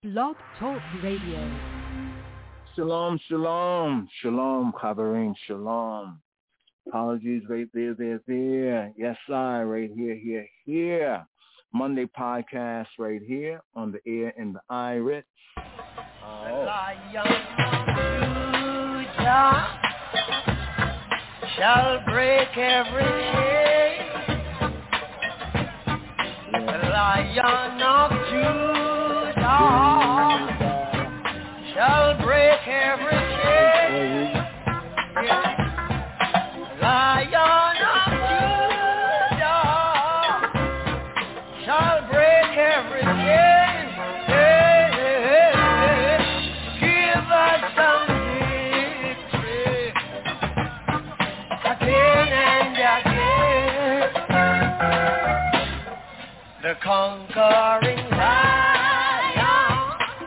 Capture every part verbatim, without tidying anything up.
Blog Talk Radio. Shalom, shalom, shalom, Chaverim, shalom. Apologies right there, there, there. Yes, I, right here, here, here. Monday podcast right here on the air in the iris. Oh. Lion of Judah shall break every chain. The Lion of Judah shall break every chain. Lion of Judah shall break every chain. Give us some victory again and again. The conquering lion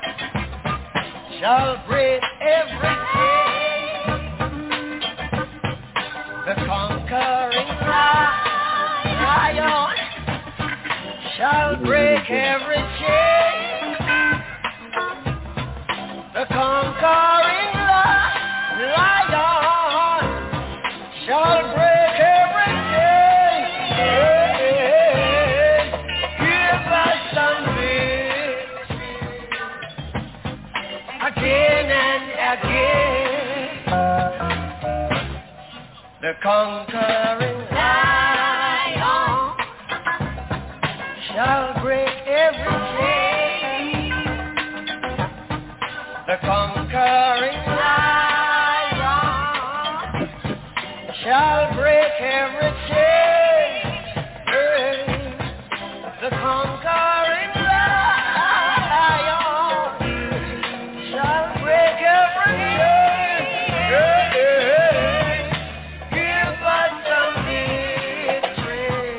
shall break every chain. The conquering lion shall break every chain. The conquering lion shall break every chain. Give us some victory again and again. The conquering lion shall break every chain. The conquering lion shall break every chain. The conquering lion shall break every chain. Give us some victory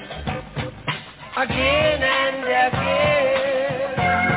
again and again.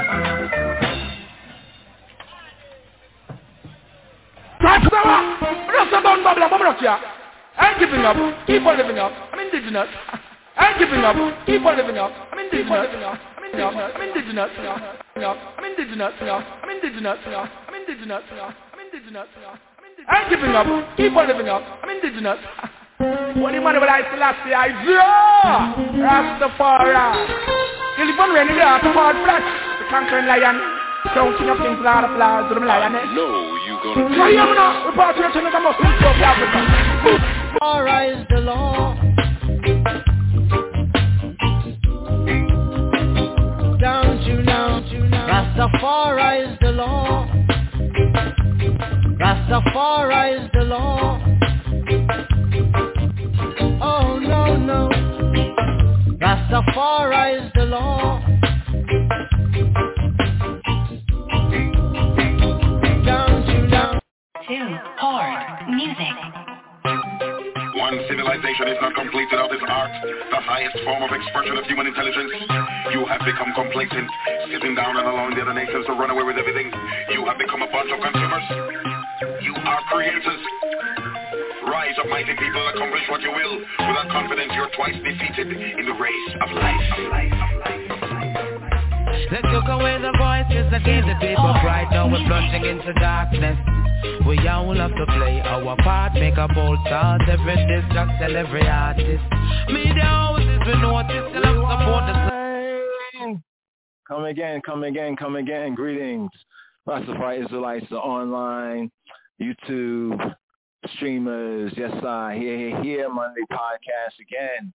I'm giving up, keep on living up, I'm indigenous. I'm giving up, keep on living up, I'm indigenous. I'm indigenous, I'm indigenous, I'm indigenous, I'm indigenous, I'm indigenous, I'm indigenous. I'm giving up, keep on living up, I'm indigenous. What the money will I still have to I draw? Rastafari. Kill the fun when you are to hard flesh. The conquering lion. Counting up things, lot of flowers, to the lion. No, you gonna so you know, repatriation is a must in South Africa. Rastafari is the law. Down to now, Rastafari is the law. Rastafari is the law. Oh no, no. Rastafari is the law. Down to now. Two, hard music. One civilization is not complete without its art, the highest form of expression of human intelligence. You have become complacent, sitting down and allowing the other nations to run away with everything. You have become a bunch of consumers. You are creators. Rise up, mighty people, accomplish what you will. Without confidence, you're twice defeated in the race of life. Of life, of life, of life. Let's took away the voices that gave the people pride. Now we're plunging into darkness. We all have to play our part, make a bold start. Every disc, tell every artist. Media houses, we notice, still have support the... Come again, come again, come again. Greetings. Rastafari Israelites, the online, YouTube, streamers. Yes, I here, here, here. Monday podcast again.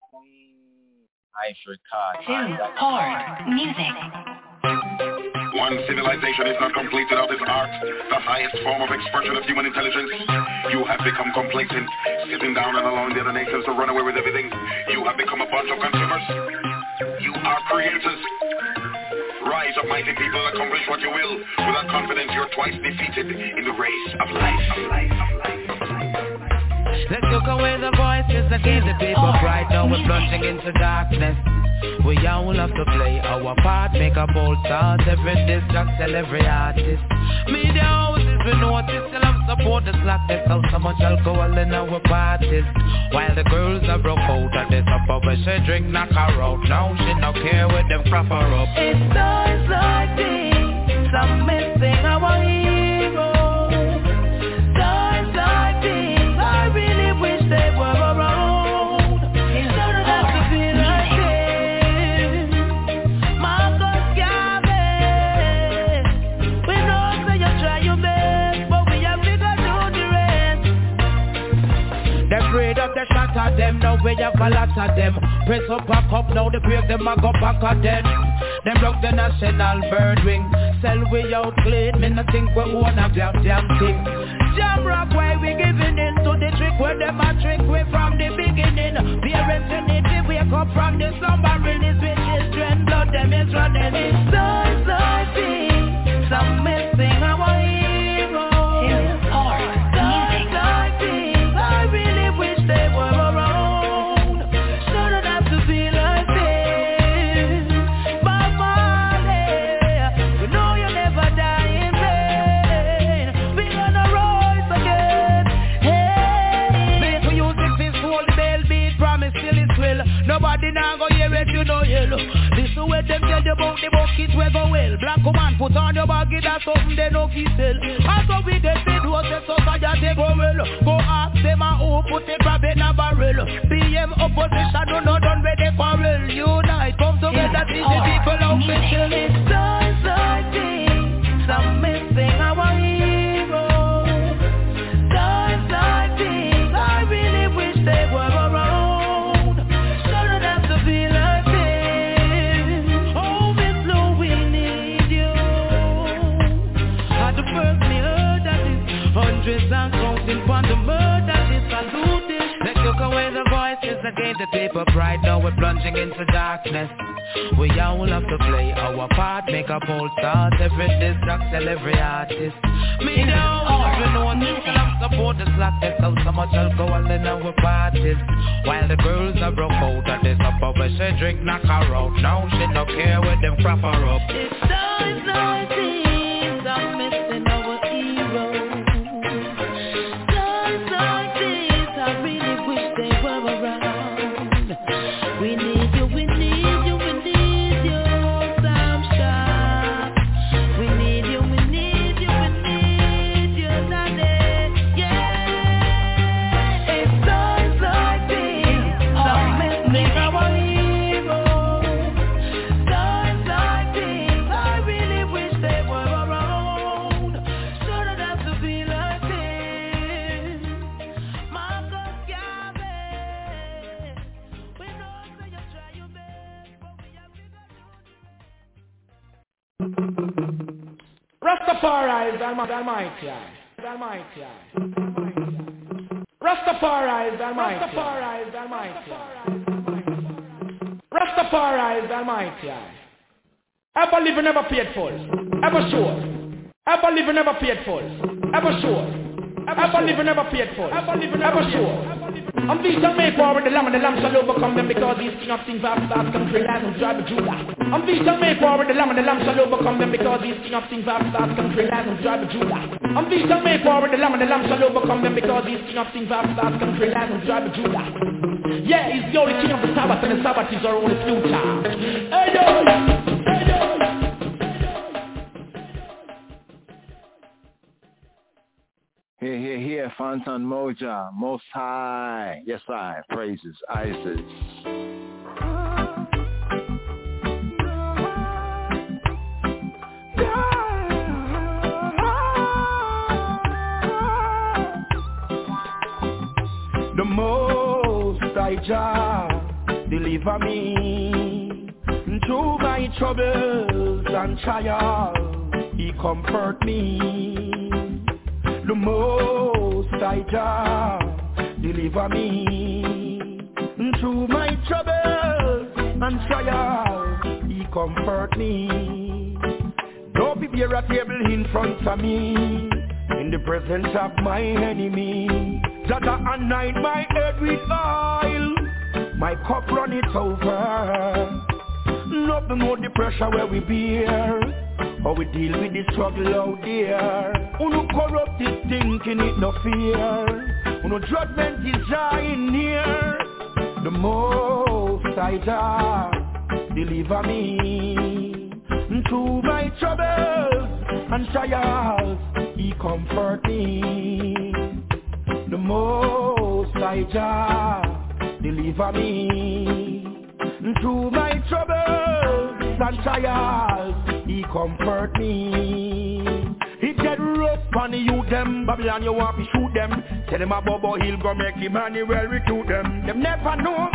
Two, hard music. One civilization is not complete without its art, the highest form of expression of human intelligence. You have become complacent, sitting down and allowing the other nations to run away with everything. You have become a bunch of consumers. You are creators. Rise up, mighty people, accomplish what you will. Without confidence, you're twice defeated in the race of life, of life, of life, of life. Let's took away the voices that gave the people pride. Now we're plunging into darkness. We all have to play our part, make a bold start. Every disc, tell every artist. Media houses, we notice, still have support the slackness. How so much alcohol in our parties. While the girls are broke out at the top of a she drink, knock her out. Now she no care with them crap her up. It's times like these we have a lot of them. Press up, back up, now the brave them a go back again. Them broke the national bird wing. Sell we out clean, me no think we own a damn damn thing. Jam rock why we giving in to the trick where them a trick we from the beginning. Parents you need to wake up from the slumber, release with children, blood them is running. It's so exciting, some missing our hero. Two Hard Music. Exciting, I really wish they were around. Shouldn't have to be like this, but Marley, you know you never die in vain. We gonna rise again. Hey, make we use this fist hold the bell beat, promise till it's will. Nobody now go hear it, you know yellow. This is where them tell you about the bucket we go well. Black woman put on your baggy, that's something they no key sell. And so we get paid, what's the society go well. Go ask them and who put the crab in a barrel. B M opposition, no no done with the quarrel. Unite, come together, see the people out with chill. It's so exciting, some missing our hero. So exciting, I really wish they were around. Shouldn't have to be like this. Oh, Miss Blue, we need you. At the first me heard that it's hundreds and counting for the murder, this salute it. They took away the voices against the people pride. Now we're plunging into darkness. We all have to play our part, make a bold start. Every diss, sell every artist. Me down, you know what you can support the slack. There's so, so much alcohol in our parties. While the girls are broke out and there's a bubble, she drink, knock her out. Now she don't care when them crap her up. It's so exciting, I'm missing our hero. So exciting, I really wish they were around. We need you, we need you, we need you, Sam Sharp. We need you, we need you, we need you, Daddy. Yeah, it's so exciting, I'm missing our hero. So exciting, I really wish they were around. Shouldn't have to be like this. Marcus Garvey, we know that you try your best, but we have Rastafari is Almighty, Almighty, Almighty. Rastafari is Almighty, Rastafari is Almighty, Rastafari is Almighty. Ever live and never paid for, ever sure. Ever live and never paid for, ever sure. Ever live and never paid for, ever live and never sure. I'm these shall make war with the lamb, and the lamb shall overcome them, because he's king of kings, vast, vast country, land and tribe of Judah. I'm these shall make war with the lamb, and the lamb shall overcome them, because he's king of kings, vast, vast country, land and tribe of Judah. I'm these shall make war with the lamb, and the lamb shall overcome them, because he's king of kings, vast, vast country, land and tribe of Judah. Yeah, he's the only king of the Sabbath, and the Sabbath is our only future. Hey yo, hey yo. Here, here, here, Fantan Moja, Most High. Yes, I. Praises, Isis. The Most High Jah deliver me through my troubles and trials. He comfort me. The Most High Jah deliver me through my troubles and trials. He comfort me. Don't be bear a table in front of me in the presence of my enemy. That I anoint my head with oil, my cup run it over. Nothing more the pressure where we bear. How we deal with the struggle out there. Uno corrupted thinking it no fear. Uno judgment is dying near. The Most High Jah deliver me through my troubles and trials. He comfort me. The Most High Jah deliver me through my troubles and trials. He comfort me. He get rough on the youth them. Babylon you want to shoot them. Tell them a Bobo Hill go make Emmanuel recruit them. Them never know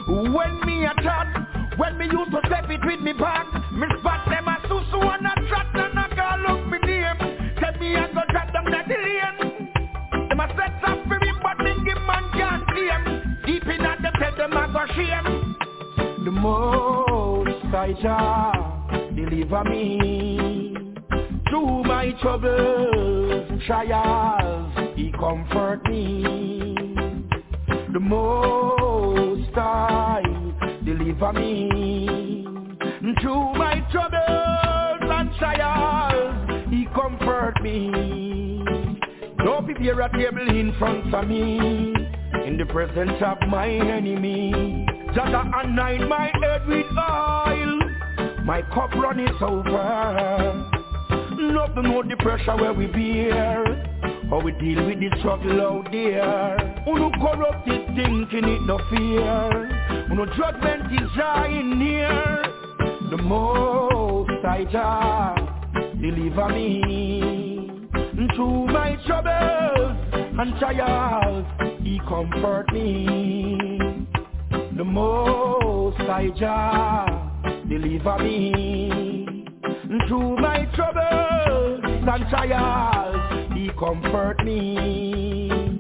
When me a chat, when me used to step it with me back, me spot them a susu and a trot and a call look me name. Tell me I go drop them that the lane. Them a set up for me, but me give man can't claim. Deep in at the head, them a go shame. The most I Jah deliver me through my troubles and trials. He comfort me. The most I deliver me through my troubles and trials. He comfort me. Don't prepare a table in front of me in the presence of my enemy. Just anoint my head with oil. My cup runneth over. Nothing know the pressure where we bear. How we deal with the struggle out there. Who no corrupt is thinking it no fear. Who no judgment is dying near. The most I Jah deliver me through my troubles and trials. He comfort me. The most I Jah deliver me through my troubles and trials. He comfort me.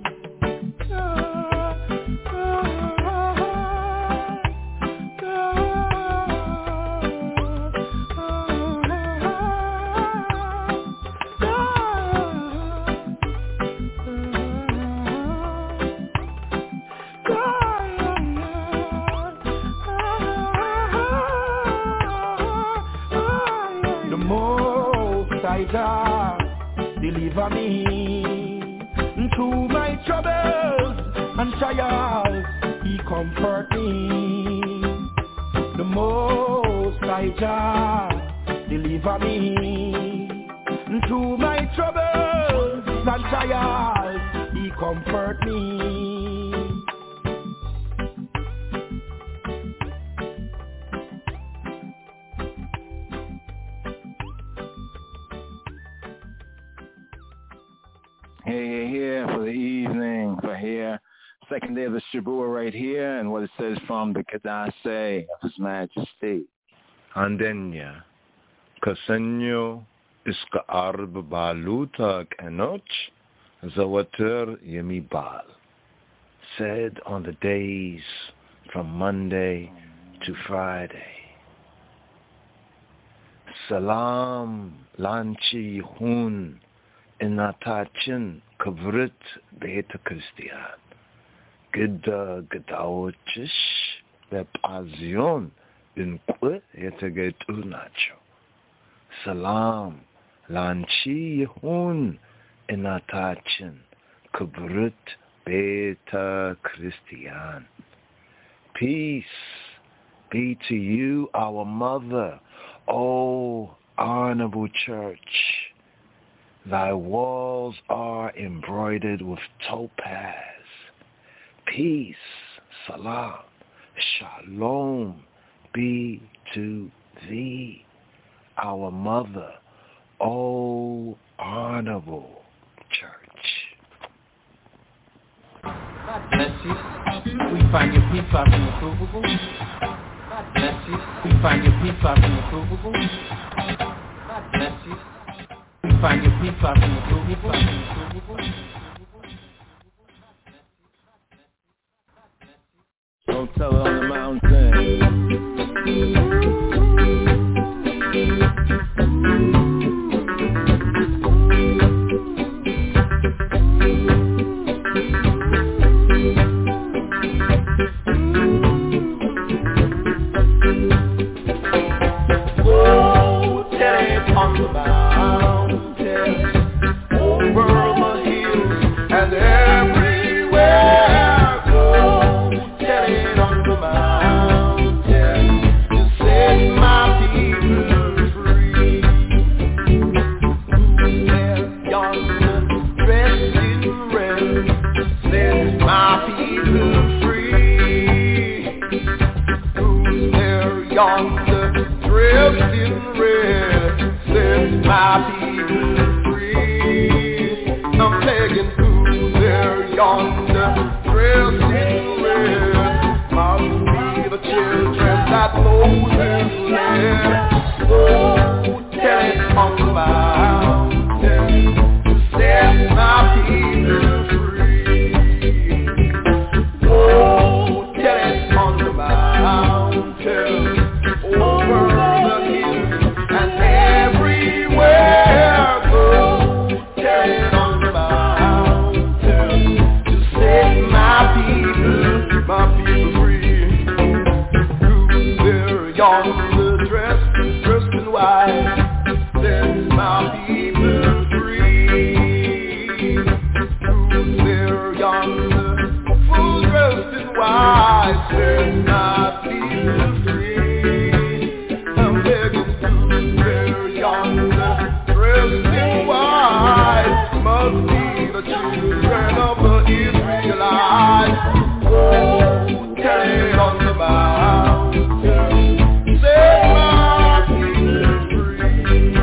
Jah deliver me through my troubles and trials. He comfort me. The most I Jah deliver me through my troubles and trials. He comfort me. Second day of the Shabua right here, and what it says from the Kadase of His Majesty. Andenya, Kasenyo, Iska Arb Baluta Kanoch, Zawater Yemibal. Said on the days from Monday to Friday. Salam Lanchi Hun Inatachin Kavrit Beta Christian. Gida Gidaochish Bepazion Binque Yetegetu Nacho. Salam Lanchi Hun Inatachin Kavrit Beta Christian. Peace be to you, our mother, O honorable church. Thy walls are embroidered with topaz. Peace, salam, shalom be to thee, our mother, O honorable church. God bless you. We find your peace out in the provable. God bless you. We find your peace out in the provable. God bless you. We find your peace out in the provable. Don't tell it on the mountain. Oh, tell it on the mountain, over the hills and everywhere. Yonder, dressed in red, sets my people free. I'm begging who's there yonder, dressed in red, my the drifting wide must be the children of the Israelites. Oh, carried on the mountain, set my people free.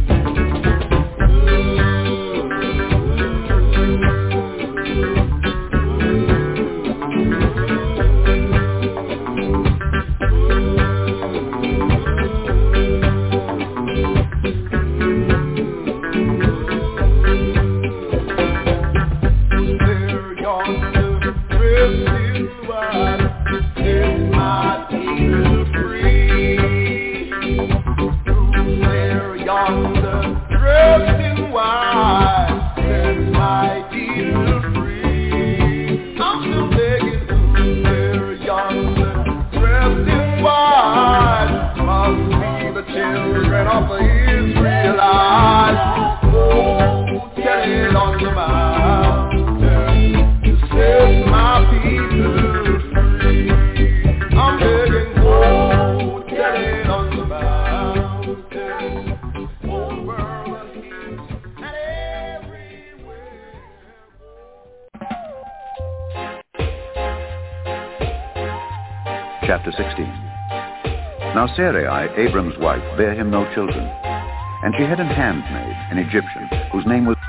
Chapter sixteen. Now Sarai, Abram's wife, bare him no children, and she had an handmaid, an Egyptian, whose name was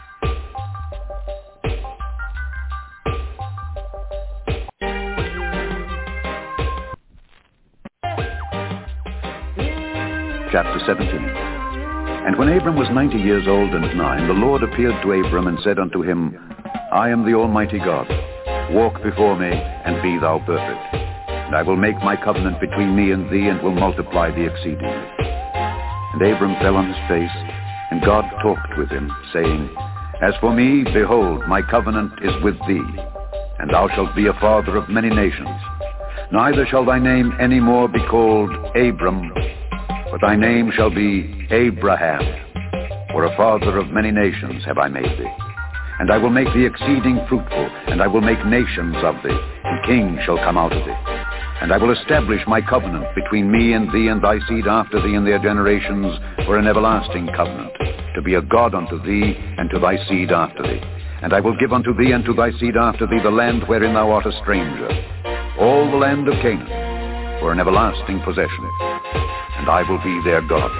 Chapter seventeen. And when Abram was ninety years old and nine, the Lord appeared to Abram and said unto him, I am the Almighty God. Walk before me, and be thou perfect. And I will make my covenant between me and thee, and will multiply thee exceedingly. And Abram fell on his face, and God talked with him, saying, As for me, behold, my covenant is with thee, and thou shalt be a father of many nations. Neither shall thy name any more be called Abram, but thy name shall be Abraham, for a father of many nations have I made thee. And I will make thee exceeding fruitful, and I will make nations of thee, and kings shall come out of thee. And I will establish my covenant between me and thee and thy seed after thee in their generations for an everlasting covenant, to be a God unto thee and to thy seed after thee. And I will give unto thee and to thy seed after thee the land wherein thou art a stranger, all the land of Canaan, for an everlasting possession. And I will be their God.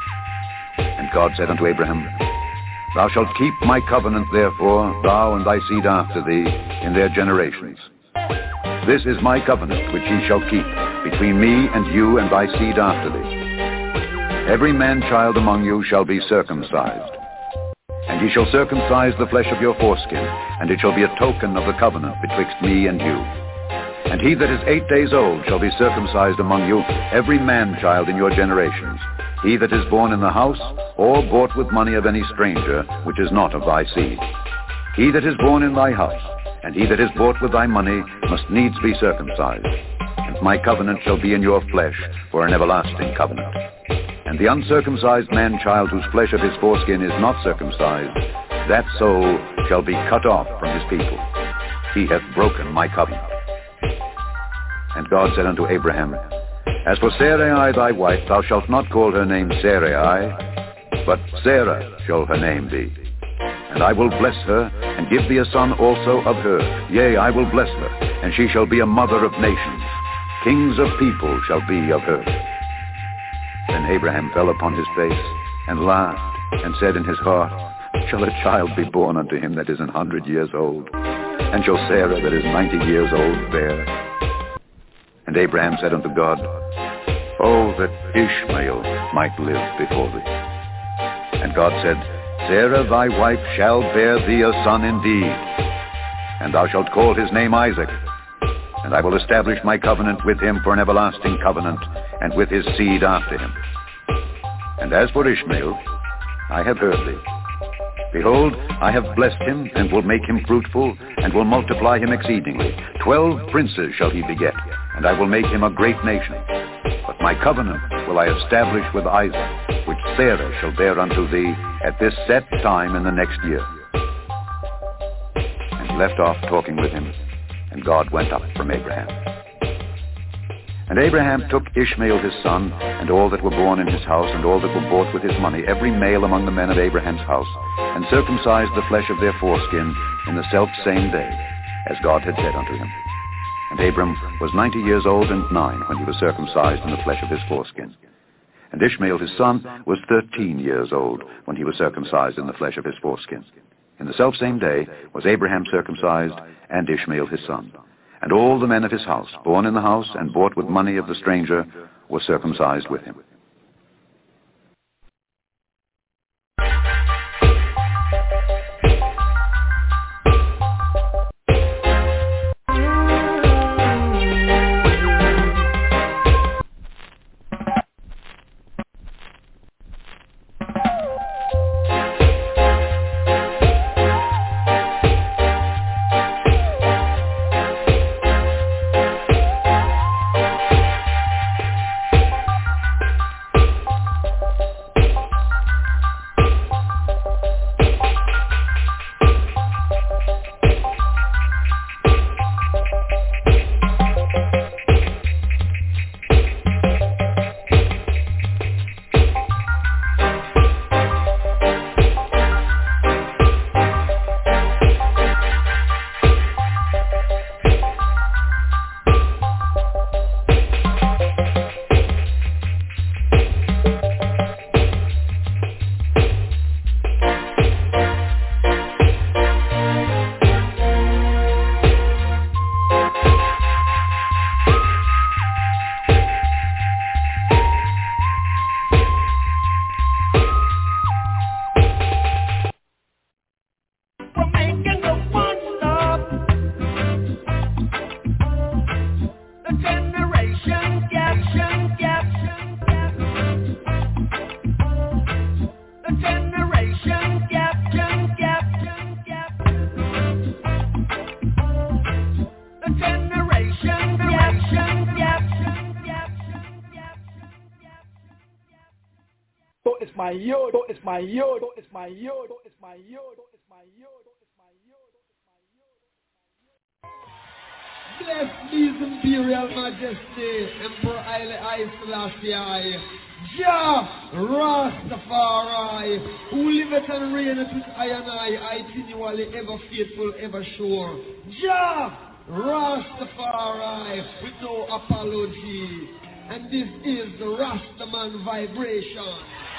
And God said unto Abraham, Thou shalt keep my covenant, therefore, thou and thy seed after thee, in their generations. This is my covenant which ye shall keep, between me and you and thy seed after thee. Every man-child among you shall be circumcised. And ye shall circumcise the flesh of your foreskin, and it shall be a token of the covenant betwixt me and you. And he that is eight days old shall be circumcised among you, every man-child in your generations. He that is born in the house, or bought with money of any stranger, which is not of thy seed. He that is born in thy house, and he that is bought with thy money, must needs be circumcised. And my covenant shall be in your flesh, for an everlasting covenant. And the uncircumcised man-child whose flesh of his foreskin is not circumcised, that soul shall be cut off from his people. He hath broken my covenant. And God said unto Abraham, As for Sarai thy wife, thou shalt not call her name Sarai, but Sarah shall her name be. And I will bless her, and give thee a son also of her. Yea, I will bless her, and she shall be a mother of nations. Kings of people shall be of her. Then Abraham fell upon his face, and laughed, and said in his heart, Shall a child be born unto him that is an hundred years old? And shall Sarah that is ninety years old bear? And Abraham said unto God, Oh, that Ishmael might live before thee. And God said, Sarah thy wife shall bear thee a son indeed, and thou shalt call his name Isaac. And I will establish my covenant with him for an everlasting covenant, and with his seed after him. And as for Ishmael, I have heard thee. Behold, I have blessed him, and will make him fruitful, and will multiply him exceedingly. Twelve princes shall he beget, and I will make him a great nation. But my covenant will I establish with Isaac, which Sarah shall bear unto thee at this set time in the next year. And he left off talking with him, and God went up from Abraham. And Abraham took Ishmael his son, and all that were born in his house, and all that were bought with his money, every male among the men of Abraham's house, and circumcised the flesh of their foreskin in the selfsame day, as God had said unto him. And Abram was ninety years old and nine when he was circumcised in the flesh of his foreskin. And Ishmael his son was thirteen years old when he was circumcised in the flesh of his foreskin. In the selfsame day was Abraham circumcised, and Ishmael his son. And all the men of his house, born in the house and bought with money of the stranger, were circumcised with him. It's my yo, it's my yo, it's my yo, it's my yo, it's my yo, it's my yo. Bless His Imperial Majesty, Emperor Haile I Selassie, Jah Rastafari, who liveth and reigneth with I and I, continually ever faithful, ever sure. Jah Rastafari, with no apology. And this is the Rastaman vibration.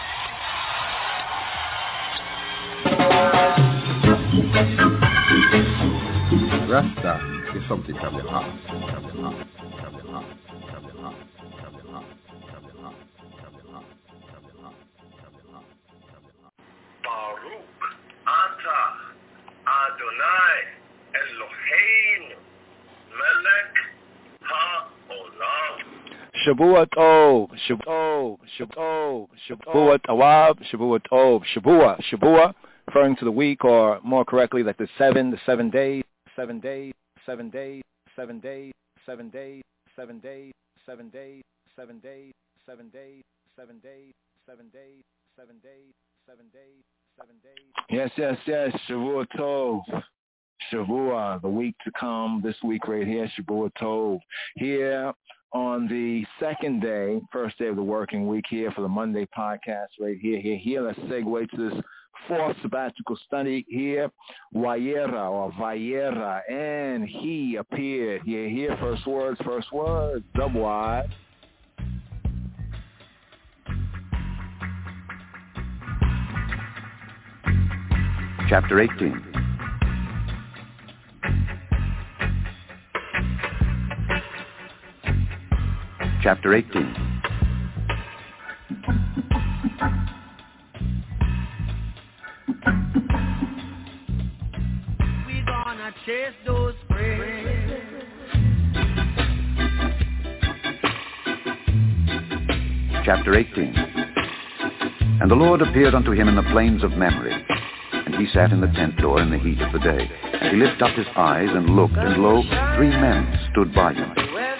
Rasta is something from the heart, from the heart, from the heart, from the heart, from the heart, from the heart, from the heart, from the heart, from the heart, from the heart. Baruch Ata Adonai Eloheinu Melech HaOlam. Shavua Tov, Shavua, Shavua, Shavua Tawab, Shavua Tov, Shavua, Shavua, referring to the week, or more correctly, like the seven, the seven days, seven days, seven days, seven days, seven days, seven days, seven days, seven days, seven days, seven days, seven days, seven days, seven days, seven days. Yes, yes, yes, Shavua Tov. Shavua, the week to come, this week right here, Shavua Tov. Here on the second day, first day of the working week here for the Monday podcast right here, here, here. Let's segue to this fourth sabbatical study here, Vayera or Vayera, and he appeared. Here, here, first words, first words, double I. Chapter eighteen. Chapter eighteen. We gonna chase those prey. Chapter eighteen. And the Lord appeared unto him in the plains of Mamre, and he sat in the tent door in the heat of the day. And he lifted up his eyes and looked, and lo, three men stood by him.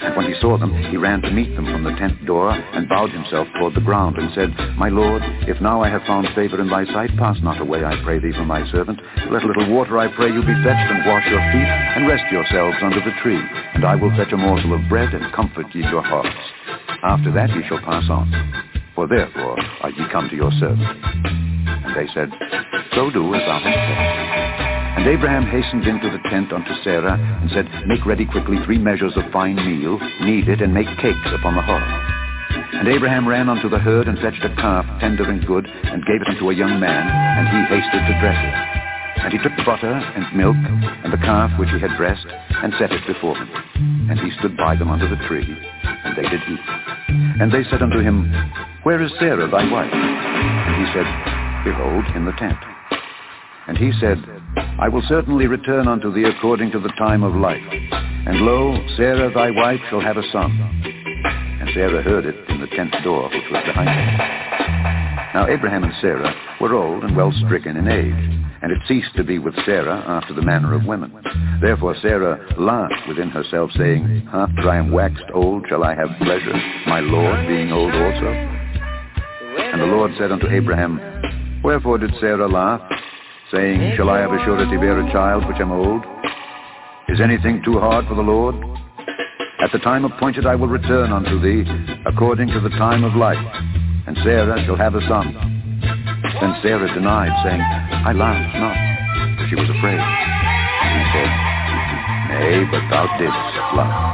And when he saw them, he ran to meet them from the tent door and bowed himself toward the ground and said, My Lord, if now I have found favor in thy sight, pass not away, I pray thee, from thy servant. Let a little water, I pray you, be fetched, and wash your feet, and rest yourselves under the tree. And I will fetch a morsel of bread, and comfort ye your hearts. After that ye shall pass on. For therefore are ye come to your servant. And they said, So do as thou hast said. And Abraham hastened into the tent unto Sarah, and said, Make ready quickly three measures of fine meal, knead it, and make cakes upon the hearth. And Abraham ran unto the herd, and fetched a calf, tender and good, and gave it unto a young man, and he hasted to dress it. And he took butter and milk, and the calf which he had dressed, and set it before them. And he stood by them under the tree, and they did eat. And they said unto him, Where is Sarah thy wife? And he said, Behold, in the tent. And he said, I will certainly return unto thee according to the time of life. And lo, Sarah thy wife shall have a son. And Sarah heard it in the tent door which was behind them. Now Abraham and Sarah were old and well stricken in age, and it ceased to be with Sarah after the manner of women. Therefore Sarah laughed within herself, saying, After I am waxed old shall I have pleasure, my Lord being old also? And the Lord said unto Abraham, Wherefore did Sarah laugh, saying, Shall I of a surety bear a child which am old? Is anything too hard for the Lord? At the time appointed I will return unto thee, according to the time of life, and Sarah shall have a son. Then Sarah denied, saying, I laughed not, for she was afraid. And he said, Nay, but thou didst laugh.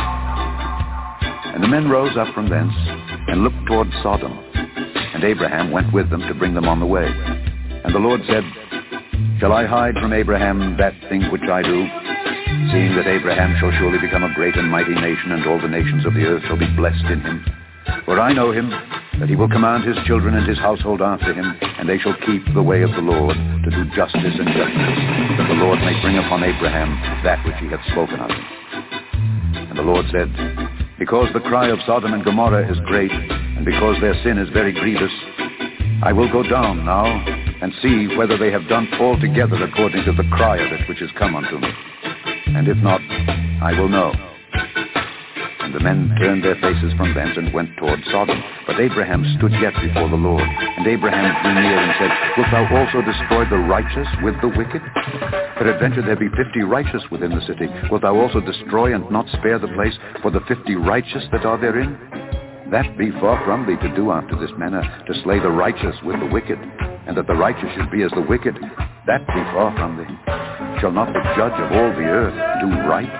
And the men rose up from thence, and looked toward Sodom. And Abraham went with them to bring them on the way. And the Lord said, Shall I hide from Abraham that thing which I do, seeing that Abraham shall surely become a great and mighty nation, and all the nations of the earth shall be blessed in him? For I know him, that he will command his children and his household after him, and they shall keep the way of the Lord, to do justice and justice, that the Lord may bring upon Abraham that which he hath spoken of him. And the Lord said, Because the cry of Sodom and Gomorrah is great, and because their sin is very grievous, I will go down now, and see whether they have done altogether according to the cry of it which is come unto me. And if not, I will know. And the men turned their faces from thence and went toward Sodom. But Abraham stood yet before the Lord. And Abraham drew near and said, Wilt thou also destroy the righteous with the wicked? Peradventure there be fifty righteous within the city. Wilt thou also destroy and not spare the place for the fifty righteous that are therein? That be far from thee to do after this manner, to slay the righteous with the wicked, and that the righteous should be as the wicked. That be far from thee. Shall not the judge of all the earth do right?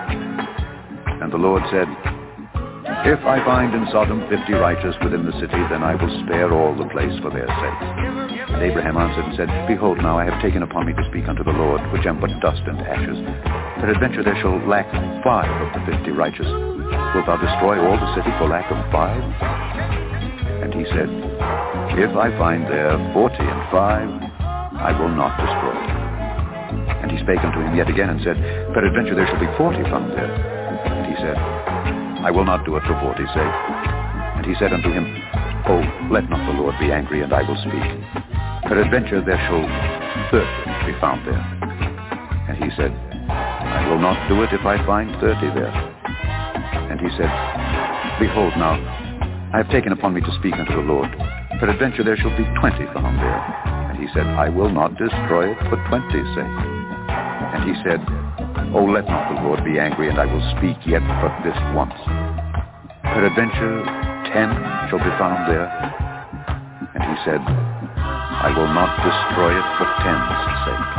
And the Lord said, If I find in Sodom fifty righteous within the city, then I will spare all the place for their sake. And Abraham answered and said, Behold, now I have taken upon me to speak unto the Lord, which am but dust and ashes. Peradventure there shall lack five of the fifty righteous. Wilt thou destroy all the city for lack of five? And he said, If I find there forty and five, I will not destroy it. And he spake unto him yet again and said, Peradventure there shall be forty found there. And he said, I will not do it for forty's sake. And he said unto him, Oh, let not the Lord be angry, and I will speak. Peradventure there shall thirty be found there. And he said, I will not do it if I find thirty there. And he said, Behold now, I have taken upon me to speak unto the Lord. Peradventure there shall be twenty found there. And he said, I will not destroy it for twenty's sake. And he said, Oh, let not the Lord be angry, and I will speak yet but this once. Peradventure ten shall be found there. And he said, I will not destroy it for ten's sake.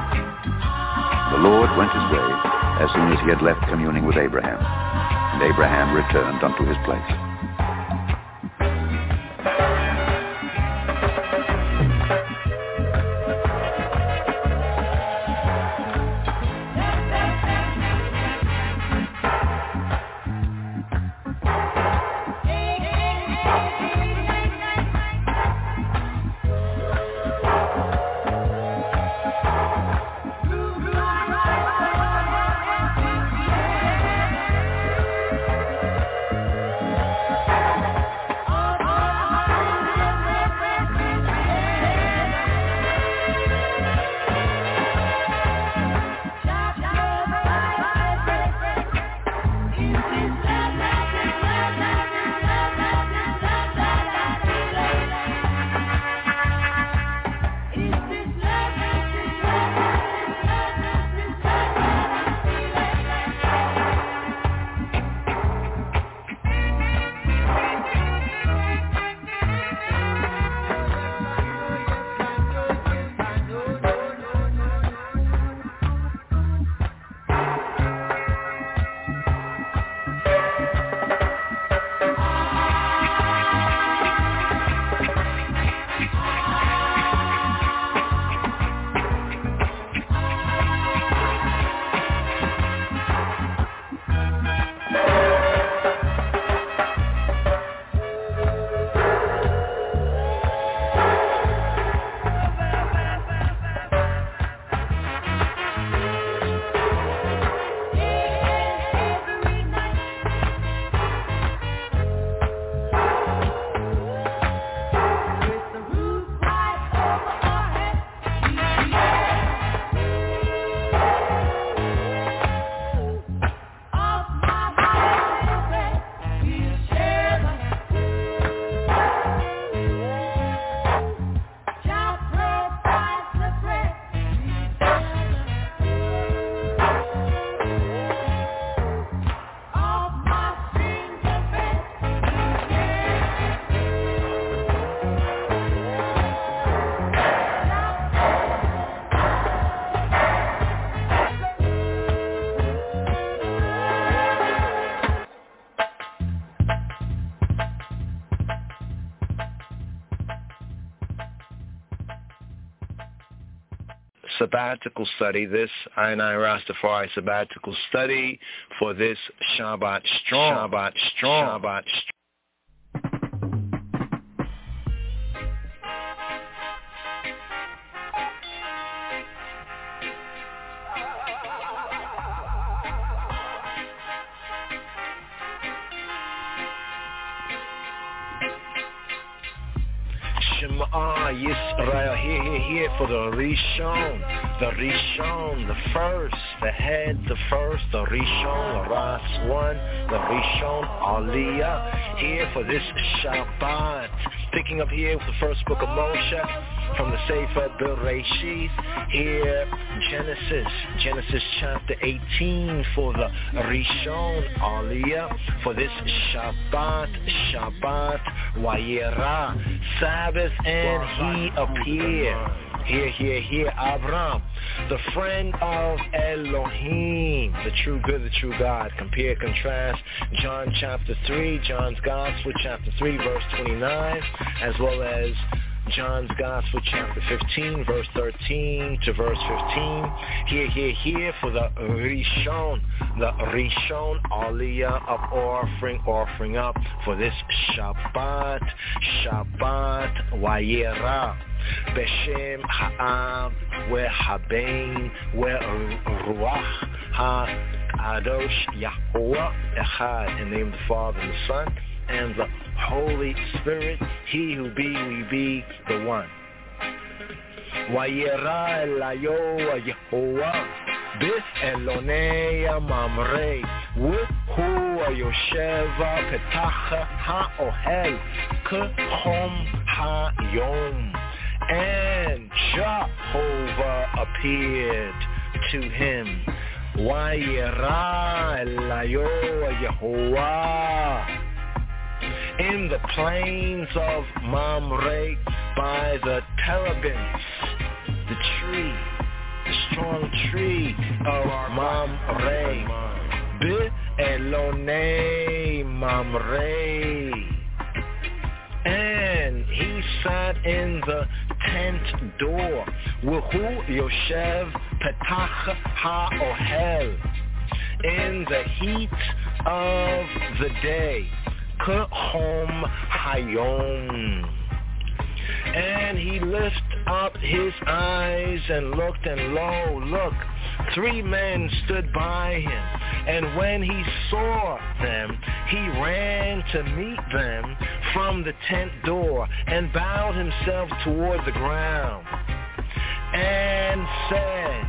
The Lord went his way as soon as he had left communing with Abraham. And Abraham returned unto his place. sabbatical study, this I and I Rastafari sabbatical study for this Shabbat Strong. Shabbat Strong. Shabbat Strong. Ah, Yisrael, here, here, here for the Rishon, the Rishon, the first, the head, the first, the Rishon, the Ras one, the Rishon, Aliyah, here for this Shabbat, picking up here with the first book of Moshe, from the Sefer Bereshith, here, Genesis, Genesis chapter eighteen for the Rishon, Aliyah, for this Shabbat, Shabbat, Wayera, Sabbath, and he appeared. Here, here, here, Avram, the friend of Elohim, the true good, the true God. Compare, contrast, John chapter three, John's Gospel chapter three, verse twenty-nine, as well as John's Gospel chapter fifteen, verse thirteen to verse fifteen. Here, here, here for the Rishon, the Rishon Aliyah of offering, offering up for this Shabbat, Shabbat Wayera. Beshem Ha'am, where Habain, where Ruach HaKadosh Yahweh Echad, in the name of the Father and the Son and the Holy Spirit, he who be, we be the one. Wayera Elayo Yehovah, Bis Elonei Mamrei, Wuhu Yosheva Petach HaOhel, Kechom HaYom. And Jehovah appeared to him. Wayera Elayo Yehovah, in the plains of Mamre, by the terebinth, the tree, the strong tree of Mamre, Bi Elonei Mamre. And he sat in the tent door, Wuhu Yoshev Petach HaOhel, in the heat of the day, Kechom Hayom. And he lifted up his eyes and looked, and lo, look, three men stood by him. And when he saw them, he ran to meet them from the tent door and bowed himself toward the ground and said,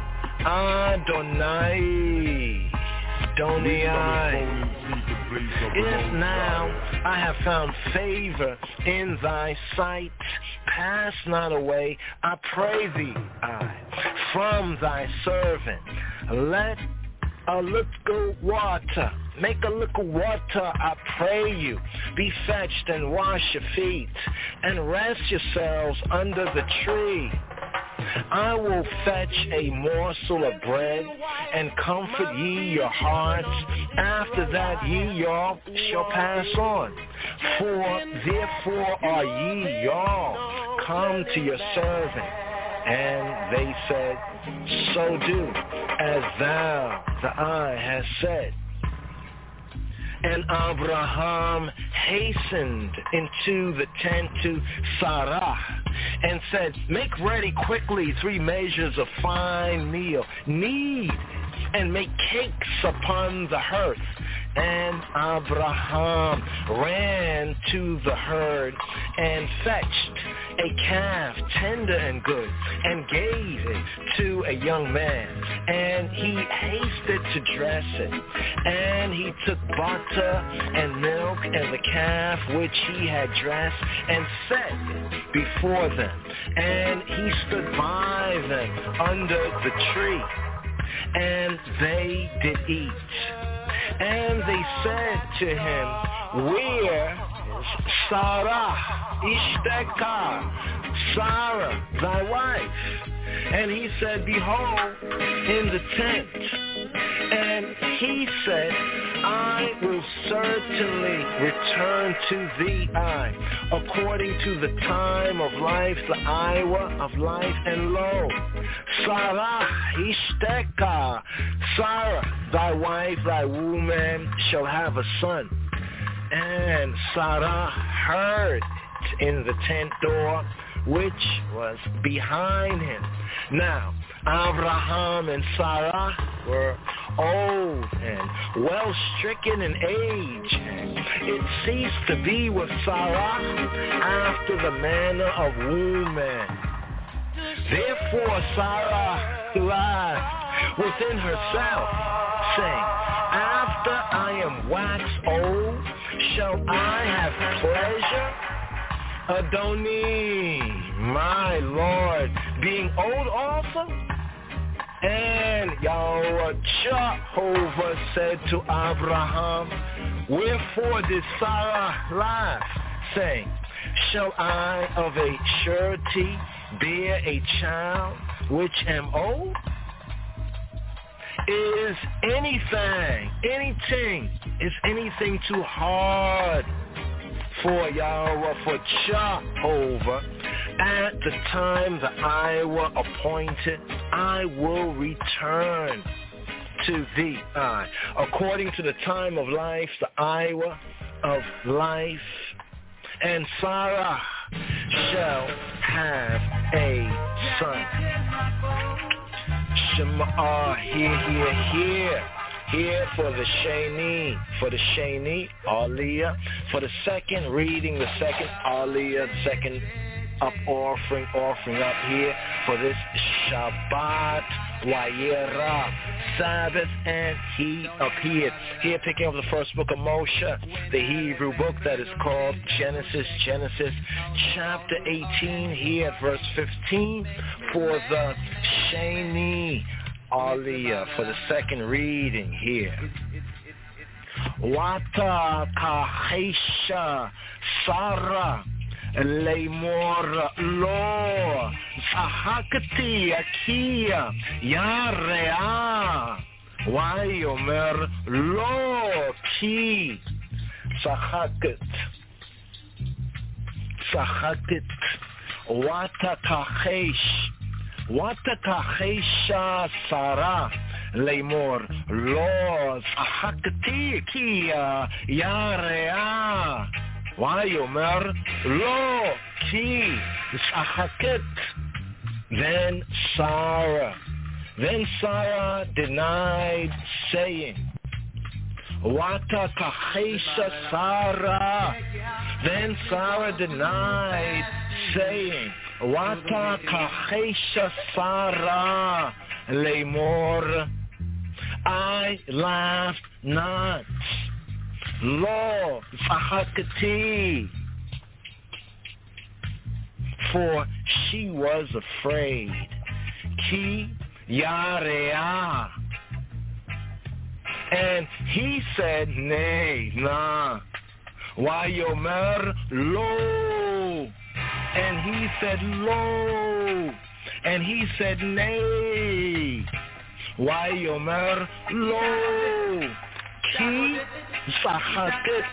Adonai, Adonai, if now I have found favor in thy sight, pass not away, I pray thee, I, from thy servant. Let a little water, make a little water, I pray you, be fetched and wash your feet, and rest yourselves under the tree. I will fetch a morsel of bread, and comfort ye your hearts. After that ye all shall pass on. For therefore are ye all come to your servant. And they said, so do as thou, the eye, has said. And Abraham hastened into the tent to Sarah and said, make ready quickly three measures of fine meal, knead and make cakes upon the hearth. And Abraham ran to the herd and fetched a calf tender and good and gave it to a young man. And he hasted to dress it. And he took butter and milk and the calf which he had dressed and set it before them. And he stood by them under the tree. And they did eat. And they said to him, where is Sarah, Ishteka, Sarah, thy wife? And he said, behold, in the tent. And he said, I will certainly return to thee, I, according to the time of life, the hour of life, and lo, Sarah, Ishteka, Sarah, thy wife, thy woman, shall have a son. And Sarah heard in the tent door, which was behind him. Now, Abraham and Sarah were old and well stricken in age, and it ceased to be with Sarah after the manner of woman. Therefore Sarah laughed within herself, saying, after I am waxed old, shall I have pleasure? Adoni, my Lord, being old also? And Yahweh Jehovah said to Abraham, wherefore did Sarah laugh, saying, shall I of a surety bear a child which am old? Is anything, anything, is anything too hard for Yahweh, for Jehovah? At the time the hour appointed, I will return to thee. I, according to the time of life, the hour of life, and Sarah shall have a son. Shema, hear, hear, hear. Here for the Shani, for the Shani, Aliyah, for the second reading, the second Aliyah, second up offering, offering up here for this Shabbat, Wayera, Sabbath, and he appeared. Here picking up the first book of Moshe, the Hebrew book that is called Genesis, Genesis chapter eighteen, here at verse fifteen, for the Shani, Aliyah, for the second reading here. Wata kahesha Sarah Leimor lo Sahakati Akia Yarea Wayomer lo Ki Sahakat Sahakat Wata kahesh Watakahesha Sarah Leimor Lo Sahakati Kia Yarea Wayomer Lo Ki Sahakat. Then Sarah Then Sarah denied, saying, Watakahesha Sarah. Then Sarah denied, saying, Wata kahesha Sarah Leimor, I laughed not. Lo Sahakati, for she was afraid. Ki Yarea, and he said, nay, nah. Wayomer lo, and he said, lo, and he said, nay. Wayomer lo, ki sahaket,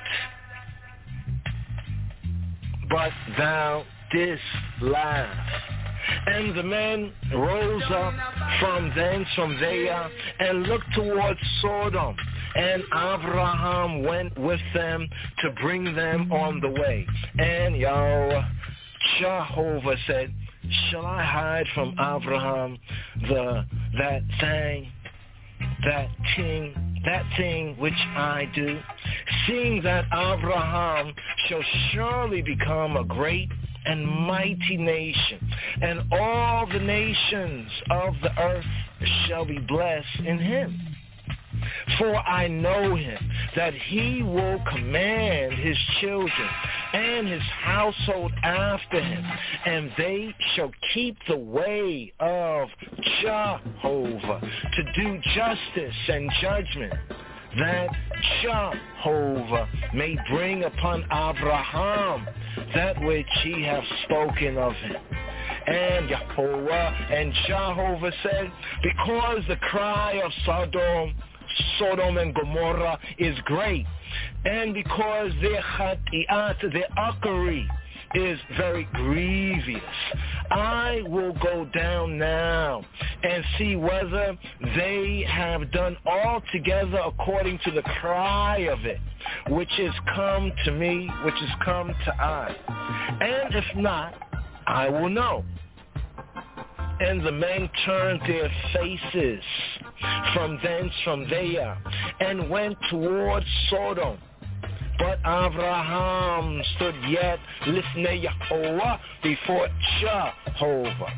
but thou didst laugh. And the men rose up from thence, from there, and looked towards Sodom. And Abraham went with them to bring them on the way. And Yahweh Jehovah said, shall I hide from Abraham the that thing, that thing, that thing which I do, seeing that Abraham shall surely become a great and mighty nation, and all the nations of the earth shall be blessed in him. For I know him, that he will command his children and his household after him, and they shall keep the way of Jehovah, to do justice and judgment, that Jehovah may bring upon Abraham that which he hath spoken of him. And Jehovah and Jehovah said, because the cry of Sodom Sodom and Gomorrah is great. And because their chati'at, their akari, is very grievous, I will go down now and see whether they have done altogether according to the cry of it, which is come to me, which is come to I. And if not, I will know. And the men turned their faces from thence, from there, and went toward Sodom. But Abraham stood yet lifnei Yahweh, before Jehovah.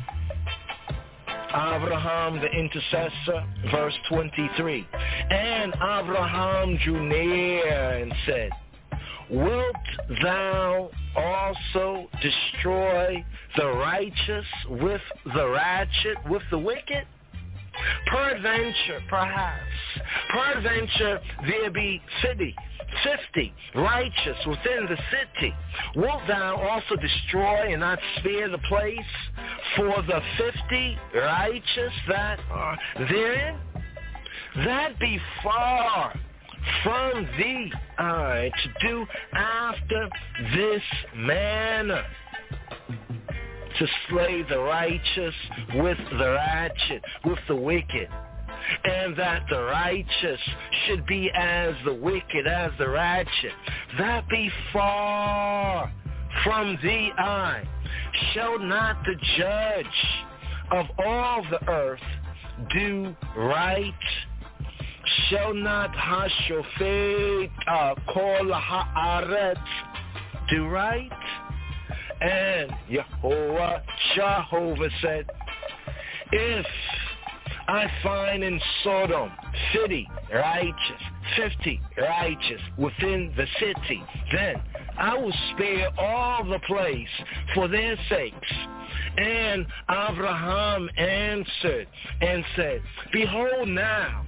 Abraham the intercessor, verse twenty-three. And Abraham drew near and said, wilt thou also destroy the righteous with the ratchet, with the wicked? Peradventure, perhaps, peradventure there be fifty, fifty righteous within the city. Wilt thou also destroy and not spare the place for the fifty righteous that are therein? That be far from thee, I, to do after this manner, to slay the righteous with the ratchet, with the wicked, and that the righteous should be as the wicked, as the ratchet. That be far from thee, I. Shall not the judge of all the earth do right? Shall not Hashofet Kol Haaretz do right? And Yehovah, Jehovah said, if I find in Sodom fifty righteous, fifty righteous within the city, then I will spare all the place for their sakes. And Abraham answered and said, behold now,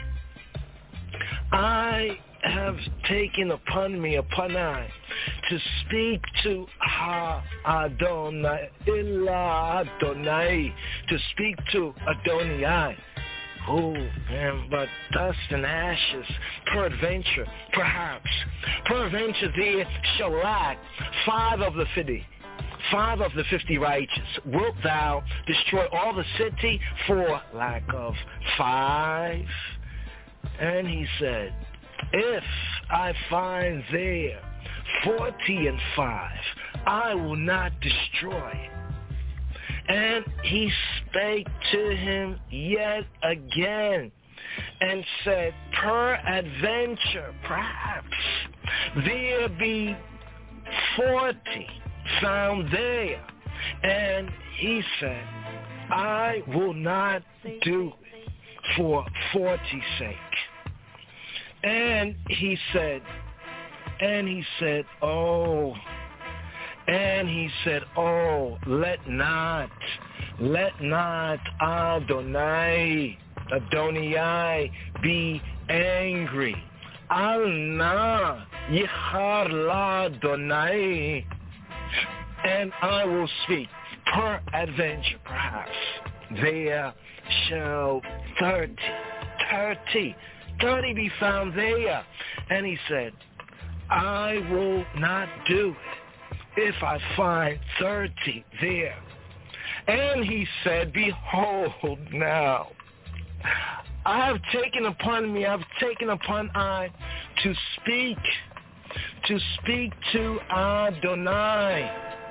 I have taken upon me, upon I, to speak to Ha Adonai, Illa Adonai, to speak to Adonai, who am but dust and ashes. Peradventure, perhaps, peradventure there shall lack five of the fifty, five of the fifty righteous. Wilt thou destroy all the city for lack of five? And he said, if I find there forty and five, I will not destroy it. And he spake to him yet again and said, peradventure, perhaps, there be forty found there. And he said, I will not do it for forty's sake. And he said, and he said, oh, and he said, oh, let not, let not Adonai, Adonai be angry. Al na yichar la Adonai. And I will speak, peradventure, perhaps, there shall thirty, thirty, thirty be found there. And he said, I will not do it if I find thirty there. And he said, behold now, I have taken upon me, I have taken upon I to speak, to speak to Adonai.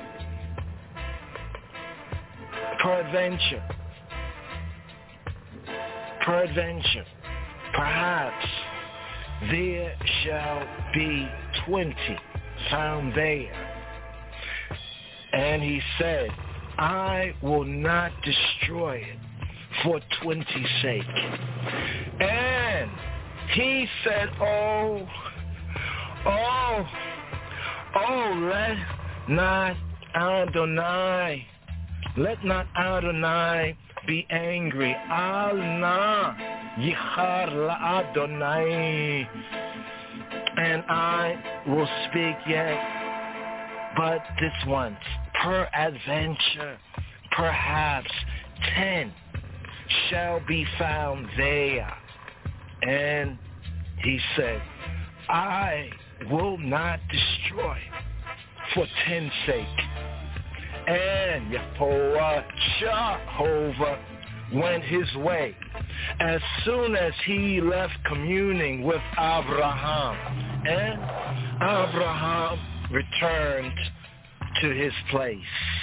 Peradventure, peradventure, perhaps there shall be twenty found there. And he said, I will not destroy it for twenty's sake. And he said, oh, oh, oh, let not Adonai, let not Adonai be angry. Al na yichar la Adonai. And I will speak yet, but this once, peradventure, perhaps ten shall be found there. And he said, I will not destroy for ten's sake. And Yehovah Jehovah went his way as soon as he left communing with Abraham. And Abraham returned to his place.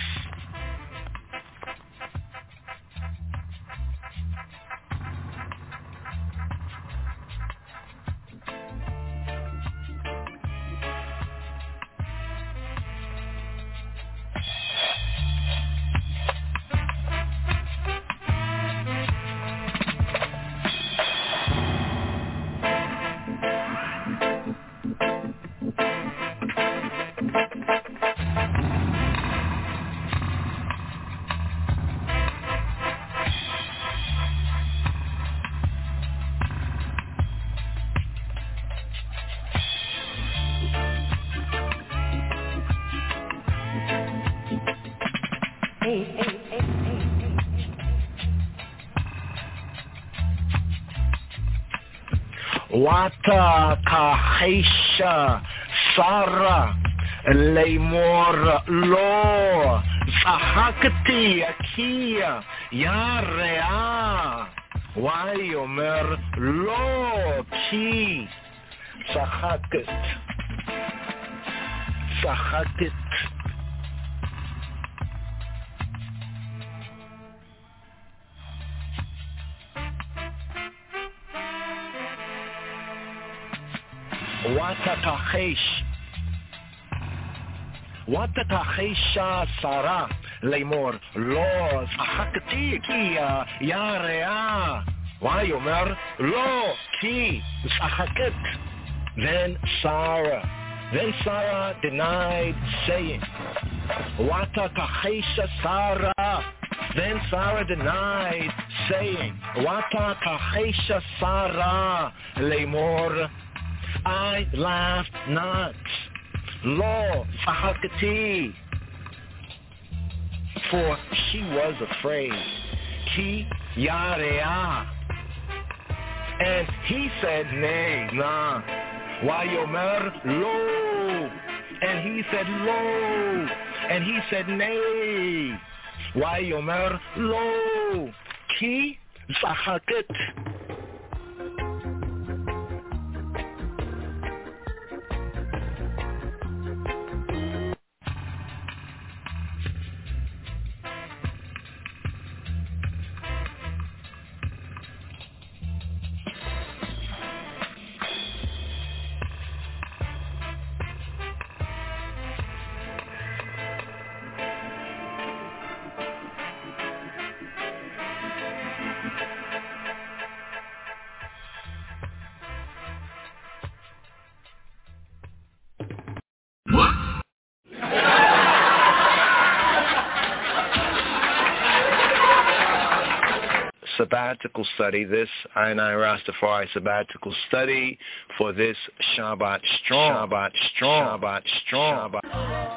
Wata kahisha Sarah Lemor lo Zahakati Akia Yarea Wayomer lo Ki Zahakat Zahakat Watatachesh Watatachesha Sarah Lemor Lo Zahakati Kia Yarea Wayomer Lo Ki Zahakat. Then Sarah Then Sarah denied, saying, Watatachesha Sarah. Then Sarah denied, saying, Watatachesha Sarah Lemor, I laughed not, Lo Zahakati, for she was afraid, Ki Yarea. And he said, Nay, nah, Wayomer Lo. And he said, Lo. And he said, Nay, Wayomer Lo, Ki Zahakat. Sabbatical study, this I and I Rastafari sabbatical study for this Shabbat Strong, Shabbat Strong, Shabbat Strong, Shabbat.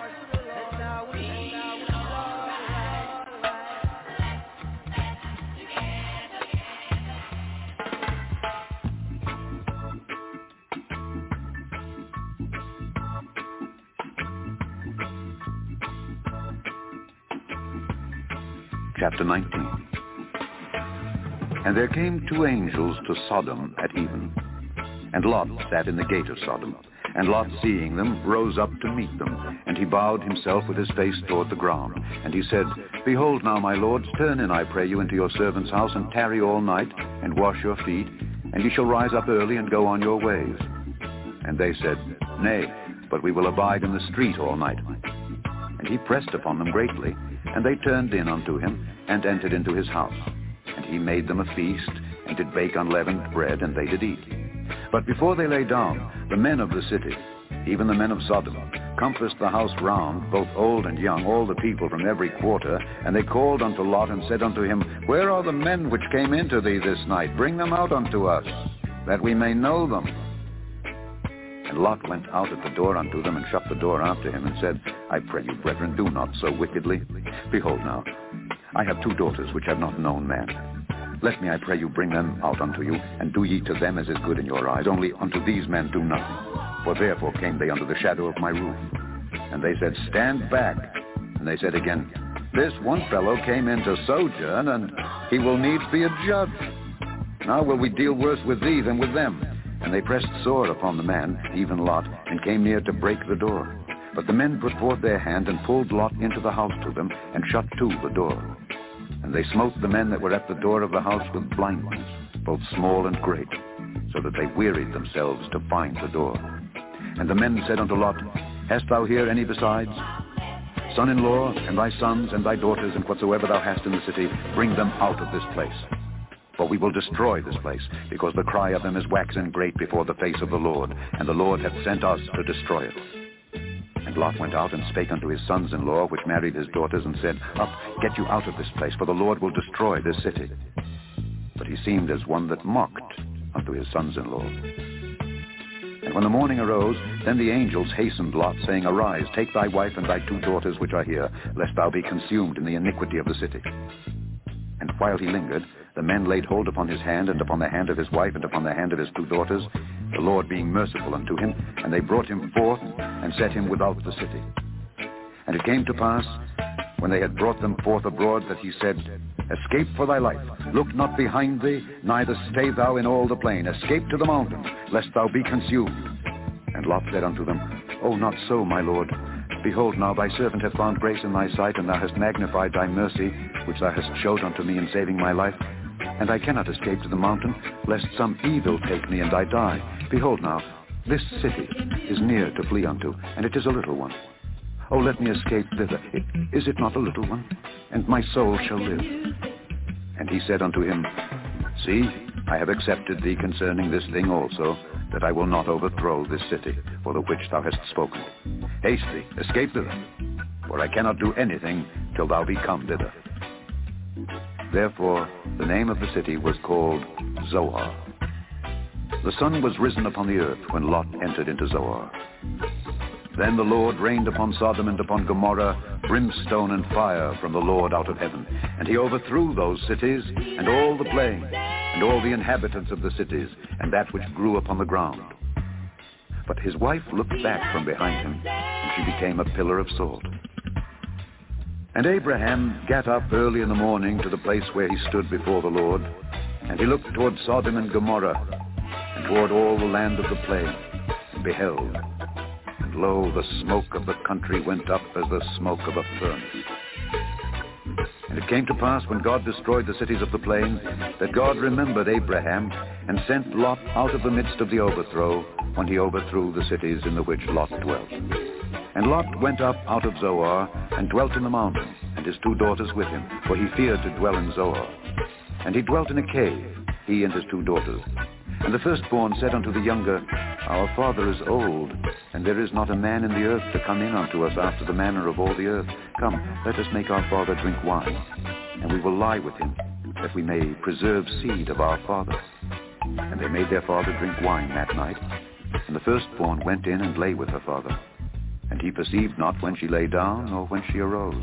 Chapter nineteen. And there came two angels to Sodom at even. And Lot sat in the gate of Sodom. And Lot, seeing them, rose up to meet them. And he bowed himself with his face toward the ground. And he said, Behold now, my lords, turn in, I pray you, into your servant's house, and tarry all night, and wash your feet, and ye shall rise up early and go on your ways. And they said, Nay, but we will abide in the street all night. And he pressed upon them greatly, and they turned in unto him, and entered into his house. And he made them a feast, and did bake unleavened bread, and they did eat. But before they lay down, the men of the city, even the men of Sodom, compassed the house round, both old and young, all the people from every quarter. And they called unto Lot, and said unto him, Where are the men which came into thee this night? Bring them out unto us, that we may know them. And Lot went out at the door unto them, and shut the door after him, and said, I pray you, brethren, do not so wickedly. Behold now, I have two daughters which have not known man. Let me, I pray you, bring them out unto you, and do ye to them as is good in your eyes. Only unto these men do nothing. For therefore came they under the shadow of my roof. And they said, Stand back. And they said again, This one fellow came in to sojourn, and he will needs be a judge. Now will we deal worse with thee than with them. And they pressed sore upon the man, even Lot, and came near to break the door. But the men put forth their hand, and pulled Lot into the house to them, and shut to the door. And they smote the men that were at the door of the house with blindness, both small and great, so that they wearied themselves to find the door. And the men said unto Lot, Hast thou here any besides? Son-in-law, and thy sons, and thy daughters, and whatsoever thou hast in the city, bring them out of this place. For we will destroy this place, because the cry of them is waxen great before the face of the Lord, and the Lord hath sent us to destroy it. And Lot went out and spake unto his sons-in-law, which married his daughters, and said, Up, get you out of this place, for the Lord will destroy this city. But he seemed as one that mocked unto his sons-in-law. And when the morning arose, then the angels hastened Lot, saying, Arise, take thy wife and thy two daughters which are here, lest thou be consumed in the iniquity of the city. And while he lingered, the men laid hold upon his hand, and upon the hand of his wife, and upon the hand of his two daughters, the Lord being merciful unto him, and they brought him forth, and set him without the city. And it came to pass, when they had brought them forth abroad, that he said, Escape for thy life, look not behind thee, neither stay thou in all the plain. Escape to the mountains, lest thou be consumed. And Lot said unto them, O not so, my lord. Behold, now thy servant hath found grace in thy sight, and thou hast magnified thy mercy, which thou hast showed unto me in saving my life. And I cannot escape to the mountain, lest some evil take me, and I die. Behold now, this city is near to flee unto, and it is a little one. Oh, let me escape thither. Is it not a little one? And my soul shall live. And he said unto him, See, I have accepted thee concerning this thing also, that I will not overthrow this city, for the which thou hast spoken. Haste thee, escape thither, for I cannot do anything till thou be come thither. Therefore the name of the city was called Zoar. The sun was risen upon the earth when Lot entered into Zoar. Then the Lord rained upon Sodom and upon Gomorrah brimstone and fire from the Lord out of heaven. And he overthrew those cities, and all the plain, and all the inhabitants of the cities, and that which grew upon the ground. But his wife looked back from behind him, and she became a pillar of salt. And Abraham gat up early in the morning to the place where he stood before the Lord, and he looked toward Sodom and Gomorrah, and toward all the land of the plain, and beheld, and lo, the smoke of the country went up as the smoke of a furnace. And it came to pass, when God destroyed the cities of the plain, that God remembered Abraham, and sent Lot out of the midst of the overthrow, when he overthrew the cities in the which Lot dwelt. And Lot went up out of Zoar, and dwelt in the mountains, and his two daughters with him, for he feared to dwell in Zoar. And he dwelt in a cave, he and his two daughters. And the firstborn said unto the younger, Our father is old, and there is not a man in the earth to come in unto us after the manner of all the earth. Come, let us make our father drink wine, and we will lie with him, that we may preserve seed of our father. And they made their father drink wine that night. And the firstborn went in and lay with her father. And he perceived not when she lay down, nor when she arose.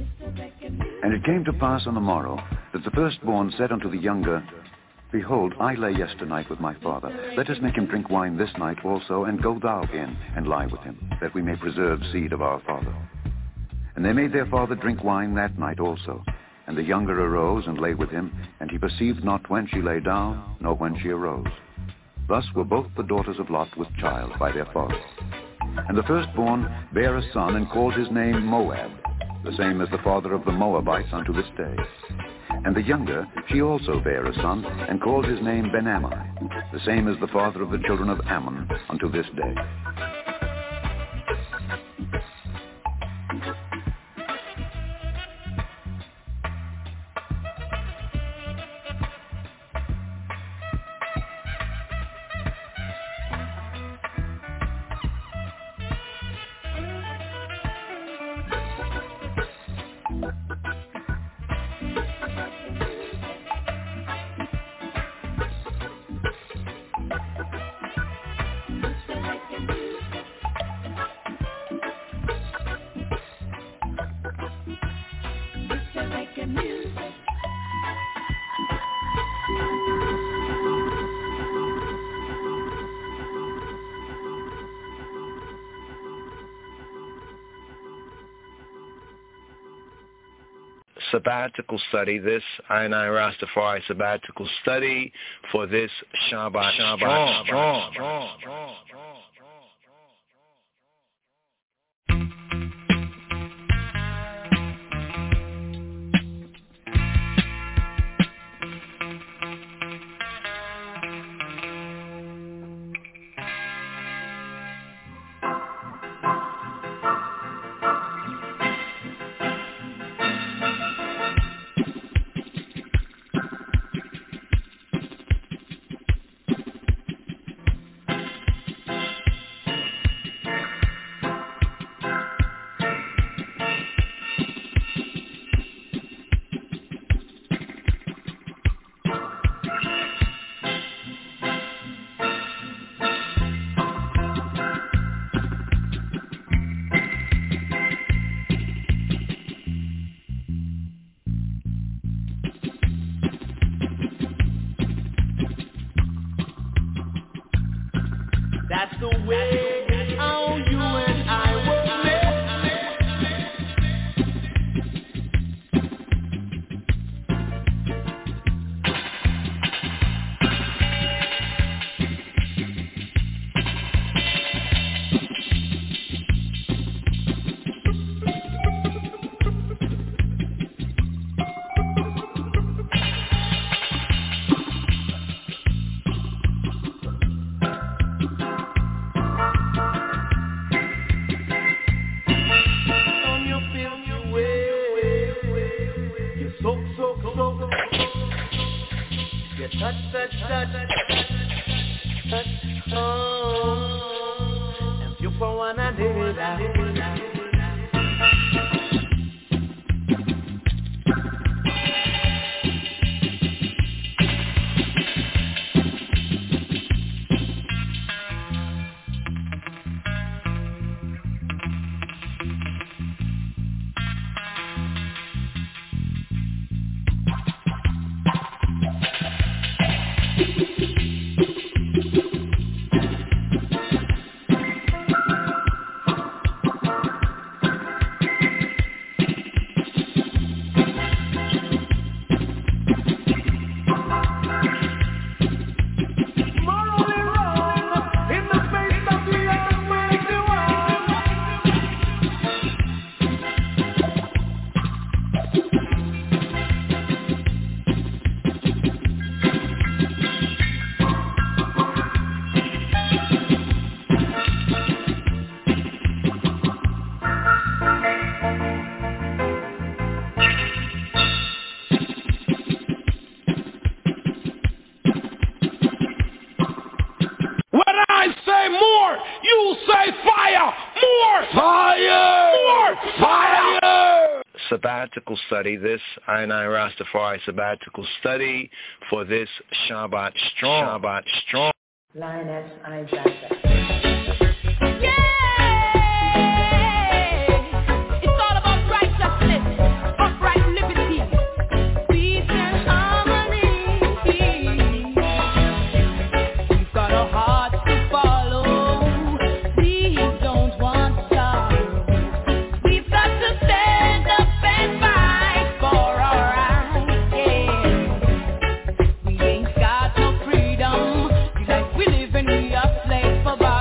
And it came to pass on the morrow, that the firstborn said unto the younger, Behold, I lay yesternight with my father. Let us make him drink wine this night also, and go thou in, and lie with him, that we may preserve seed of our father. And they made their father drink wine that night also. And the younger arose and lay with him, and he perceived not when she lay down, nor when she arose. Thus were both the daughters of Lot with child by their father. And the firstborn bare a son, and called his name Moab, the same as the father of the Moabites unto this day. And the younger, she also bare a son, and called his name Ben-Ammi, the same as the father of the children of Ammon unto this day. sabbatical study, this I and I Rastafari sabbatical study for this Shabbat Shabbat strong, strong, strong, strong. That's the way how you and I were made. Touch, touch, touch, touch, oh, and you for one another. Sabbatical study, this I and I Rastafari sabbatical study for this Shabbat strong, Shabbat strong. Lioness Isaac. We ain't got no freedom. You like we live and we are slaves for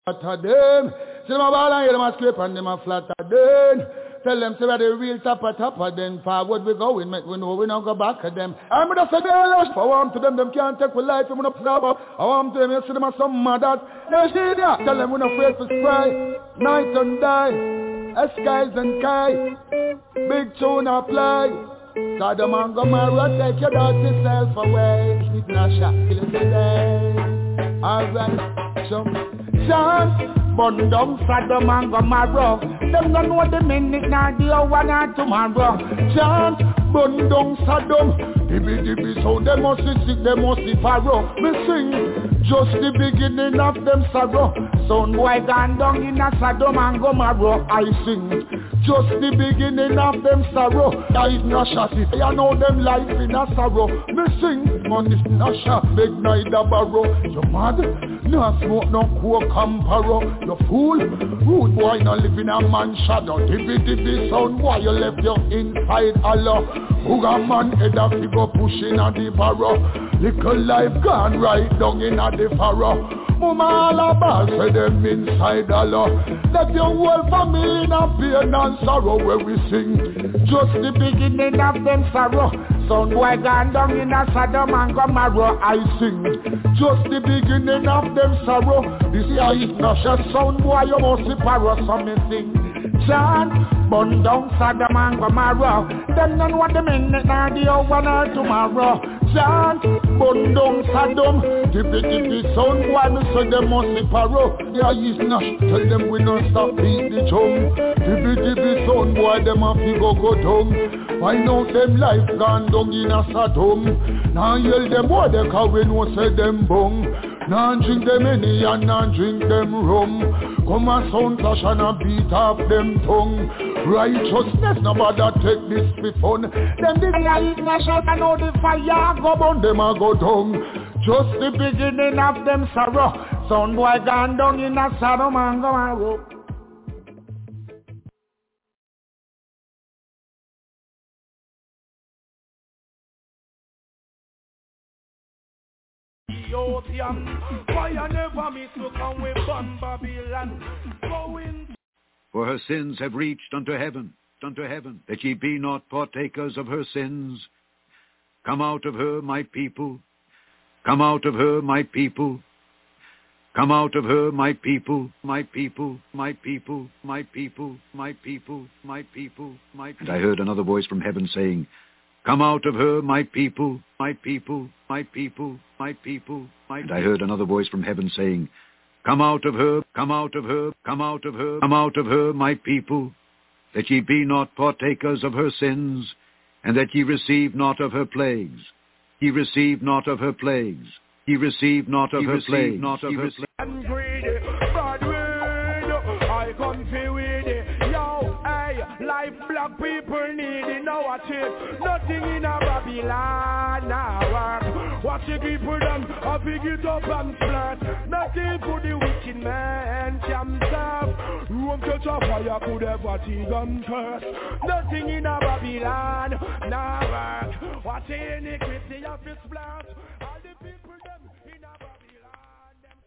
flatter them. See them a ball and hear them a scrape and them a flatter them. Tell them say we're the real top of top of them. Forward we go, we make we know we don't go back at them. I'm gonna say they rush for warm to them, them can't take with life, I'm gonna snap up. I want to them, you see them as some mad at. They see that. Tell them we're not afraid to spray. Night and day. Skies and kai. Big tune a play. Sodom and Gomorrah, take your dirty self away. It's not shot till it's today. Alright, so chant. Bun down Sodom and Gomorrah. Them don't know the minute now, the hour now tomorrow. Chant, bun down Sodom. Dibby dibby, so they must be sick, they must be pharaoh. Me sing, just the beginning of them sorrow. Son boy gone down in a Sodom and Gomorrah. I sing, just the beginning of them sorrow. I no shot it, I know them life in a sorrow. Me sing, man is no shot, big neither borrow. You mad? No smoke, no coke and paro. You fool, rude boy no live in a man shadow. Dibby dibby son boy you left your inside Allah. Who got man head up to go pushing at the barrow. Little life gone right down in a the furrow. Mama all about say them inside Allah. Let your whole family in a pain and sorrow where we sing. Just the beginning of them sorrow. Son boy gone down in a Sodom and Gomorrah. I sing. Just the beginning of them sorrow. This year is not just sound boy you must see parrot so me sing. Chant, bun down Sodom and Gomorrah. Them don't want the minute now the hour now tomorrow. Chant, bun down Sodom. Tippy tippy sound boy me say them must see parrot. Yeah is not tell them we don't stop beat the drum. Tippy tippy sound boy them a fi go go down. Find out them life gone down in a Sodom. Now yell them boy they call we no say them bung. Now drink them any and now drink them rum. Come and sound clash and a beat off them tongue. Righteousness nobody take this for fun. Them this life na shot and all the fire go burn them a go down. Just the beginning of them sorrow. Son boy gone down in a Sodom and Gomorrah. Fire never miss to come with Babylon. Going. For her sins have reached unto heaven, unto heaven, that ye be not partakers of her sins. Come out of her, my people. Come out of her, my people. Come out of her, my people, my people, my people, my people, my people, my people, my people. And I heard another voice from heaven saying, Come out of her, my people, my people, my people, my people, my people. And I heard another voice from heaven saying, Come out of her, come out of her, come out of her, come out of her, my people, that ye be not partakers of her sins, and that ye receive not of her plagues. Ye receive not of her plagues. Ye receive not of her plagues. Not of her plagues. I'm greedy, bad word, I confess with it. Yo, hey, life black people need it. Now watch it, nothing in a Babylon now work. Watch the people them, I pick it up and splat. Nothing for the wicked man can serve. Room catch a fire could ever take and curse. Nothing in a Babylon now work. Watch the iniquity of this blast. All the people them in a Babylon them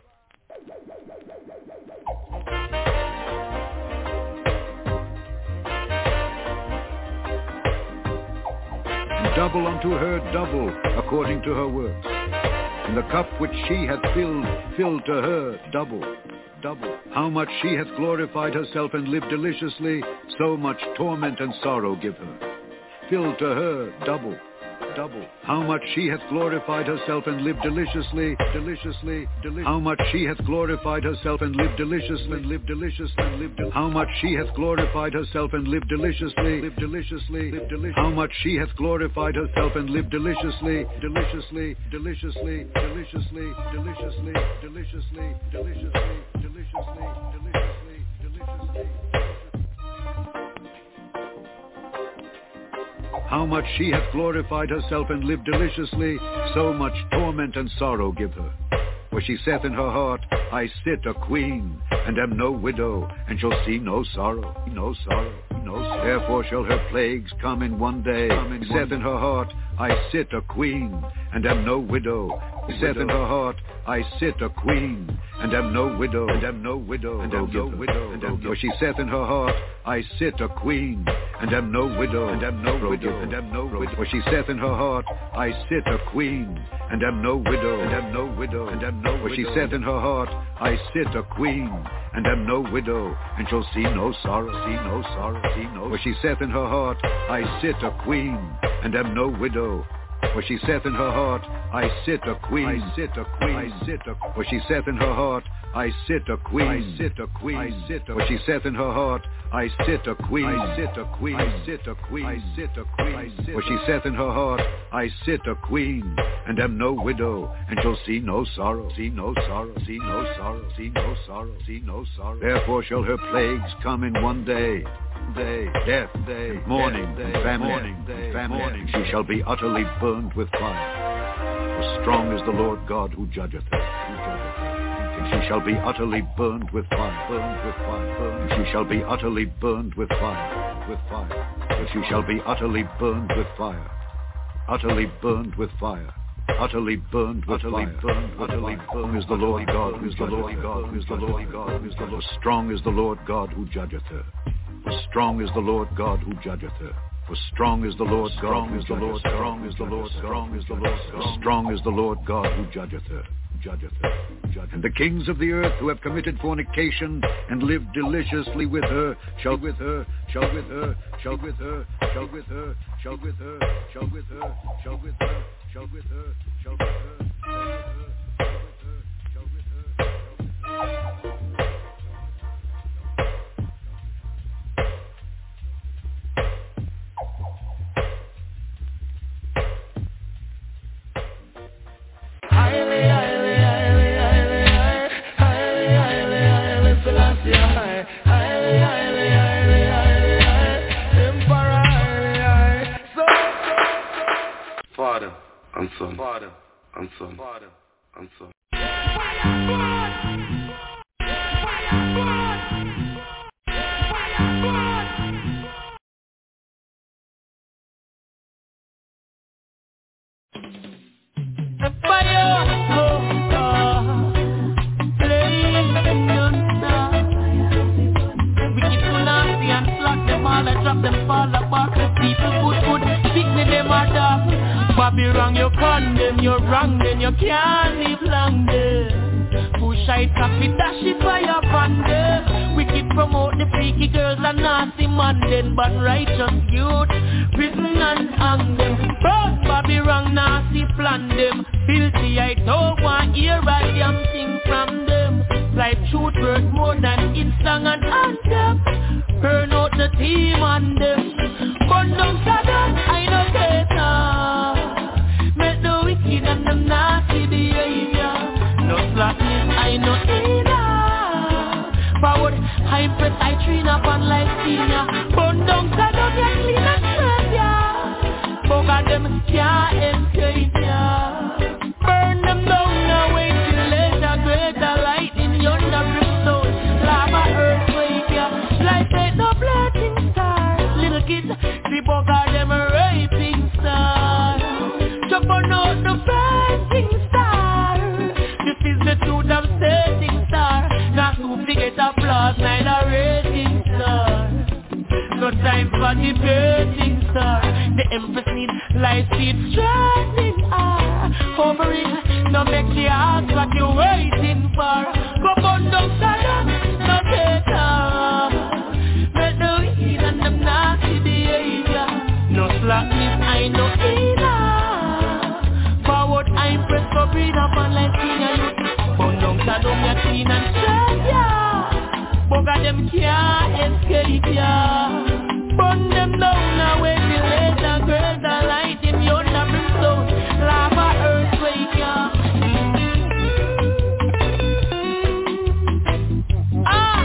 Double unto her double, according to her works. And the cup which she hath filled, filled to her double, double. How much she hath glorified herself and lived deliciously, so much torment and sorrow give her. Filled to her double, double. How much she hath glorified herself and lived deliciously, deliciously, deliciously. How much she hath glorified herself and lived deliciously, and lived deliciously, and lived del- How much she hath glorified herself and lived deliciously, lived deliciously, lived deliciously. How much she hath glorified herself and lived deliciously, deliciously, deliciously, deliciously, deliciously, deliciously, deliciously, deliciously, deliciously, deliciously. How much she hath glorified herself and lived deliciously, so much torment and sorrow give her. For she saith in her heart, I sit a queen, and am no widow, and shall see no sorrow, no sorrow, no sorrow. Therefore shall her plagues come in one day. Come in saith in her heart, I sit a queen, and am no widow. She saith in her heart, I sit a queen, and am no widow, and am no widow, and am no widow, and am no. For she saith in her heart, I sit a queen, and am no widow, and am no widow, and am no widow. For she saith in her heart, I sit a queen, and am no widow, and am no widow, and am no. For she saith in her heart, I sit a queen, and am no widow, and shall see no sorrow, see no sorrow, see no. For she saith in her heart, I sit a queen, and am no widow. For she saith in her heart, I sit a queen, I sit a queen, I sit a. For she saith in her heart, I sit a queen, I sit a queen, I sit a. For she saith in her heart, I sit a queen, I sit a queen, I sit a queen, I sit a queen, I sit. For she saith in her heart, I sit a queen, and am no widow, and shall see no sorrow, see no sorrow, see no sorrow, see no sorrow, see no sorrow. Therefore shall her plagues come in one day. Day, death, day, mourning, day, famine, morning, day, famine. Morning. She shall be utterly burned with fire. For strong is the Lord God who judgeth her. Who judgeth her. And she shall be utterly burned with fire, burned with fire, burned. And she shall be utterly burned with fire, with fire. For she shall be utterly burned with fire, utterly burned with fire. Utterly burned with utterly fire. Burned, utterly burned is the Lord God, who is the Lord God, who is the Lord God, who is the Lord. Strong is the Lord God who judgeth her. For strong is the Lord God who judgeth her. For strong is the Lord God, strong is the Lord, strong is the Lord, strong is the Lord, strong is the Lord God who judgeth her. Judgeth her. Judgeth. And the kings of the earth who have committed fornication and lived deliciously with her shall with her, shall with her, shall with her, shall with her, shall with her, shall with her, shall with her, shall with her, shall with her, shall with her, shall with her, shall with her. Father and Son, Father and Son, Father and Son. Bobby wrong, you condemn, you're wrong, then you can't live long there. Push I top it, dash it, fire upon them. Wicked promote the freaky girls and nasty man then, but righteous youth, prison and hang them. But Bobby wrong, nasty plan them. Filthy, I don't want hear a damn thing from them. Like truth worth more than instant and anthem. Burn out the team on them. Burn down Saddam, I know better. Make the wicked and them nasty behavior. No slackness, I know either. Forward, high press, I train up on like senior. Burn down Saddam, get clean and straight, yeah. Bugger them can't escape, yeah. Burn them down now, wait till later. Greater light in yonder brimstone. Lava earthquake, yeah. Life ain't no blessing star. Little kids, we bugger them a raping star. Jump on out the fighting star. This is the truth of setting star. Not to forget applause, neither rating star. No time for debating star. The empress need light speed stranding her. Hovering, no make the ask what you waiting for. Go on down Saddam, no better. Make the wicked and them nasty behavior. No slackness, I know either. Forward, I press for breed up on like senior youth. Go down Saddam, you're clean and straight, yeah. Bugger them can't escape, yeah. Burn them down now, wait till later. Greater light in yonder brimstone. Lava earthquake, yeah. Ah!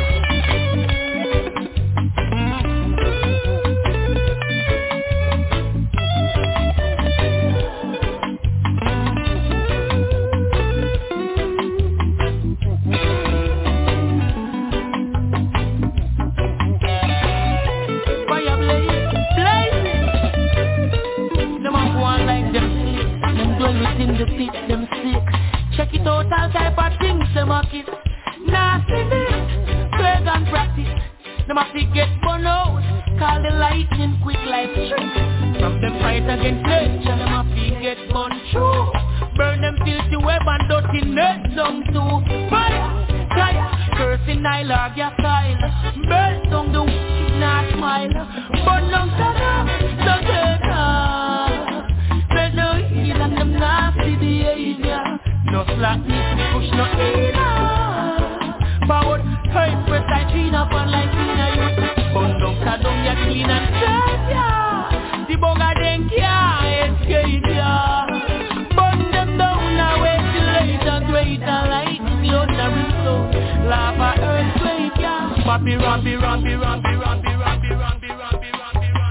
the pitch them sick. Check it out, all type of things them a kiss. Nastiness, play and practice. Them a fi get burn out. Call the lightning quick like trick. From them fight against nature, them a fi get burn through. Burn them filthy web and dirty net down to fire, fire. Cursing Nile or gas style. Burn down the wicked not smile. Burn down Saddam, no take there's no heal and them nasty behavior. No slackness, push no either. Forward, hurt, press like clean up and like cleaner youth. Burn down Saddam, ya clean and safe, yeah. The bugger then can't escape, yeah. Burn them down away till later, greater light. Thundering soul, lava earthquake, yeah. Rappy, rappy, rappy, rappy, rappy, rappy, rappy, rappy, rappy.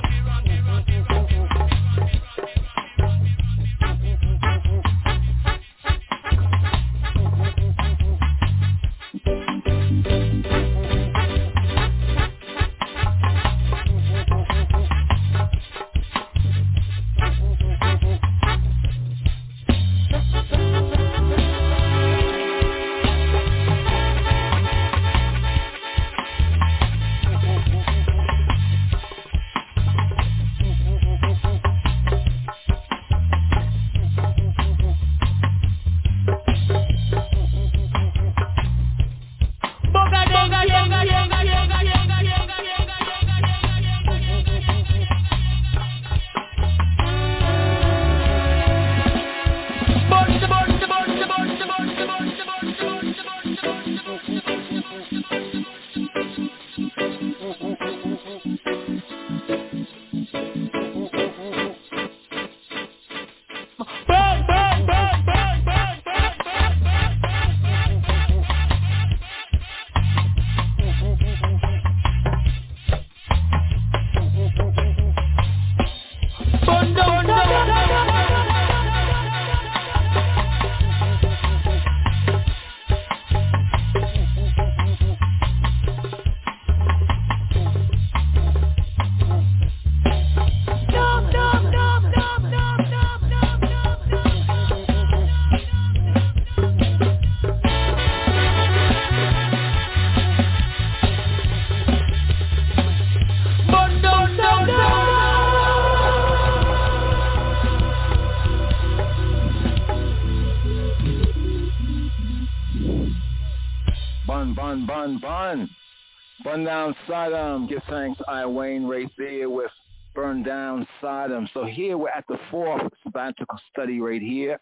Burn Down Sodom. Give thanks, I Wayne right there with Burn Down Sodom. So here we're at the fourth sabbatical study right here.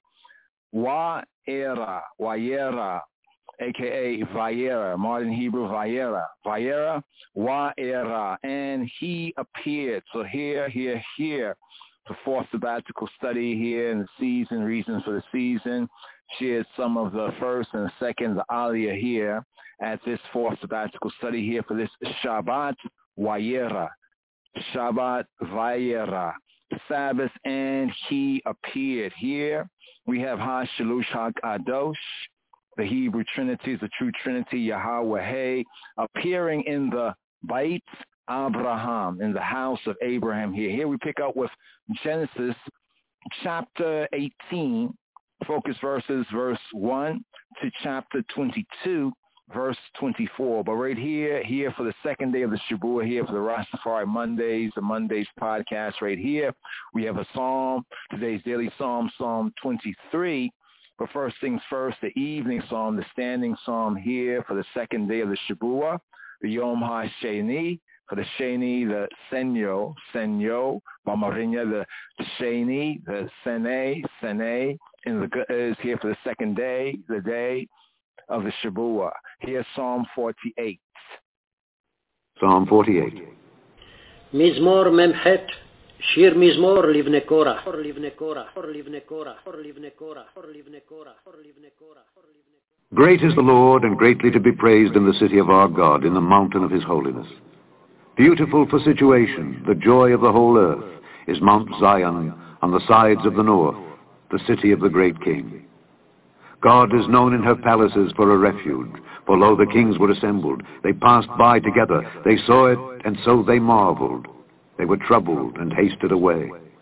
Wa'era, Wa'era, a k a. Vayera, modern Hebrew Vayera. Vayera, Wa'era, and he appeared. So here, here, here, the fourth sabbatical study here in the season, reasons for the season. Shared some of the first and the second, the Aliyah here at this fourth sabbatical study here for this Shabbat Vayera. Shabbat Vayera. Sabbath, and he appeared. Here we have HaShalush HaKadosh, the Hebrew Trinity, the true Trinity, Yahweh, appearing in the Beit Abraham, in the house of Abraham here. Here we pick up with Genesis chapter eighteen, focus verses verse one to chapter twenty-two, verse twenty-four. But right here, here for the second day of the Shabbat, here for the Rastafari Mondays, the Mondays podcast right here, we have a psalm, today's daily psalm, Psalm twenty-three. But first things first, the evening psalm, the standing psalm here for the second day of the Shabbat, the Yom HaSheni, for the Sheni, the Senyo, Senyo, Mamarinya, the Sheni, the Sene, Sene, and the is here for the second day, the day of the Shabbat. Here's Psalm forty-eight. Psalm forty-eight. Mizmor Memchet, Shir Mizmor Livne Korah, Livne Korah, Livne Korah, Livne Korah, Livne Korah, Livne Korah. Great is the Lord, and greatly to be praised in the city of our God, in the mountain of his holiness. Beautiful for situation, the joy of the whole earth, is Mount Zion on the sides of the north, the city of the great king. God is known in her palaces for a refuge, for lo, the kings were assembled. They passed by together, they saw it, and so they marveled. They were troubled and hasted away.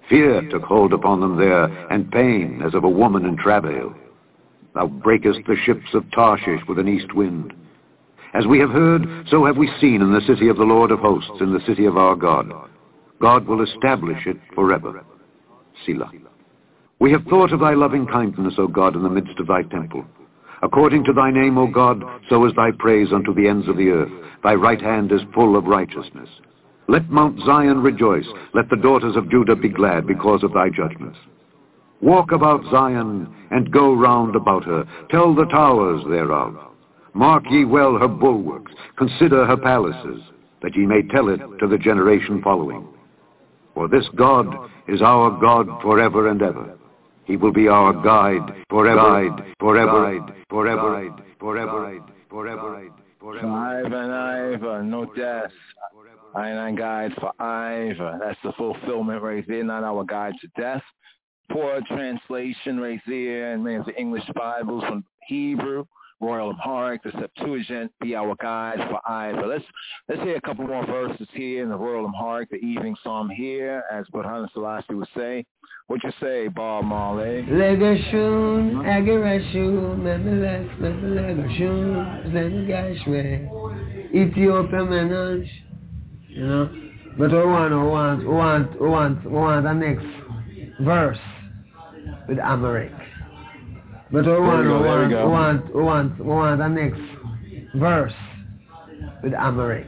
Fear took hold upon them there, and pain as of a woman in travail. Thou breakest the ships of Tarshish with an east wind. As we have heard, so have we seen in the city of the Lord of hosts, in the city of our God. God will establish it forever. Selah. We have thought of thy loving kindness, O God, in the midst of thy temple. According to thy name, O God, so is thy praise unto the ends of the earth. Thy right hand is full of righteousness. Let Mount Zion rejoice. Let the daughters of Judah be glad because of thy judgments. Walk about Zion, and go round about her. Tell the towers thereof. Mark ye well her bulwarks. Consider her palaces, that ye may tell it to the generation following. For this God is our God forever and ever. He will be our guide forever, guide, forever, guide, forever, guide, forever, forever, forever. Ivan, Ivan, no death. I and I guide for Ivan. That's the fulfillment right there, not our guide to death. Poor translation right there, and many of the English Bibles from Hebrew. Royal Amharic, the Septuagint, be our guide for Iva. Let's let's hear a couple more verses here in the Royal Amharic, the evening psalm here, as Burhan Selassie would say. What you say, Bob Marley? Legashun, Agarashun, Memeles, Memelegashun, Zengashwe, Ethiopia Menage, you know. But we want, we want, we want, we want, we want the next verse with Amharic. But we want, we want, we want, we want, we want the next verse with Amharic.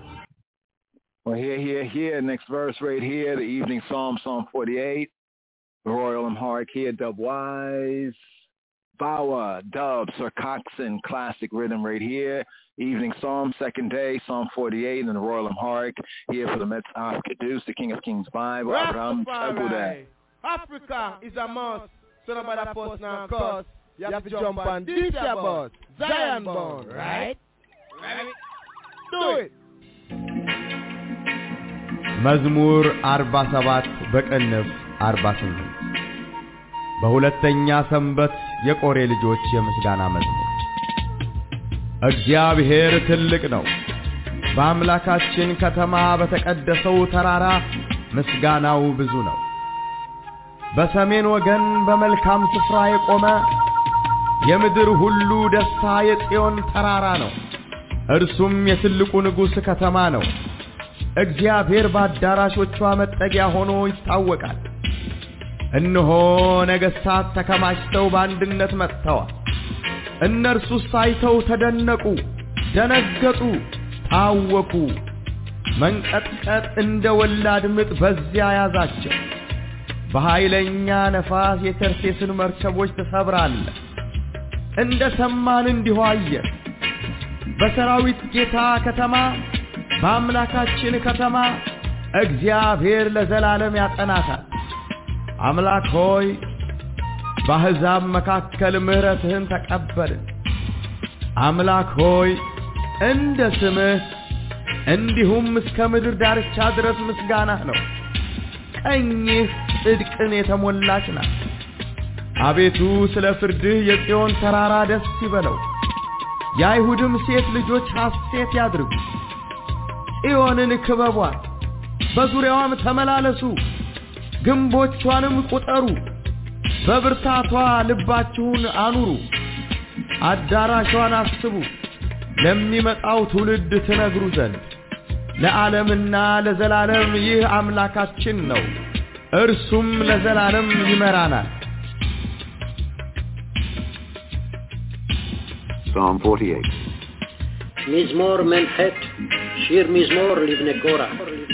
Well, here, here, here, next verse right here, the evening psalm, Psalm forty-eight, the Royal Amharic here, Dubwise, Bawa, Dub, Sir Coxon, classic rhythm right here, evening psalm, second day, Psalm forty-eight, and the Royal Amharic here for the Metz Kedus, the King of Kings Bible, Abraham Chabuda. Africa is a must, so nobody post now cause. You have to jump on this bus, Zion born, right? Right? Do it! መዝሙር አርባ ሰባት በቅንፍ አርባ ስምንት በሁለተኛ ሰንበት የቆሬ ልጆች የምስጋና መዝሙር። እግዚአብሔር ትልቅ ነው፣ በአምላካችን ከተማ በተቀደሰው ተራራ ምስጋናው ብዙ ነው። በሰሜን ወገን በመልካም ስፍራ የቆመ የምድር ሁሉ ደስታ የጽዮን ተራራ ነው። እርሱም የትልቁ ንጉሥ ከተማ ነው። እግዚአብሔር በአዳራሾቿ መጠጊያ ሆኖ ይታወቃል። እነሆ ነገሥታት ተከማችተው በአንድነት መጥተዋል። እነርሱ ሳይተው ተደነቁ፣ ደነገጡ፣ ታወኩ። መንቀጥቀጥ እንደ ወላድ ምጥ በዚያ ያዛቸው። በኃይለኛ ነፋስ የተርሴስን መርከቦች ተሰብራለ። እንደ ሰማን እንዲሁ አየን። በሰራዊት ጌታ ከተማ በአምላካችን ከተማ እግዚአብሔር ለዘላለም ያጸናታል። አምላክ ሆይ በአሕዛብ መካከል ምሕረትህን ተቀበልን። አምላክ ሆይ እንደ ስምህ እንዲሁም እስከ ምድር ዳርቻ ድረስ ምስጋናህ ነው። ቀኝህ ጽድቅን የተሞላች ናት። አቤቱ ስለ ፍርድህ የጽዮን ተራራ ደስ ይበለው፣ የአይሁድም ሴት ልጆች ሐሴት ያድርጉ። ጽዮንን ክበቧት፣ በዙሪያዋም ተመላለሱ፣ ግንቦቿንም ቁጠሩ፣ በብርታቷ ልባችሁን አኑሩ። አዳራሿን አስቡ፣ ለሚመጣው ትውልድ ትነግሩ ዘንድ። ለዓለምና ለዘላለም ይህ አምላካችን ነው፣ እርሱም ለዘላለም ይመራናል። Psalm forty-eight. Mizmor Memchet, Shir Mizmor Livnei Korah.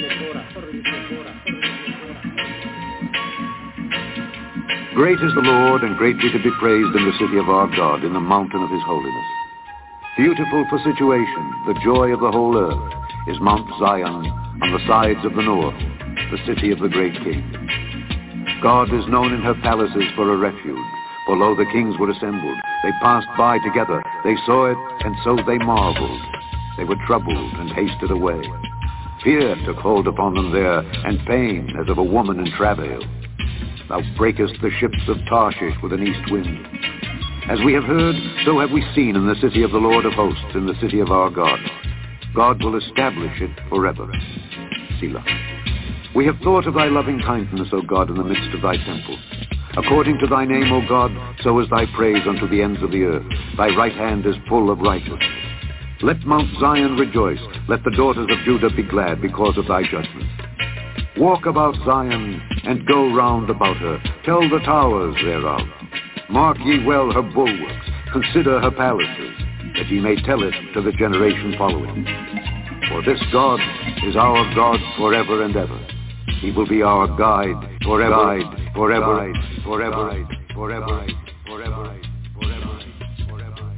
Great is the Lord, and greatly to be praised in the city of our God, in the mountain of his holiness. Beautiful for situation, the joy of the whole earth, is Mount Zion on the sides of the north, the city of the great king. God is known in her palaces for a refuge. For lo, the kings were assembled. They passed by together. They saw it, and so they marveled. They were troubled and hasted away. Fear took hold upon them there, and pain as of a woman in travail. Thou breakest the ships of Tarshish with an east wind. As we have heard, so have we seen in the city of the Lord of hosts, in the city of our God. God will establish it forever. Selah. We have thought of thy loving kindness, O God, in the midst of thy temple. According to thy name, O God, so is thy praise unto the ends of the earth. Thy right hand is full of righteousness. Let Mount Zion rejoice. Let the daughters of Judah be glad because of thy judgment. Walk about Zion, and go round about her. Tell the towers thereof. Mark ye well her bulwarks. Consider her palaces, that ye may tell it to the generation following. For this God is our God forever and ever. He will be our guide forever, guide, forever, guide, forever, guide, forever, guide, forever, guide, forever, guide, forever, guide.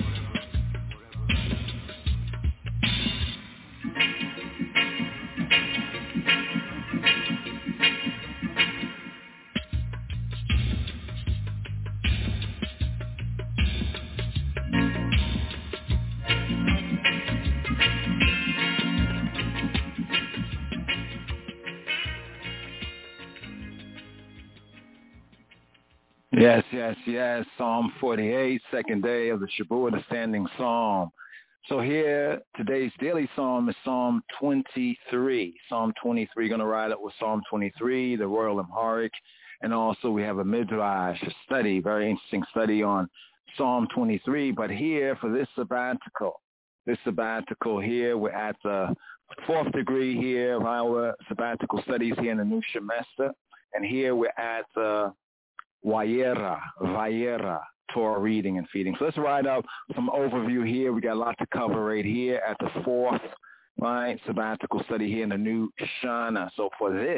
Yes, yes, yes. Psalm forty-eight, second day of the Shabbat, the standing psalm. So here, today's daily psalm is Psalm twenty-three. Psalm twenty-three, going to ride up with Psalm twenty-three, the Royal Amharic. And also we have a Midrash study, very interesting study on Psalm twenty-three. But here, for this sabbatical, this sabbatical here, we're at the fourth degree here of our sabbatical studies here in the new semester. And here we're at the Wayera, Vayera, Torah reading and feeding. So let's ride up some overview here. We got a lot to cover right here at the fourth, right, sabbatical study here in the new Shana. So for this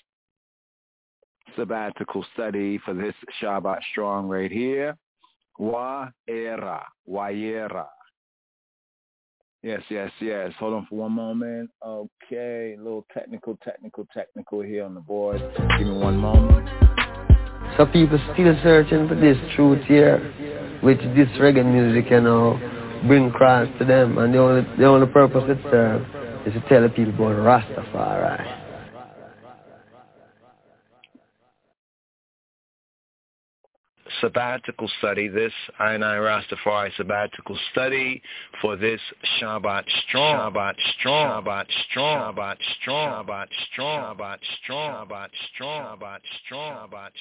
sabbatical study, for this Shabbat strong right here, Wayera, Wayera. Yes, yes, yes. Hold on for one moment. Okay, a little technical, technical, technical here on the board. Give me one moment. So people still searching for this truth here, which this reggae music, you know, bring across to them. And the only the only purpose it serves is to tell the people about Rastafari. Sabbatical study, this I and I Rastafari sabbatical study for this Shabbat strong, Shabbat strong, Shabbat strong, Shabbat strong, Shabbat strong, Shabbat strong, Shabbat strong, Shabbat strong, Shabbat strong.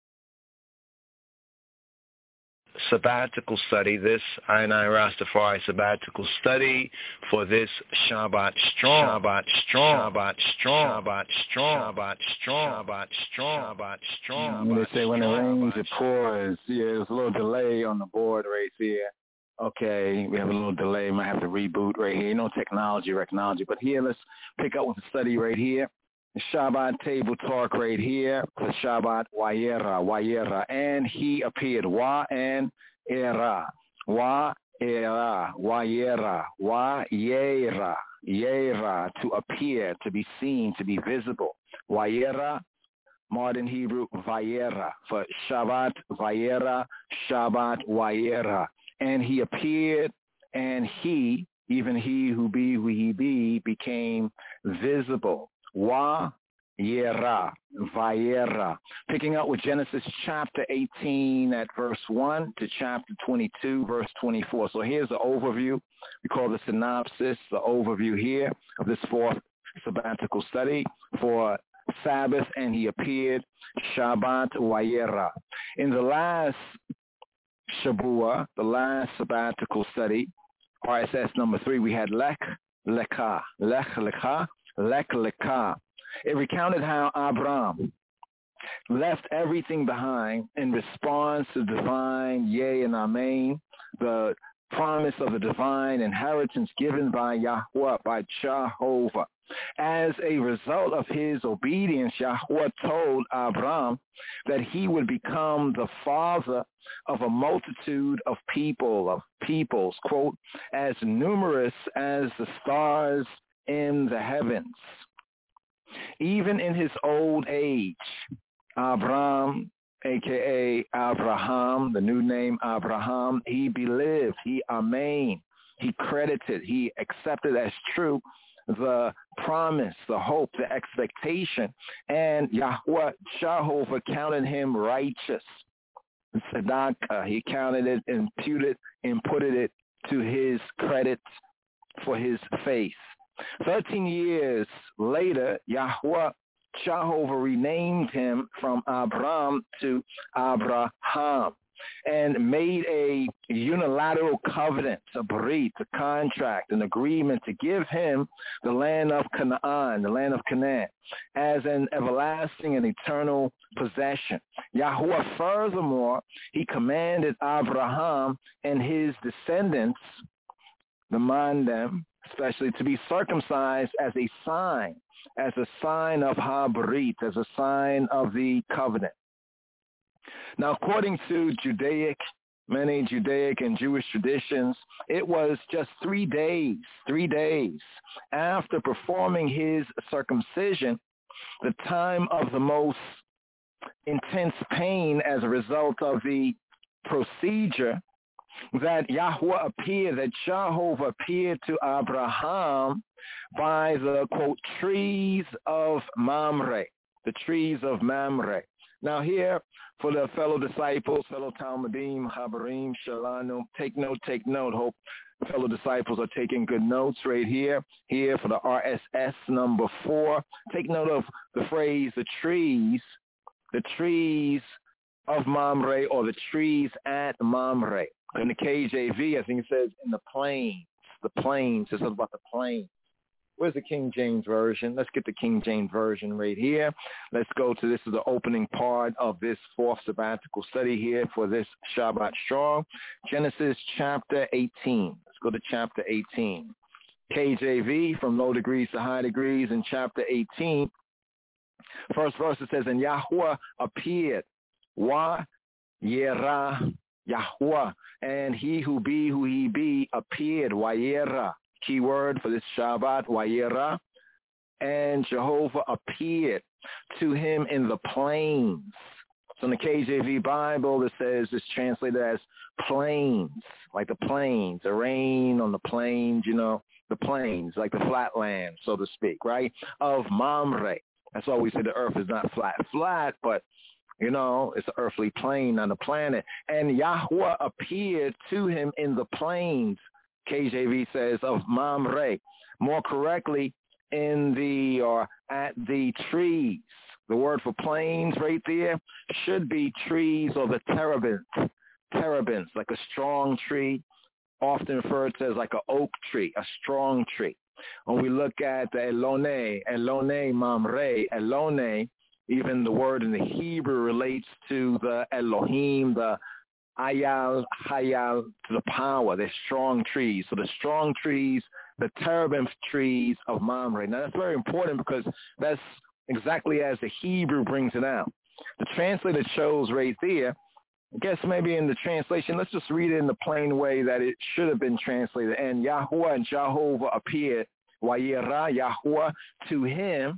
Sabbatical study, this I and I Rastafari sabbatical study for this Shabbat strong, Shabbat strong, Shabbat strong, Shabbat strong, Shabbat strong, Shabbat strong, Shabbat strong. When they say when it rains, it pours. Yeah, there's a little delay on the board right here. Okay, we have a little delay. Might have to reboot right here. No technology, technology. But here, let's pick up with the study right here. The Shabbat table talk right here for Shabbat Wayera, Wayera. And he appeared. Wa and era. Wa era. Wayera. Wa yera. Yera. To appear, to be seen, to be visible. Wayera. Modern Hebrew, Vayera. For Shabbat Vayera, Shabbat Wayera. And he appeared, and he, even he who be who he be, became visible. Wa Yera, Vayera. Picking up with Genesis chapter eighteen at verse one to chapter twenty-two, verse twenty-four. So here's the overview. We call the synopsis, the overview here of this fourth sabbatical study for Sabbath, and he appeared, Shabbat Wayera. In the last Shabua, the last sabbatical study, R S S number three, we had Lech Lecha, Lech Lecha, Lech Lecha. It recounted how Abraham left everything behind in response to divine yea and amen, the promise of the divine inheritance given by Yahweh, by Jehovah. As a result of his obedience, Yahweh told Abraham that he would become the father of a multitude of people, of peoples, quote, as numerous as the stars in the heavens. Even in his old age, Abraham, a k a. Abraham, the new name Abraham, he believed, he amen, he credited, he accepted as true the promise, the hope, the expectation, and Yahweh, Jehovah, counted him righteous. Tzedakah, he counted it, imputed, imputed it to his credit for his faith. Thirteen years later, Yahweh Jehovah renamed him from Abram to Abraham and made a unilateral covenant, a brit, a contract, an agreement to give him the land of Canaan, the land of Canaan, as an everlasting and eternal possession. Yahuwah, furthermore, he commanded Abraham and his descendants, the Mandem, especially, to be circumcised as a sign, as a sign of Habrit, as a sign of the covenant. Now, according to Judaic, many Judaic and Jewish traditions, it was just three days, three days after performing his circumcision, the time of the most intense pain as a result of the procedure, that Yahuwah appeared, that Jehovah appeared to Abraham by the, quote, trees of Mamre, the trees of Mamre. Now here, for the fellow disciples, fellow Talmudim, Habarim, Shalanu, take note, take note. Hope fellow disciples are taking good notes right here. Here for the R S S number four. Take note of the phrase, the trees, the trees of Mamre, or the trees at Mamre. In the K J V, I think it says in the plains, the plains. It says about the plains. Where's the King James Version? Let's get the King James Version right here. Let's go to, this is the opening part of this fourth sabbatical study here for this Shabbat Strong. Genesis chapter eighteen. Let's go to chapter eighteen. K J V, from low degrees to high degrees, in chapter eighteen. First verse, it says, and Yahuwah appeared. Wa Yera Yahuwah. And he who be, who he be, appeared. Wayera. Key word for this Shabbat, Wayera. And Jehovah appeared to him in the plains. So in the K J V Bible, it says, it's translated as plains, like the plains, the rain on the plains, you know, the plains, like the flatland, so to speak, right, of Mamre. That's why we say the earth is not flat, flat, but, you know, it's an earthly plane on the planet. And Yahuwah appeared to him in the plains, K J V says, of Mamre. More correctly, in the, or at the trees. The word for plains right there should be trees, or the terebinth. Terebinth, like a strong tree, often referred to as like an oak tree, a strong tree. When we look at the Elone, Elone Mamre, Elone, even the word in the Hebrew relates to the Elohim, the Ayal, Hayal, to the power. They're strong trees. So the strong trees, the terebinth trees of Mamre. Now that's very important because that's exactly as the Hebrew brings it out. The translator chose right there. I guess maybe in the translation, let's just read it in the plain way that it should have been translated. And Yahuwah and Jehovah appeared, Wayera, Yahuwah, to him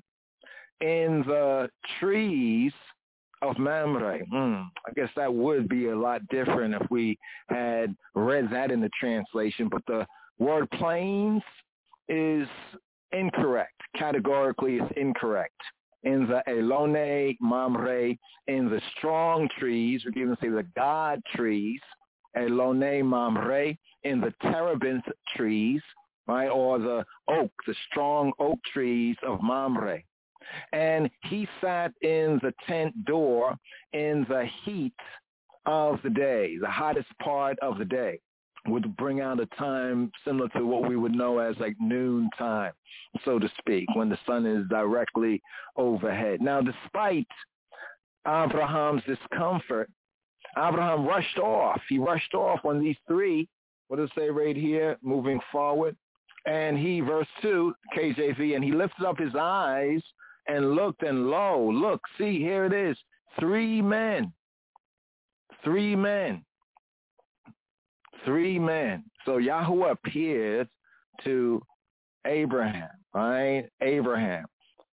in the trees of Mamre. Mm, I guess that would be a lot different if we had read that in the translation. But the word plains is incorrect. Categorically, it's incorrect. In the Elone Mamre, in the strong trees, we can even say the God trees, Elone Mamre, in the terebinth trees, right, or the oak, the strong oak trees of Mamre. And he sat in the tent door in the heat of the day, the hottest part of the day, would bring out a time similar to what we would know as like noon time, so to speak, when the sun is directly overhead. Now, despite Abraham's discomfort, Abraham rushed off. He rushed off on these three, what does it say right here, moving forward? And he, verse two, K J V, and he lifted up his eyes and looked, and lo, look, see, here it is, three men, three men. Three men. So Yahuwah appeared to Abraham, right? Abraham.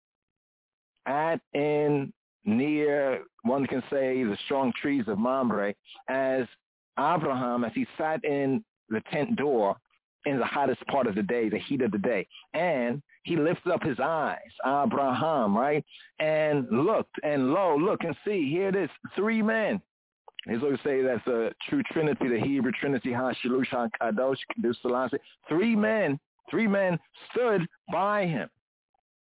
At in near, one can say, the strong trees of Mamre, as Abraham, as he sat in the tent door in the hottest part of the day, the heat of the day. And he lifted up his eyes, Abraham, right? And looked, and lo, look and see, here it is, three men. He's always say that's a true Trinity, the Hebrew Trinity, HaShalush, HaKadosh, Kedus Selassie. Three men, three men stood by him.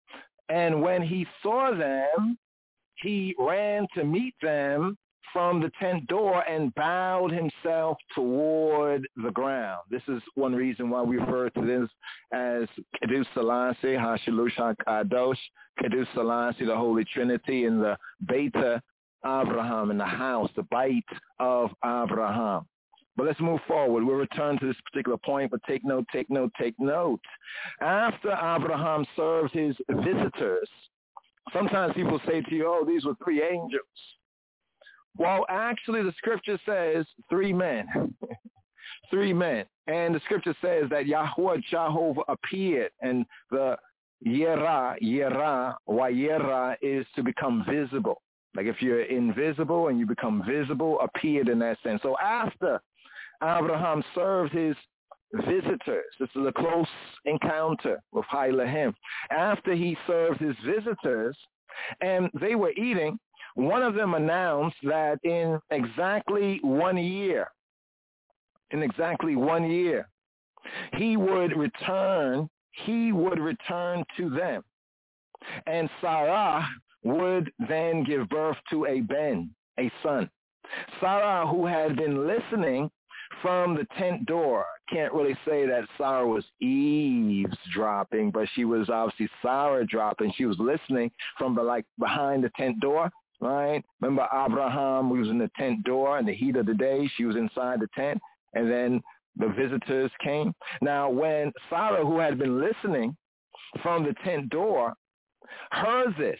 And when he saw them, he ran to meet them from the tent door and bowed himself toward the ground. This is one reason why we refer to this as Kedus Selassie, Hashilush HaKadosh, Kedus Selassie, the Holy Trinity, in the Beta Abraham, in the house, the Beit of Abraham. But let's move forward. We'll return to this particular point, but take note, take note, take note. After Abraham served his visitors, sometimes people say to you, oh, these were three angels. Well, actually, the scripture says three men. Three men. And the scripture says that Yahweh Jehovah appeared, and the Yera, Yera, Wayera is to become visible. Like if you're invisible and you become visible, appeared in that sense. So after Abraham served his visitors, this is a close encounter with Elohim. After he served his visitors and they were eating, one of them announced that in exactly one year, in exactly one year, he would return, he would return to them. And Sarah would then give birth to a Ben, a son. Sarah, who had been listening from the tent door, can't really say that Sarah was eavesdropping, but she was obviously Sarah dropping. She was listening from the, like behind the tent door, right? Remember Abraham was in the tent door in the heat of the day. She was inside the tent, and then the visitors came. Now, when Sarah, who had been listening from the tent door, heard this,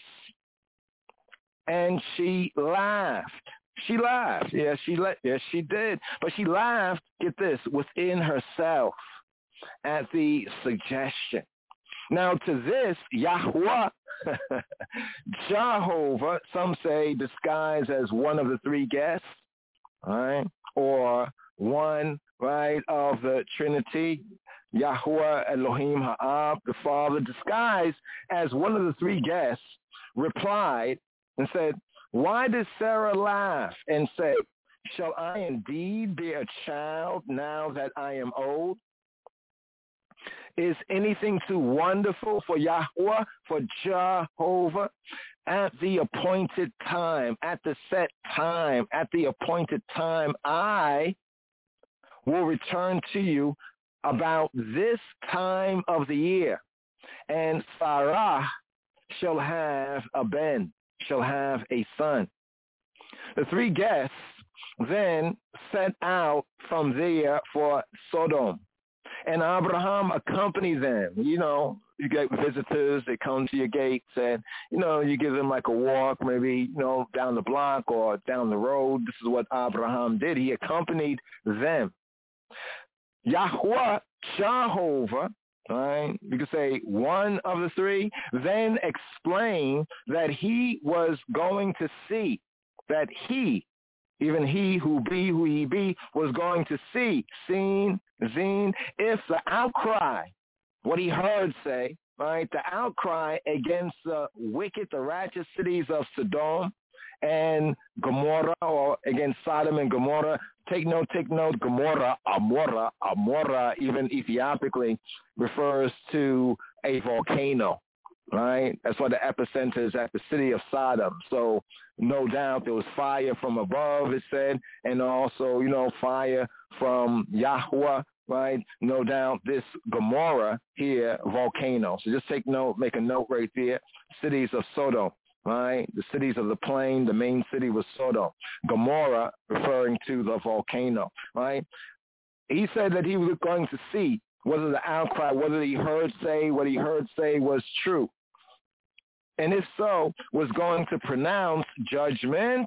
and she laughed. She laughed. Yes, she la- yes, she did. But she laughed, get this, within herself at the suggestion. Now, to this, Yahweh, Jehovah, some say disguised as one of the three guests, right? Or one, right, of the Trinity, Yahweh Elohim Ha'ab, the Father, disguised as one of the three guests, replied and said, why did Sarah laugh and say, shall I indeed be a child now that I am old? Is anything too wonderful for Yahweh, for Jehovah? At the appointed time, at the set time, at the appointed time, I will return to you about this time of the year, and Sarah shall have a Ben, shall have a son. The three guests then set out from there for Sodom, and Abraham accompanied them. You know, you get visitors, they come to your gates, and, you know, you give them like a walk, maybe, you know, down the block or down the road. This is what Abraham did. He accompanied them. Yahweh, Jehovah, right? You could say one of the three, then explained that he was going to see, that he, even he who be who he be, was going to see, seen, seen, if the outcry, what he heard say, right, the outcry against the wicked, the righteous cities of Sodom and Gomorrah, or against Sodom and Gomorrah. Take note, take note, Gomorrah, Amora, Amora, even Ethiopically, refers to a volcano, right? That's why the epicenter is at the city of Sodom. So no doubt there was fire from above, it said, and also, you know, fire from Yahweh, right? No doubt this Gomorrah here, volcano. So just take note, make a note right there, cities of Sodom. Right, the cities of the plain, the main city was Sodom. Gomorrah, referring to the volcano, right? He said that he was going to see whether the outcry, whether he heard say, what he heard say was true. And if so, was going to pronounce judgment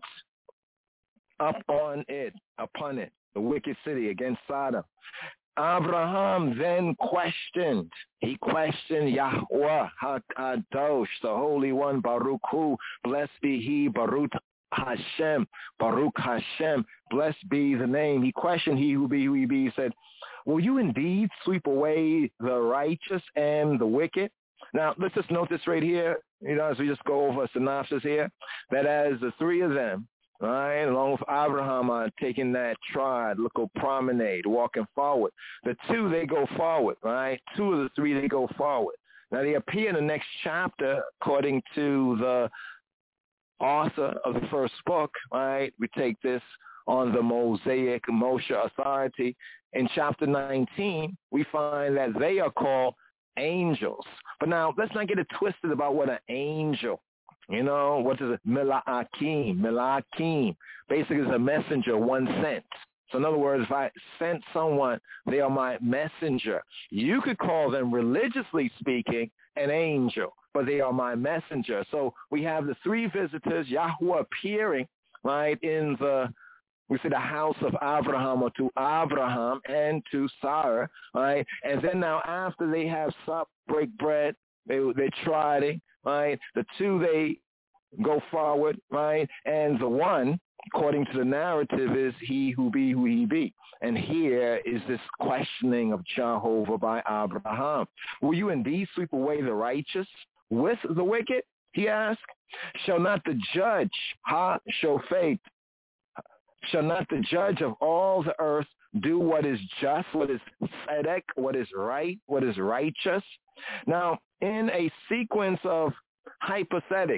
upon it, upon it, the wicked city against Sodom. Abraham then questioned, he questioned Yahweh HaKadosh, the Holy One, Baruch Hu, blessed be he, Baruch Hashem, Baruch Hashem, blessed be the name. He questioned he who be who he be. He said, will you indeed sweep away the righteous and the wicked? Now, let's just note this right here, you know, as we just go over a synopsis here, that as the three of them, right, along with Abraham are taking that trod, little promenade, walking forward. The two, they go forward, right? Two of the three, they go forward. Now, they appear in the next chapter, according to the author of the first book, right? We take this on the Mosaic Moshe Authority. In chapter nineteen, we find that they are called angels. But now, let's not get it twisted about what an angel, you know, what is it? Mila'akim, Mila'akim. Basically, it's a messenger, one sent. So in other words, if I sent someone, they are my messenger. You could call them, religiously speaking, an angel, but they are my messenger. So we have the three visitors, Yahweh appearing, right, in the, we say the house of Abraham, or to Abraham and to Sarah, right? And then now after they have supped, break bread, they, they tried it, right? The two, they go forward, right? And the one, according to the narrative, is he who be who he be. And here is this questioning of Jehovah by Abraham. Will you indeed sweep away the righteous with the wicked? He asked. Shall not the judge, ha, show faith, shall not the judge of all the earth do what is just, what is tzedek, what is right, what is righteous? Now, in a sequence of hypothetics.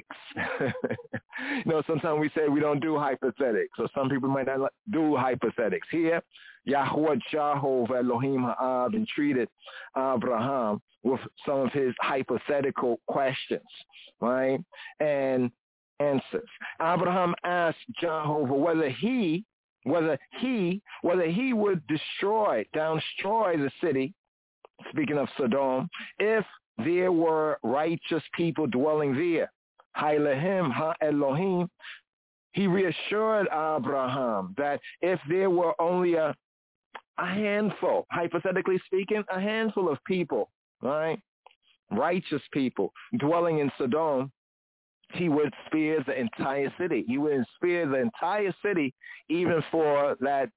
You know, sometimes we say we don't do hypothetics, or some people might not do hypothetics. Here, Yahweh Jehovah Elohim Ha'ab entreated Abraham with some of his hypothetical questions, right, and answers. Abraham asked Jehovah whether he, whether he, whether he would destroy, destroy the city, speaking of Sodom, if there were righteous people dwelling there. Hailahim ha-Elohim. He reassured Abraham that if there were only a, a handful, hypothetically speaking, a handful of people, right, righteous people dwelling in Sodom, he would spare the entire city. He would spare the entire city even for that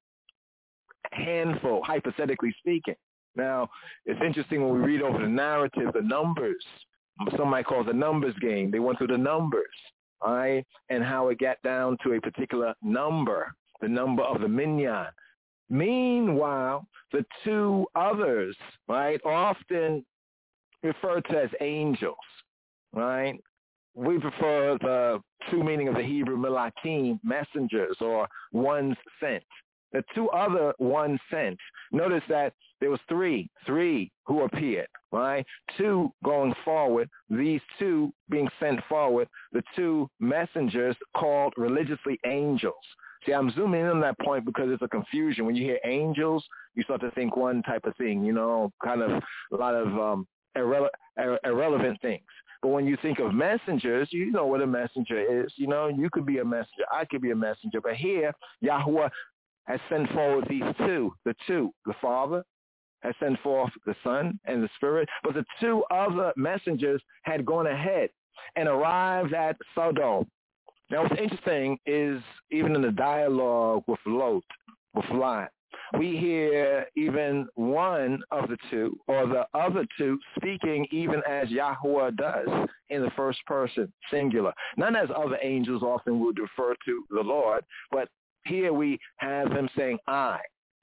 handful, hypothetically speaking. Now, it's interesting when we read over the narrative, the numbers, some might call it the numbers game. They went through the numbers, all right, and how it got down to a particular number, the number of the minyan. Meanwhile, the two others, right, often referred to as angels, right? We prefer the true meaning of the Hebrew Milakim, messengers, or ones sent. The two other ones sent. Notice that there was three, three who appeared, right? Two going forward, these two being sent forward, the two messengers called religiously angels. See, I'm zooming in on that point because it's a confusion. When you hear angels, you start to think one type of thing, you know, kind of a lot of um, irrele- ir- irrelevant things. But when you think of messengers, you know what a messenger is. You know, you could be a messenger. I could be a messenger. But here, Yahweh has sent forward these two, the two, the Father has sent forth the Son and the Spirit, but the two other messengers had gone ahead and arrived at Sodom. Now, what's interesting is even in the dialogue with Lot, with Lot, we hear even one of the two or the other two speaking even as Yahweh does in the first person, singular. Not as other angels often would refer to the Lord, but here we have them saying, I.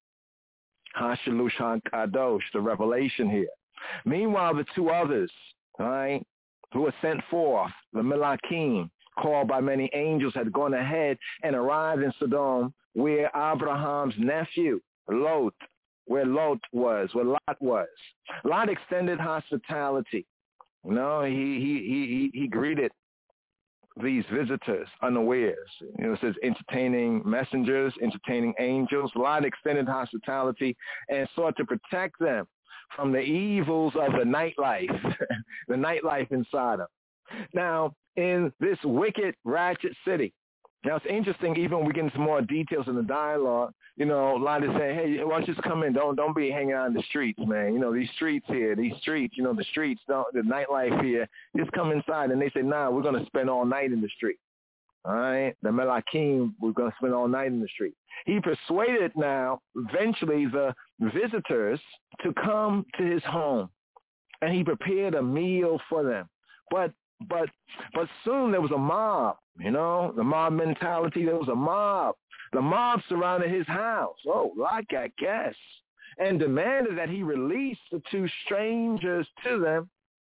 HaShalush HaKadosh, the revelation here. Meanwhile, the two others, right, who were sent forth, the Milakim, called by many angels, had gone ahead and arrived in Sodom, where Abraham's nephew, Lot, where Lot was, where Lot was. Lot extended hospitality. You know, he he he he greeted these visitors unawares. You know, it says entertaining messengers, entertaining angels. Lot extended hospitality and sought to protect them from the evils of the nightlife, the nightlife in Sodom. Now, in this wicked, ratchet city, now it's interesting, even when we get into more details in the dialogue, you know, Lot is saying, hey, why don't you just come in? Don't don't be hanging out in the streets, man. You know, these streets here, these streets, you know, the streets, don't, the nightlife here, just come inside. And they say, nah, we're going to spend all night in the street. All right? The Melakim, we're going to spend all night in the street. He persuaded now, eventually, the visitors to come to his home. And he prepared a meal for them. But But but soon there was a mob, you know, the mob mentality. There was a mob. The mob surrounded his house. Oh, like I guess, and demanded that he release the two strangers to them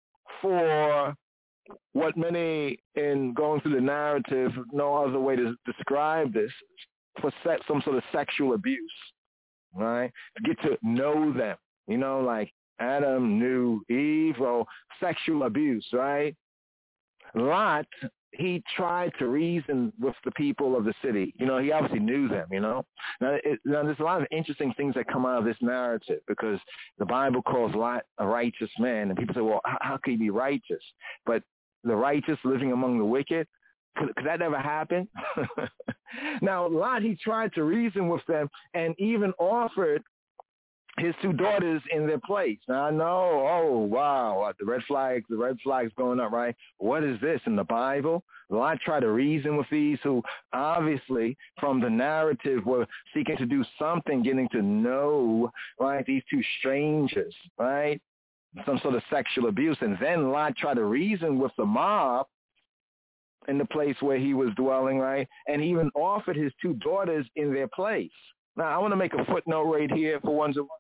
for what many, in going through the narrative, no other way to describe this, for se- some sort of sexual abuse, right? To get to know them, you know, like Adam knew Eve, or sexual abuse, right? Lot, he tried to reason with the people of the city. You know, he obviously knew them, you know. Now, it, now, there's a lot of interesting things that come out of this narrative, because the Bible calls Lot a righteous man. And people say, well, how, how could he be righteous? But the righteous living among the wicked, could, could that ever happen? Now, Lot, he tried to reason with them and even offered his two daughters in their place. Now I know, oh, wow, the red flag, the red flag's going up, right? What is this in the Bible? Lot tried to reason with these who obviously from the narrative were seeking to do something, getting to know, right, these two strangers, right? Some sort of sexual abuse. And then Lot tried to reason with the mob in the place where he was dwelling, right? And he even offered his two daughters in their place. Now, I want to make a footnote right here for ones of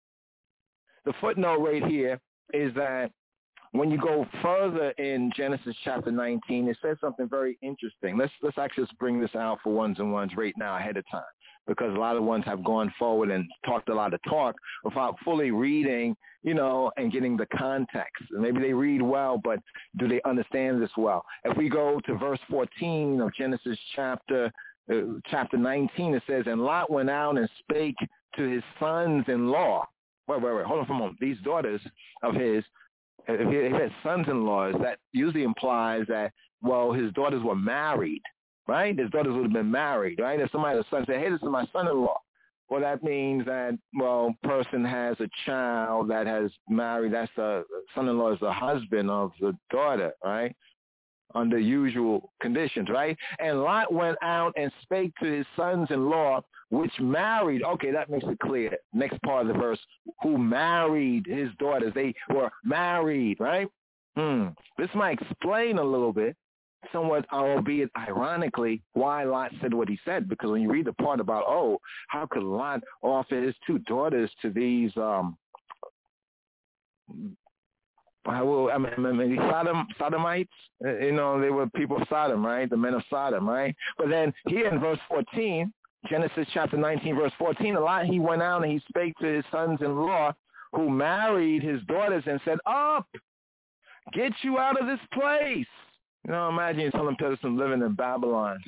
The footnote right here is that when you go further in Genesis chapter nineteen, it says something very interesting. Let's let's actually just bring this out for ones and ones right now ahead of time, because a lot of ones have gone forward and talked a lot of talk without fully reading, you know, and getting the context. And maybe they read well, but do they understand this well? If we go to verse fourteen of Genesis chapter uh, chapter nineteen, it says, "And Lot went out and spake to his sons-in-law." Wait, wait, wait. Hold on for a moment. These daughters of his, if he, if he had sons-in-laws, that usually implies that, well, his daughters were married, right? His daughters would have been married, right? If somebody, the son said, hey, this is my son-in-law. Well, that means that, well, person has a child that has married. That's the son-in-law is the husband of the daughter, right? Under usual conditions, right? And Lot went out and spake to his sons-in-law, which married, okay, that makes it clear. Next part of the verse, who married his daughters. They were married, right? Hmm. This might explain a little bit, somewhat, albeit ironically, why Lot said what he said. Because when you read the part about, oh, how could Lot offer his two daughters to these, um, I will, I mean, I mean Sodom, Sodomites, you know, they were people of Sodom, right? The men of Sodom, right? But then here in verse fourteen, Genesis chapter nineteen, verse fourteen, a lot, he went out and he spake to his sons-in-law who married his daughters and said, up, get you out of this place. You know, imagine you're telling a person living in Babylon.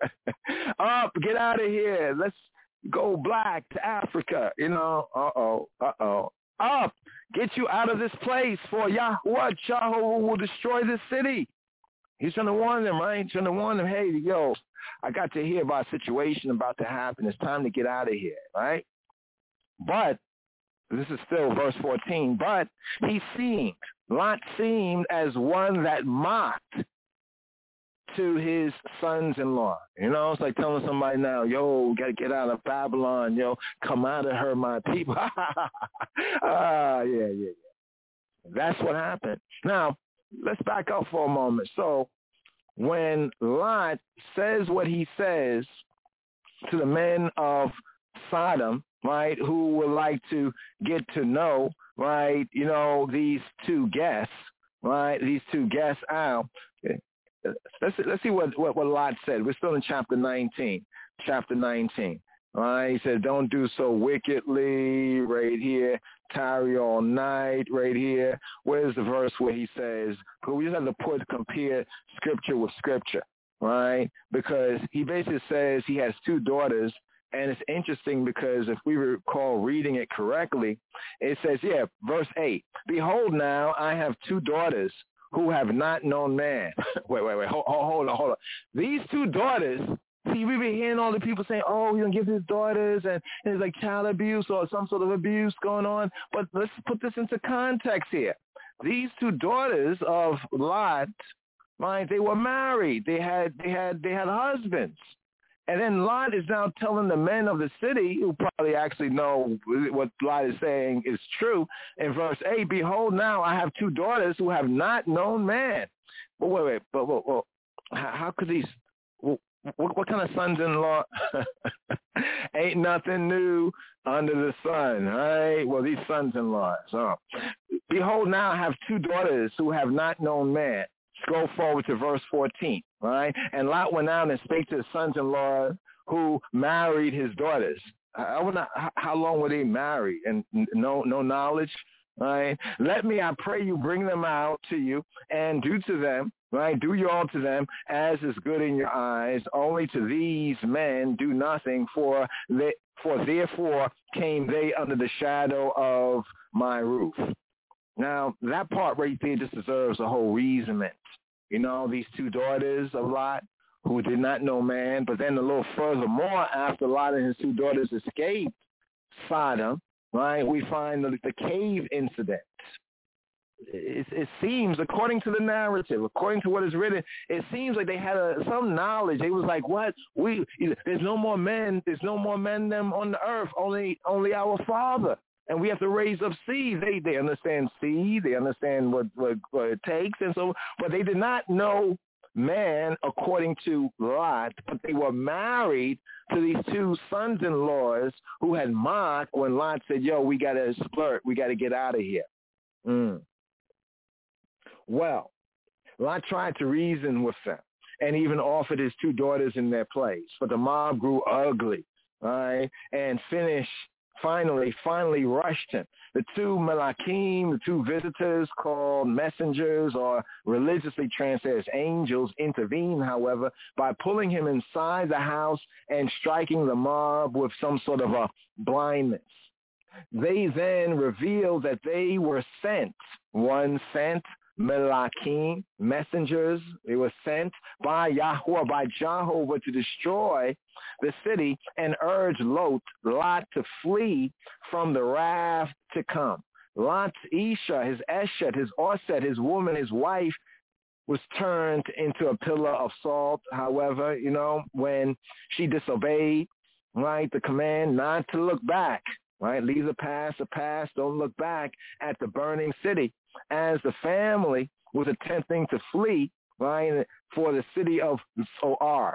Up, get out of here. Let's go black to Africa. You know, uh-oh, uh-oh. Up, get you out of this place, for Yahuwah, Jehovah will destroy this city. He's trying to warn them, right? He's trying to warn them, hey, yo, I got to hear about a situation about to happen. It's time to get out of here, right? But, this is still verse fourteen, but he seemed, Lot seemed as one that mocked to his sons-in-law. You know, it's like telling somebody now, yo, got to get out of Babylon, yo, come out of her, my people. ah, yeah, yeah, yeah. That's what happened. Now, let's back up for a moment. So when Lot says what he says to the men of Sodom, right, who would like to get to know, right, you know, these two guests, right, these two guests out, Let's let's see what, what, what Lot said. We're still in chapter nineteen. Chapter nineteen. All right. He said, don't do so wickedly right here. Tarry all night right here. Where's the verse where he says, because we just have to put, compare scripture with scripture, right? Because he basically says he has two daughters. And it's interesting because if we recall reading it correctly, it says, yeah, verse eight, behold now, I have two daughters who have not known man. wait, wait, wait, hold, hold on, hold on. These two daughters, see, we've been hearing all the people saying, oh, he's going to give his daughters, and, and it's like child abuse or some sort of abuse going on. But let's put this into context here. These two daughters of Lot, right, they were married. They had, they had, they had husbands. And then Lot is now telling the men of the city, who probably actually know what Lot is saying is true, in verse eight, behold, now I have two daughters who have not known man. But wait, wait, but, but, but how could these, what, what kind of sons-in-law? Ain't nothing new under the sun, right? Well, these sons-in-laws. Oh. behold, now I have two daughters who have not known man. Scroll forward to verse fourteen, right? And Lot went out and spake to his sons-in-law who married his daughters. I wonder how long were they married and no no knowledge, right? Let me, I pray you, bring them out to you and do to them, right? Do you all to them as is good in your eyes. Only to these men do nothing, for they, for therefore came they under the shadow of my roof. Now, that part right there just deserves a whole reasonment. You know, these two daughters of Lot who did not know man, but then a little furthermore, after Lot and his two daughters escaped Sodom, right, we find the, the cave incident. It, it seems, according to the narrative, according to what is written, it seems like they had a, some knowledge. They was like, what? We There's no more men. There's no more men them on the earth, only only our Father. And we have to raise up seed. They they understand seed. They understand what, what, what it takes. And so, but they did not know man according to Lot, but they were married to these two sons-in-laws who had mocked when Lot said, yo, we got to splurt. We got to get out of here. Mm. Well, Lot tried to reason with them and even offered his two daughters in their place. But the mob grew ugly, right, and finished Finally, finally rushed him. The two Malakim, the two visitors called messengers or religiously translated as angels, intervened, however, by pulling him inside the house and striking the mob with some sort of a blindness. They then revealed that they were sent, one sent, Malakim, messengers, they were sent by Yahweh, by Jehovah to destroy the city and urge Lot, Lot to flee from the wrath to come. Lot's Isha, his Eshet, his Orset, his woman, his wife was turned into a pillar of salt. However, you know, when she disobeyed, right, the command not to look back, right, leave the past, the past, don't look back at the burning city. As the family was attempting to flee, right, for the city of Zoar.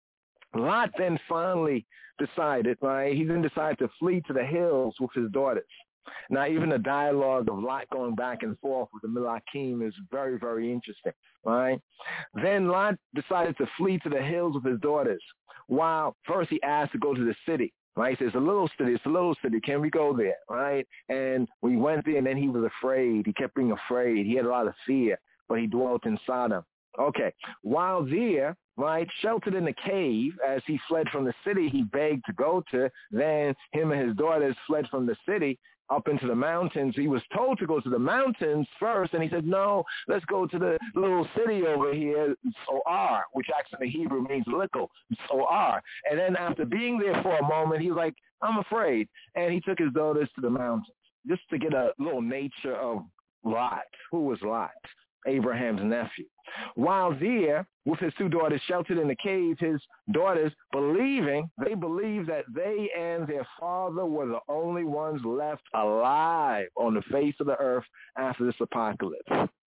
Lot then finally decided, right, he then decided to flee to the hills with his daughters. Now, even the dialogue of Lot going back and forth with the Malakim is very, very interesting, right? Then Lot decided to flee to the hills with his daughters, while first he asked to go to the city. Right, he says, a little city, it's a little city, can we go there, right? And we went there, and then he was afraid. He kept being afraid. He had a lot of fear, but he dwelt in Sodom. Okay, while there, right, sheltered in the cave, as he fled from the city he begged to go to, then him and his daughters fled from the city up into the mountains. He was told to go to the mountains first, and he said, no, let's go to the little city over here, Zoar, which actually in Hebrew means little, Zoar. And then after being there for a moment, he was like, I'm afraid. And he took his daughters to the mountains just to get a little nature of Lot. Who was Lot? Abraham's nephew. While there, with his two daughters sheltered in the cave, his daughters believing, they believed that they and their father were the only ones left alive on the face of the earth after this apocalypse.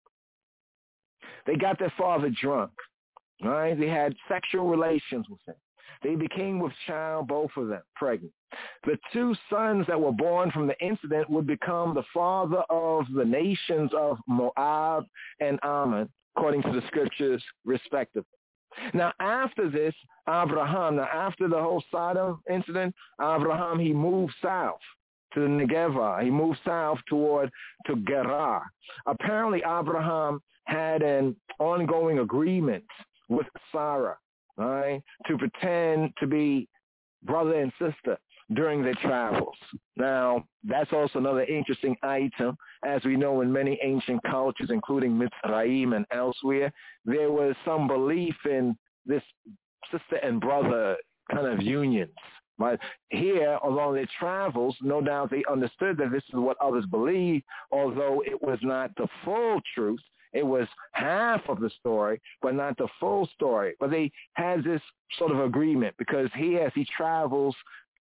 They got their father drunk, right? They had sexual relations with him. They became with child, both of them, pregnant. The two sons that were born from the incident would become the father of the nations of Moab and Ammon, according to the scriptures, respectively. Now, after this, Abraham, now after the whole Sodom incident, Abraham, he moved south to the Negev. He moved south toward to Gerar. Apparently, Abraham had an ongoing agreement with Sarah, right, to pretend to be brother and sister during their travels. Now, that's also another interesting item. As we know, in many ancient cultures, including Mitzrayim and elsewhere, there was some belief in this sister and brother kind of unions. But here, along their travels, no doubt they understood that this is what others believed, although it was not the full truth. It was half of the story, but not the full story. But they had this sort of agreement because he, as he travels,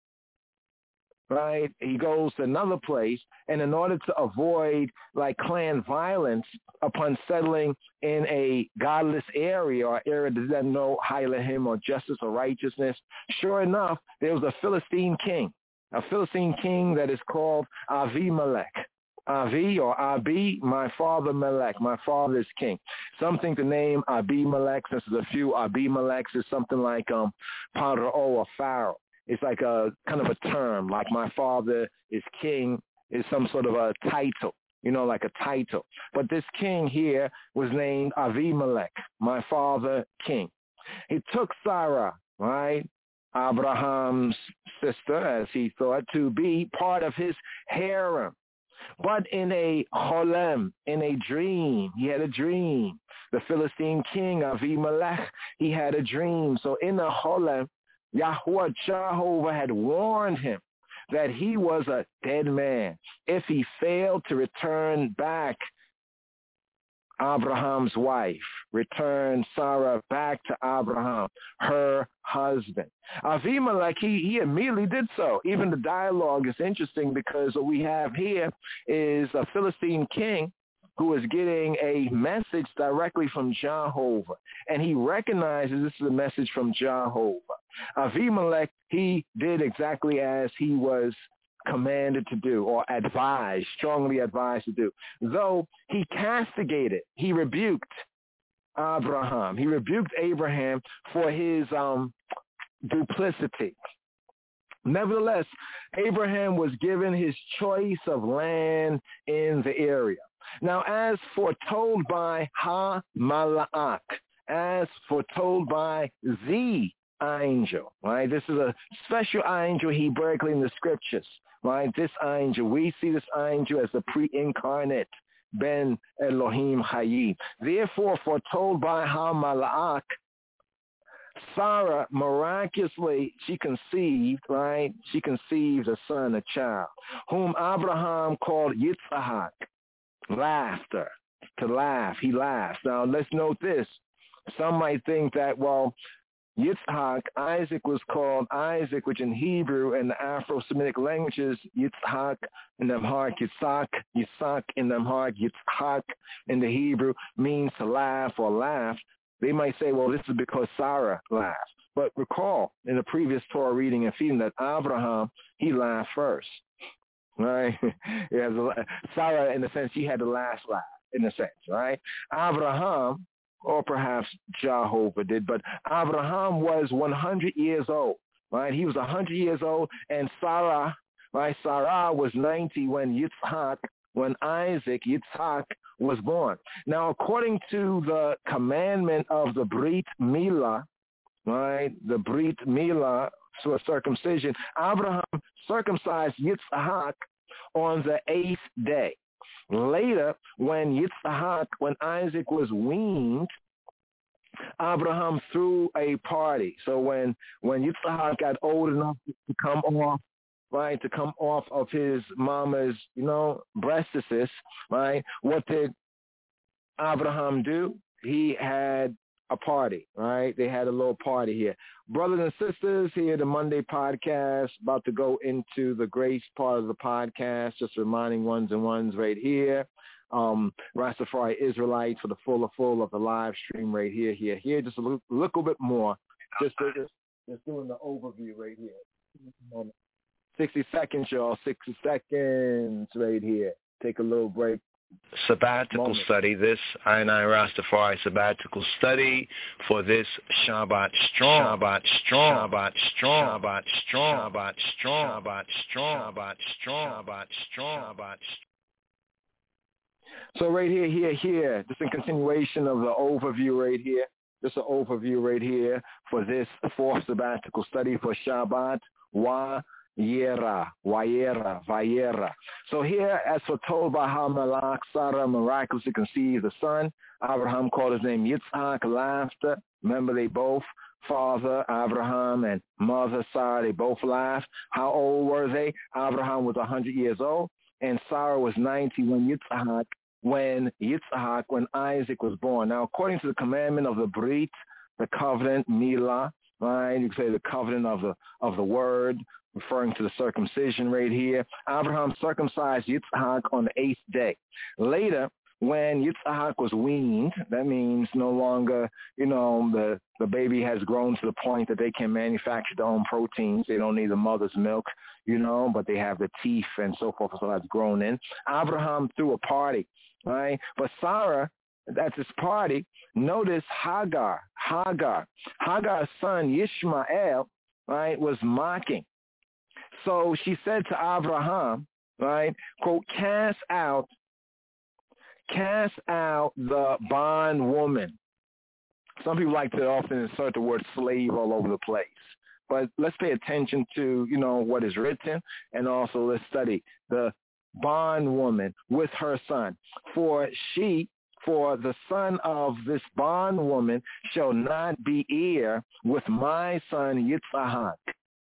right, he goes to another place, and in order to avoid like clan violence upon settling in a godless area or area that doesn't know Elohim or justice or righteousness, sure enough, there was a Philistine king, a Philistine king that is called Avimelech. Avi or Abi, my father Melech, my father is king. Some think the name Abimelech, since there's a few Abimelechs, is something like um, Paro or Pharaoh. It's like a kind of a term, like my father is king is some sort of a title, you know, like a title. But this king here was named Avimelech, my father king. He took Sarah, right, Abraham's sister, as he thought, to be part of his harem. But in a holem, in a dream, he had a dream. The Philistine king, Avimelech, he had a dream. So in the holem, Yahweh Jehovah had warned him that he was a dead man if he failed to return back Abraham's wife, return Sarah back to Abraham, her husband. Avimelech, he, he immediately did so. Even the dialogue is interesting because what we have here is a Philistine king who is getting a message directly from Jehovah, and he recognizes this is a message from Jehovah. Avimelech, he did exactly as he was commanded to do or advised, strongly advised to do. Though he castigated, he rebuked Abraham. He rebuked Abraham for his um, duplicity. Nevertheless, Abraham was given his choice of land in the area. Now, as foretold by Ha-Mala'ak, as foretold by the angel, right? This is a special angel Hebraically in the scriptures, right? This angel, we see this angel as the pre-incarnate Ben Elohim Hayim. Therefore, foretold by Ha-Mala'ak, Sarah miraculously, she conceived, right? She conceived a son, a child, whom Abraham called Yitzhak. Laughter, to laugh. He laughs. Now, let's note this. Some might think that, well, Yitzhak, Isaac was called Isaac, which in Hebrew and the Afro-Semitic languages, Yitzhak in the Amharic, Yitzhak, Yitzhak in the Amharic, Yitzhak in the Hebrew means to laugh or laugh. They might say, well, this is because Sarah laughed. But recall in the previous Torah reading and feeding that Abraham, he laughed first. Right? Yeah, Sarah, in a sense, she had the last laugh, in a sense, right? Abraham, or perhaps Jehovah did, but Abraham was one hundred years old, right? He was one hundred years old, and Sarah, right? Sarah was ninety when Yitzhak, when Isaac, Yitzhak, was born. Now, according to the commandment of the Brit Milah, right? The Brit Milah, so a circumcision, Abraham circumcised Yitzhak on the eighth day. Later, when Yitzhak, when Isaac was weaned, Abraham threw a party. So when, when Yitzhak got old enough to come off, right, to come off of his mama's, you know, breastises, right, what did Abraham do? He had a party, right? They had a little party here. Brothers and sisters, here the Monday podcast, about to go into the grace part of the podcast, just reminding ones and ones right here. Um, Rastafari Israelites for the full of full of the live stream right here, here, here. Just a little, little bit more. Just, just, just doing the overview right here. sixty seconds, y'all. sixty seconds right here. Take a little break. Sabbatical Moment. Study, this I and I Rastafari sabbatical study for this Shabbat strong, Shabbat strong, Shabbat strong, Shabbat strong, Shabbat strong, Shabbat strong, Shabbat strong, Shabbat strong, Shabbat. So right here, here, here, just in continuation of the overview right here, just an overview right here for this fourth sabbatical study for Shabbat. Why? Yera, Wayera, Vayera. So here, as foretold by Ha-Mala'ak, Sarah miraculously conceived a son. Abraham called his name Yitzhak, laughter. Remember, they both, father Abraham and mother Sarah, they both laughed. How old were they? Abraham was one hundred years old, and Sarah was ninety when Yitzhak, when Yitzhak, when Isaac was born. Now, according to the commandment of the Brit, the covenant, Milah, right? You could say the covenant of the of the word, referring to the circumcision right here. Abraham circumcised Yitzhak on the eighth day. Later, when Yitzhak was weaned, that means no longer, you know, the, the baby has grown to the point that they can manufacture their own proteins. They don't need the mother's milk, you know, but they have the teeth and so forth, so that's grown in. Abraham threw a party, right? But Sarah, at this party, notice Hagar, Hagar, Hagar's son Ishmael, right, was mocking. So she said to Abraham, right, quote, cast out Cast out the bondwoman. Some people like to often insert the word slave all over the place. But let's pay attention to, you know, what is written, and also let's study the bondwoman with her son. For she, for the son of this bondwoman shall not be heir with my son Yitzhak.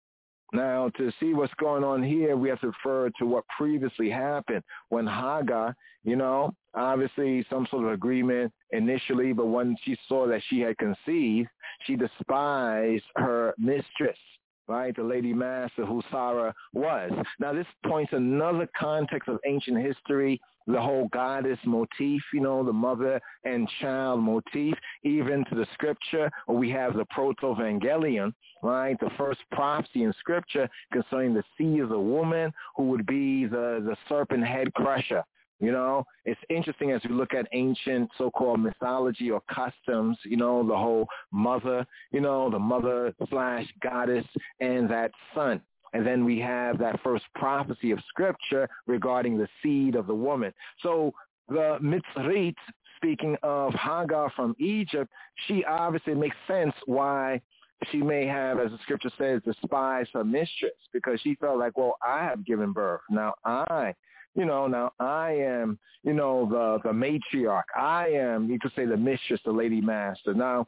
Now, to see what's going on here, we have to refer to what previously happened when Hagar, you know, obviously some sort of agreement initially, but when she saw that she had conceived, she despised her mistress, right, the lady master who Sarah was. Now, this points another context of ancient history, the whole goddess motif, you know, the mother and child motif, even to the scripture, where we have the proto-evangelion, right, the first prophecy in scripture concerning the seed of the woman who would be the, the serpent head crusher. You know, it's interesting as we look at ancient so-called mythology or customs, you know, the whole mother, you know, the mother slash goddess and that son. And then we have that first prophecy of scripture regarding the seed of the woman. So the Mitzrit, speaking of Hagar from Egypt, she obviously makes sense why she may have, as the scripture says, despised her mistress, because she felt like, well, I have given birth. Now I, you know, now I am, you know, the, the matriarch. I am, you could say, the mistress, the lady master. Now,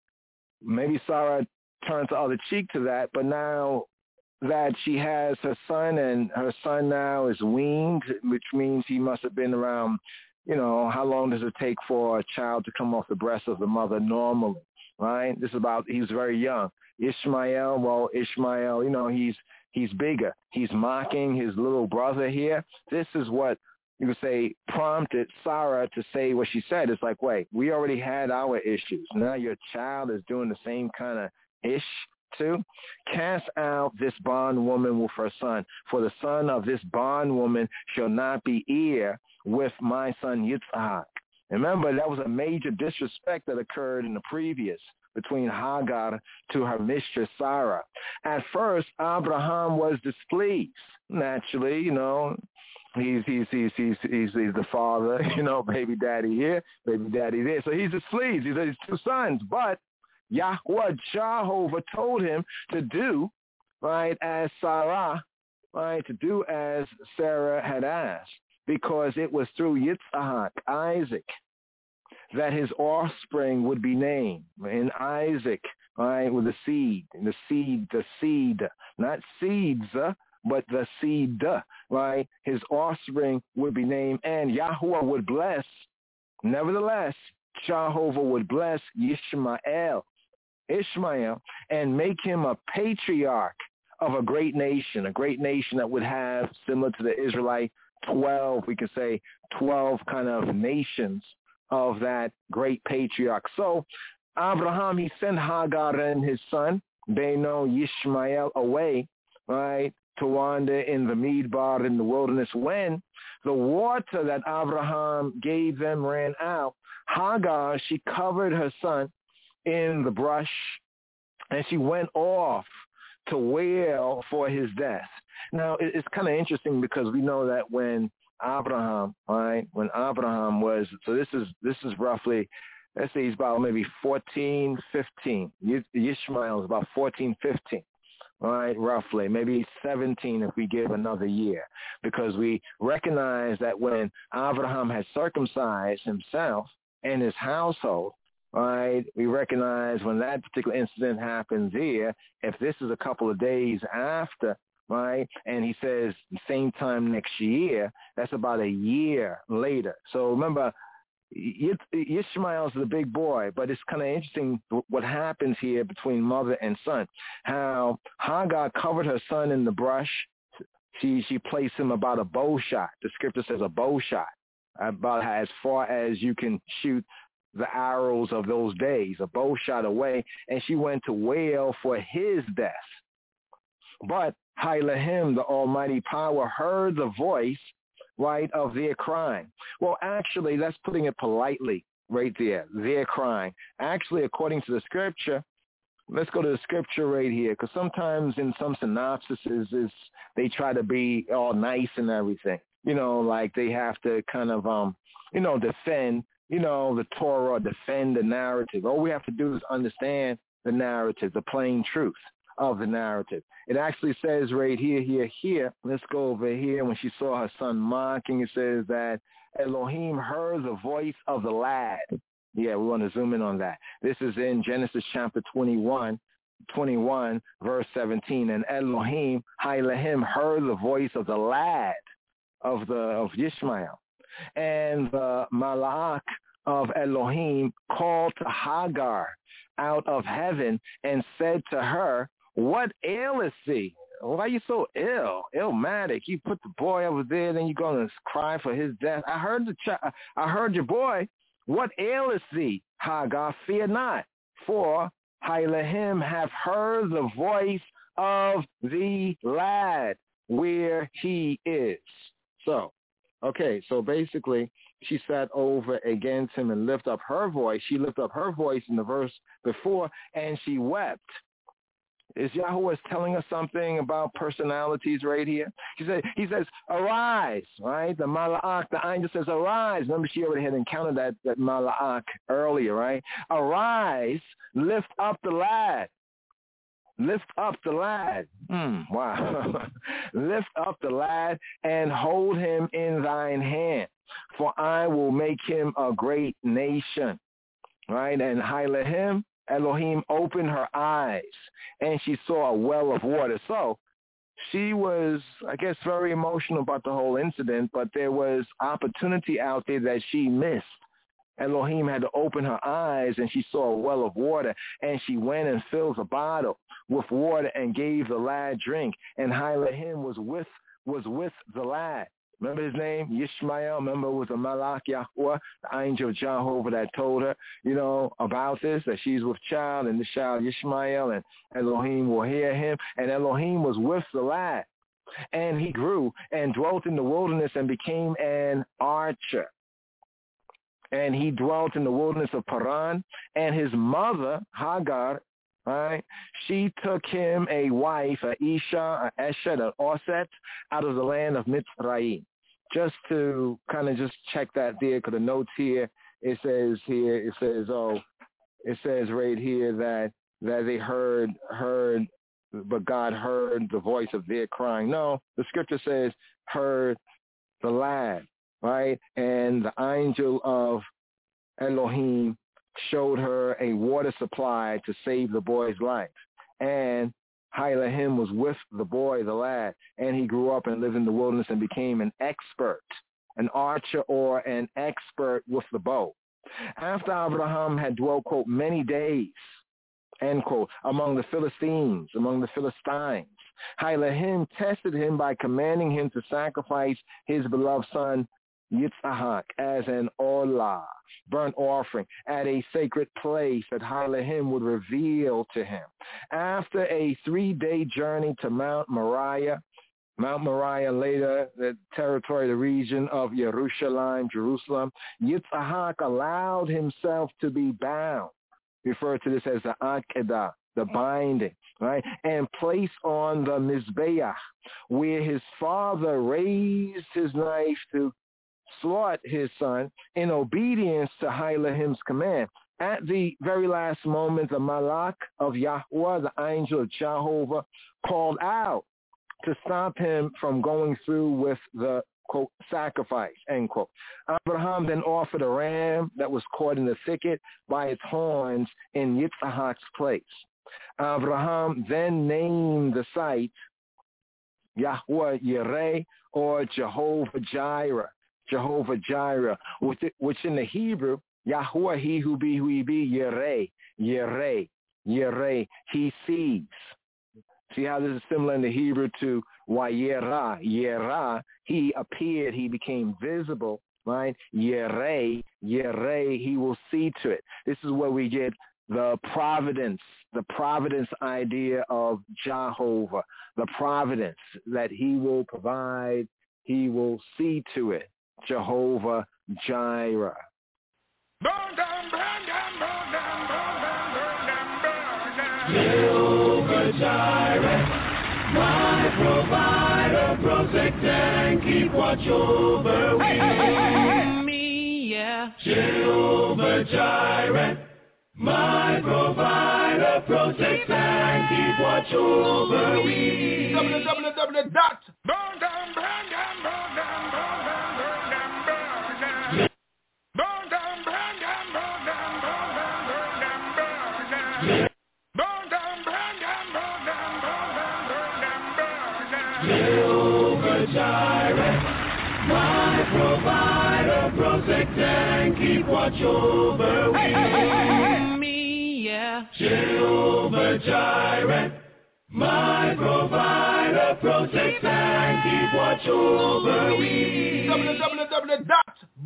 maybe Sarah turned the other cheek to that, but now that she has her son, and her son now is weaned, which means he must have been around, you know, how long does it take for a child to come off the breast of the mother normally, right? This is about, he was very young. Ishmael, well, Ishmael, you know, he's he's bigger. He's mocking his little brother here. This is what you could say prompted Sarah to say what she said. It's like, wait, we already had our issues. Now your child is doing the same kind of ish too. Cast out this bondwoman with her son, for the son of this bondwoman shall not be heir with my son Yitzhak. Remember, that was a major disrespect that occurred in the previous between Hagar to her mistress Sarah. At first, Abraham was displeased. Naturally, you know, he's he's he's he's he's, he's the father, you know, baby daddy here, baby daddy there. So he's displeased. He's his two sons, but Yahweh Jehovah told him to do, right, as Sarah, right, to do as Sarah had asked, because it was through Yitzhak, Isaac, that his offspring would be named. In Isaac, right, with the seed, the seed, the seed, not seeds, but the seed, right, his offspring would be named, and Yahweh would bless, nevertheless, Jehovah would bless Ishmael, Ishmael, and make him a patriarch of a great nation, a great nation that would have, similar to the Israelite, twelve, we could say twelve kind of nations of that great patriarch. So Abraham, he sent Hagar and his son, Beno Yishmael, away, right, to wander in the Midbar, in the wilderness. When the water that Abraham gave them ran out, Hagar, she covered her son in the brush, and she went off to wail for his death. Now, it's kind of interesting because we know that when Abraham, right, when Abraham was, so this is this is roughly, let's say he's about maybe fourteen, fifteen. Ishmael is about fourteen, fifteen, right, roughly, maybe seventeen if we give another year, because we recognize that when Abraham had circumcised himself and his household, right, we recognize when that particular incident happens here, if this is a couple of days after, right, and he says the same time next year, that's about a year later. So remember, Ishmael's the big boy, but it's kind of interesting what happens here between mother and son, how Hagar covered her son in the brush. She, she placed him about a bow shot. The scripture says a bow shot. about as far as you can shoot the arrows of those days, a bow shot away, and she went to wail for his death. But Elohim, the Almighty Power, heard the voice, right, of their crying. Well, actually, that's putting it politely right there, their crying. Actually, according to the scripture, let's go to the scripture right here, because sometimes in some synopsises is they try to be all nice and everything. You know, like they have to kind of, um, you know, defend, you know, the Torah, defend the narrative. All we have to do is understand the narrative, the plain truth of the narrative. It actually says right here, here, here. Let's go over here. When she saw her son mocking, it says that Elohim heard the voice of the lad. Yeah, we want to zoom in on that. This is in Genesis chapter twenty-one, twenty-one, verse seventeen. And Elohim, Elohim, heard the voice of the lad of the of Ishmael. And the Malach of Elohim called to Hagar out of heaven and said to her, "What aileth thee? Why are you so ill, illmatic? You put the boy over there, then you're going to cry for his death. I heard the ch- I heard your boy. What aileth thee, Hagar? Fear not, for Elohim have heard the voice of the lad where he is." So, okay, so basically she sat over against him and lifted up her voice. She lifted up her voice in the verse before, and she wept. Is Yahweh telling us something about personalities right here? He said, he says, arise, right? The Mala'ak, the angel says, arise. Remember, she already had encountered that, that Mala'ak earlier, right? Arise, lift up the lad. Lift up the lad. Mm, wow. Lift up the lad and hold him in thine hand, for I will make him a great nation, right? And Elohim, Elohim opened her eyes, and she saw a well of water. So she was, I guess, very emotional about the whole incident, but there was opportunity out there that she missed. Elohim had to open her eyes, and she saw a well of water, and she went and filled a bottle with water and gave the lad drink. And Elohim was with was with the lad. Remember his name? Yishmael. Remember it was a Malach Yahweh, the angel of Jehovah that told her, you know, about this, that she's with child, and this child Yishmael, and Elohim will hear him. And Elohim was with the lad. And he grew and dwelt in the wilderness and became an archer. And he dwelt in the wilderness of Paran. And his mother, Hagar, right, she took him a wife, a Isha, a Eshet, an Osset, out of the land of Mitzrayim. Just to kind of just check that there, because the notes here, it says here, it says, oh, it says right here that that they heard, heard, but God heard the voice of their crying. No, the scripture says heard the lad, right? And the angel of Elohim showed her a water supply to save the boy's life. And Elohim was with the boy, the lad, and he grew up and lived in the wilderness and became an expert, an archer or an expert with the bow. After Abraham had dwelt, quote, many days, end quote, among the Philistines, among the Philistines, Elohim tested him by commanding him to sacrifice his beloved son Yitzhak as an olah, burnt offering, at a sacred place that Elohim would reveal to him. After a three-day journey to Mount Moriah, Mount Moriah, later the territory, the region of Jerusalem, Jerusalem, Yitzhak allowed himself to be bound, referred to this as the Akedah, the binding, right, and placed on the Mizbeach, where his father raised his knife to slaughter his son in obedience to Elohim's command. At the very last moment, the Malach of Yahweh, the angel of Jehovah, called out to stop him from going through with the, quote, sacrifice, end quote. Abraham then offered a ram that was caught in the thicket by its horns in Yitzhak's place. Abraham then named the site Yahweh Yireh, or Jehovah Jireh, Jehovah Jireh, which in the Hebrew, Yahweh, he who be, who he be, Yireh, Yireh, Yireh, he sees. See how this is similar in the Hebrew to Wayera, Yera, he appeared, he became visible, right? Yireh, Yireh, he will see to it. This is where we get the providence, the providence idea of Jehovah, the providence that he will provide, he will see to it. Jehovah Jireh. Jehovah Jireh, my provider, protect and keep watch over hey, hey, hey, hey, hey. me, yeah. Jehovah Jireh, my provider, protect and keep watch over we. www dot burn down, burn down, burn down, burn down, burn down, burn down. Burn down, burn down, burn down, burn down, burn down, burn down. Burn down, burn down, burn down, burn down, burn down, burn down. Jehovah Jireh, my provider, protect and keep watch over we. Hey, hey, hey, hey, hey. me, yeah. Jehovah Jireh, my provider, protect and keep watch over we. www dot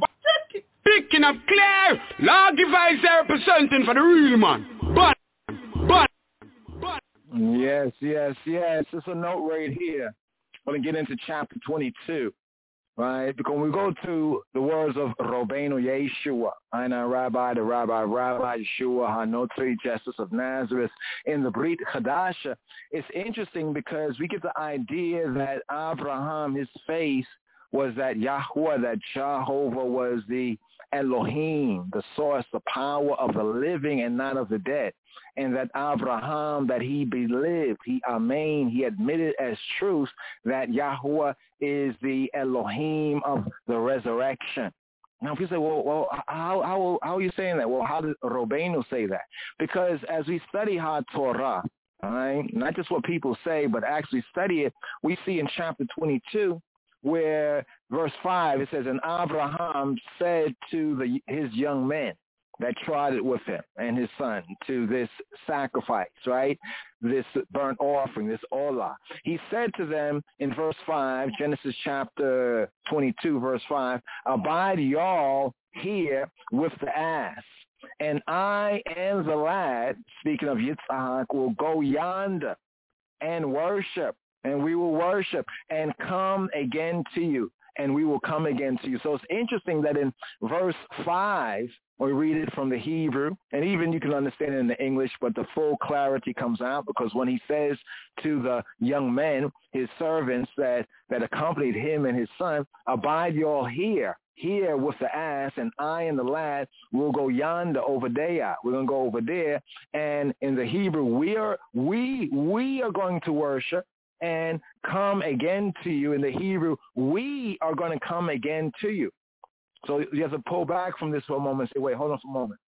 Picking up clear, Lord Device representing for the real man. But, but, but. Yes, yes, yes. It's a note right here. I'm going to get into chapter twenty-two, right? Because when we go to the words of Rabbeinu Yeshua, Aina Rabbi, the Rabbi, Rabbi Yeshua, Hanotri, Justice of Nazareth, in the Brit Chadasha, it's interesting because we get the idea that Abraham, his faith was that Yahweh, that Jehovah was the Elohim, the source, the power of the living and not of the dead. And that Abraham, that he believed, he amen, he admitted as truth that Yahweh is the Elohim of the resurrection. Now, if you say, well, well how, how, how are you saying that? Well, how did Rabbeinu say that? Because as we study HaTorah, all right, not just what people say, but actually study it, we see in chapter twenty-two, where verse five, it says, and Abraham said to the, his young men that tried it with him and his son to this sacrifice, right? This burnt offering, this olah. He said to them in verse five, Genesis chapter twenty-two, verse five, abide y'all here with the ass, and I and the lad, speaking of Yitzhak, will go yonder and worship. And we will worship and come again to you, and we will come again to you. So it's interesting that in verse five, we read it from the Hebrew, and even you can understand it in the English, but the full clarity comes out because when he says to the young men, his servants that, that accompanied him and his son, abide y'all here, here with the ass, and I and the lad will go yonder over there. We're going to go over there. And in the Hebrew, we are, we, we are going to worship and come again to you. In the Hebrew, we are going to come again to you. So you have to pull back from this for a moment and say, wait, hold on for a moment.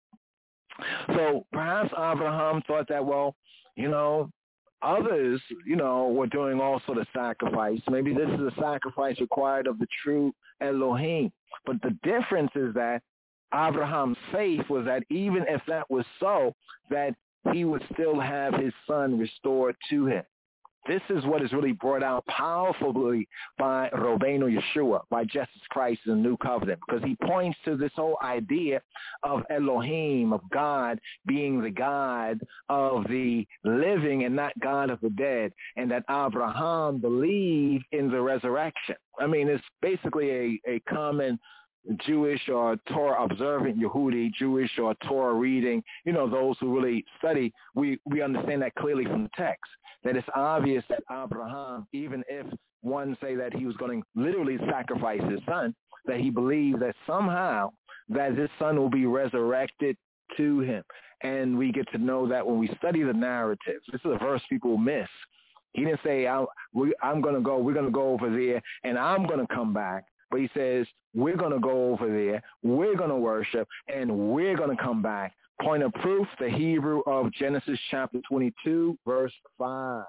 So perhaps Abraham thought that, well, you know, others, you know, were doing all sort of sacrifice. Maybe this is a sacrifice required of the true Elohim. But the difference is that Abraham's faith was that even if that was so, that he would still have his son restored to him. This is what is really brought out powerfully by Rabbeinu Yeshua, by Jesus Christ in the New Covenant, because he points to this whole idea of Elohim, of God being the God of the living and not God of the dead, and that Abraham believed in the resurrection. I mean, it's basically a, a common Jewish or Torah observant Yehudi, Jewish or Torah reading, you know, those who really study, we, we understand that clearly from the text, that it's obvious that Abraham, even if one say that he was going to literally sacrifice his son, that he believed that somehow that his son will be resurrected to him. And we get to know that when we study the narrative. This is a verse people miss. He didn't say, I'm, I'm going to go, we're going to go over there, and I'm going to come back. But he says, we're going to go over there, we're going to worship, and we're going to come back. Point of proof, the Hebrew of Genesis chapter twenty-two, verse five.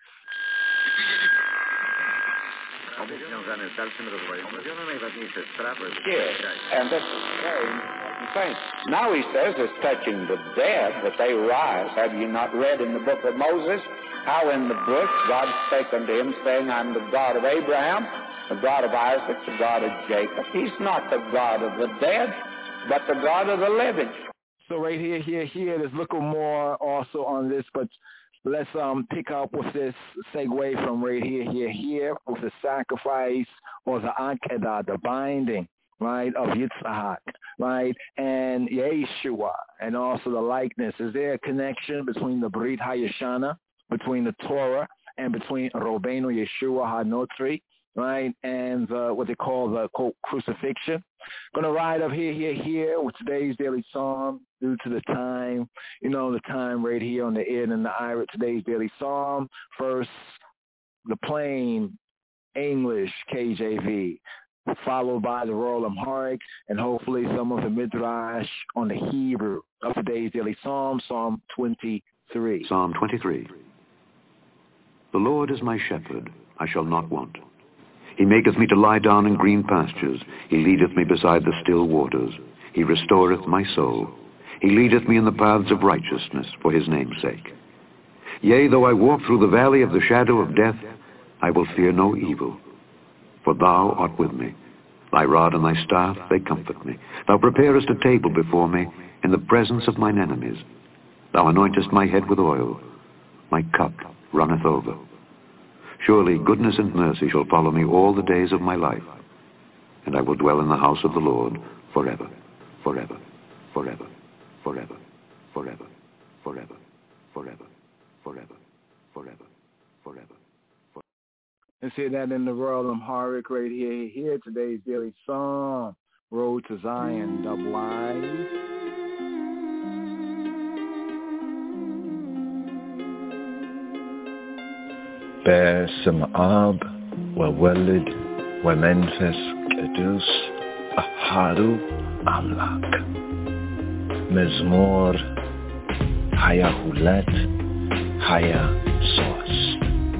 Yes, and that's very important thing. Now he says it's touching the dead, that they rise. Have you not read in the book of Moses how in the bush God spake unto him, saying, I'm the God of Abraham, the God of Isaac, the God of Jacob. He's not the God of the dead, but the God of the living. So right here, here, here, there's a little more also on this, but let's um pick up with this segue from right here, here, here, with the sacrifice or the Akedah, the binding, right, of Yitzhak, right, and Yeshua, and also the likeness. Is there a connection between the Brit Hayashana, between the Torah, and between Robenu Yeshua HaNotri, right, and uh, what they call the, quote, crucifixion? Going to ride up here, here, here with today's Daily Psalm due to the time, you know, the time right here on the end and the ira. Today's Daily Psalm. First, the plain English K J V, followed by the Royal Amharic, and hopefully some of the Midrash on the Hebrew of today's Daily Psalm, Psalm twenty-three. Psalm twenty-three. The Lord is my shepherd, I shall not want. He maketh me to lie down in green pastures. He leadeth me beside the still waters. He restoreth my soul. He leadeth me in the paths of righteousness for his name's sake. Yea, though I walk through the valley of the shadow of death, I will fear no evil. For thou art with me. Thy rod and thy staff, they comfort me. Thou preparest a table before me in the presence of mine enemies. Thou anointest my head with oil. My cup runneth over. Surely goodness and mercy shall follow me all the days of my life, and I will dwell in the house of the Lord forever, forever, forever, forever, forever, forever, forever, forever, forever, forever. And see that in the Royal Amharic right here, here, today's Daily Psalm, Road to Zion, double I. باسم آب وولد ومنفس قدوس أحادو أملاك مزمور هيا هولت هيا صوص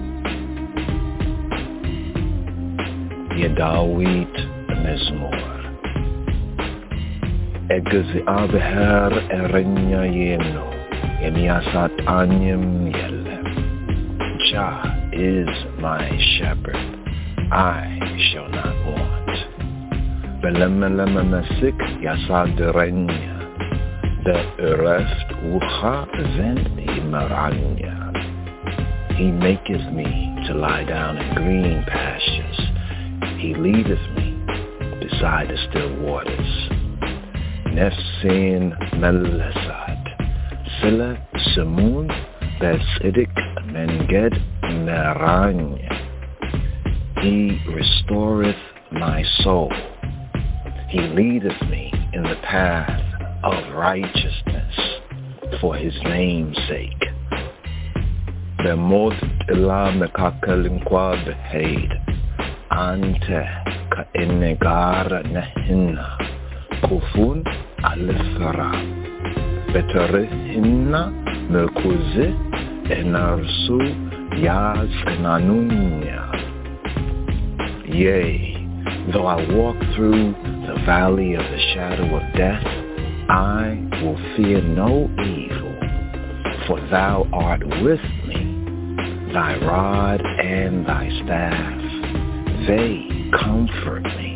يداويت مزمور أجزي أبهر إرنيا ينو يمياسات أنيم يلم Jah is my shepherd, I shall not want. Belemmelemme mesik yasaderenya, de ureft ucha zen imeranya. He maketh me to lie down in green pastures. He leadeth me beside the still waters. Nefsin melesad, sila semun besidik menged meranya. He restoreth my soul. He leadeth me in the path of righteousness for his name's sake. Bemot ila mekakelim kwa behaid ante ka inegara nehinna kufun alifara beterihinna mekuze enarsu yaz enanunya. Yea, though I walk through the valley of the shadow of death, I will fear no evil, for thou art with me. Thy rod and thy staff, they comfort me.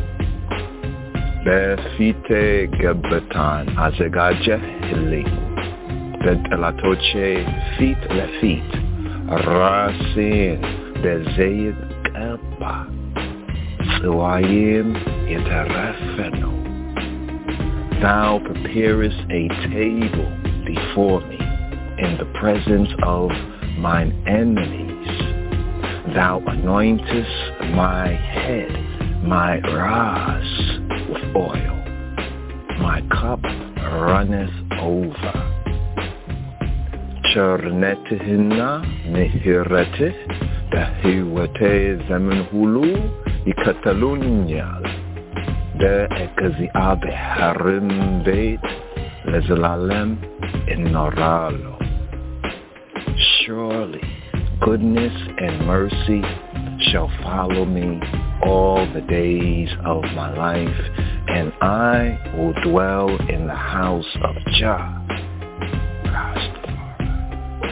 Befite gebetan azegaje hili, bedelatoche fit lefit, rasin bezeit keba. Thou preparest a table before me in the presence of mine enemies. Thou anointest my head, my ras, with oil. My cup runneth over. Chernetihina nehirete dahiwate zemen hulu ikatalunyal de ekaziabe harim beit lezalalem in noralo. Surely goodness and mercy shall follow me all the days of my life, and I will dwell in the house of Jah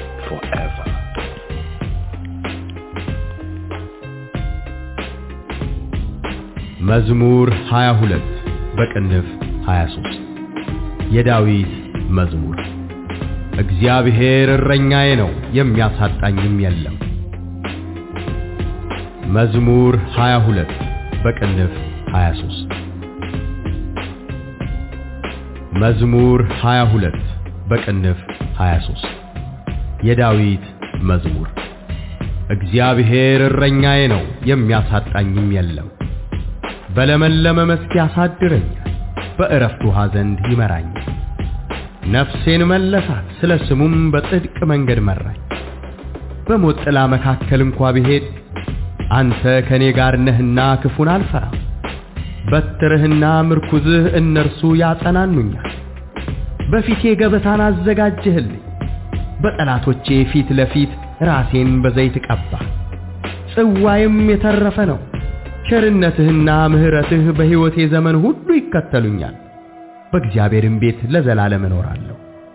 forever. መዝሙር ሃያ ሁለት በቅንፍ ሃያ ሶስት የዳዊት መዝሙር። እግዚአብሔር እረኛዬ ነው የሚያሳጣኝም የለም። መዝሙር ሃያ ሁለት በቅንፍ ሃያ ሶስት መዝሙር ሃያ ሁለት በቅንፍ ሃያ ሶስት የዳዊት መዝሙር። እግዚአብሔር እረኛዬ ነው የሚያሳጣኝም የለም። በለመለመ መስክ ያሳድረኛል፣ በዕረፍቱ ውኃ ዘንድ ይመራኛል። ነፍሴን መለሳት፣ ስለ ስሙም በጽድቅ መንገድ መራኝ። በሞት ጥላ መካከል እንኳ ብሄድ አንተ ከኔ ጋር ነህና ክፉን አልፈራም። በትርህና ምርኩዝህ እነርሱ ያጸናኑኛል። በፊቴ ገበታን አዘጋጀህልኝ፣ በጠላቶቼ ፊት ለፊት ራሴን በዘይት ቀባህ። ጽዋዬም የተረፈ ነው። ቸርነትህና ምሕረትህ በሕይወቴ ዘመን ሁሉ ይከተሉኛል። በእግዚአብሔርም ቤት ለዘላለም እኖራለሁ።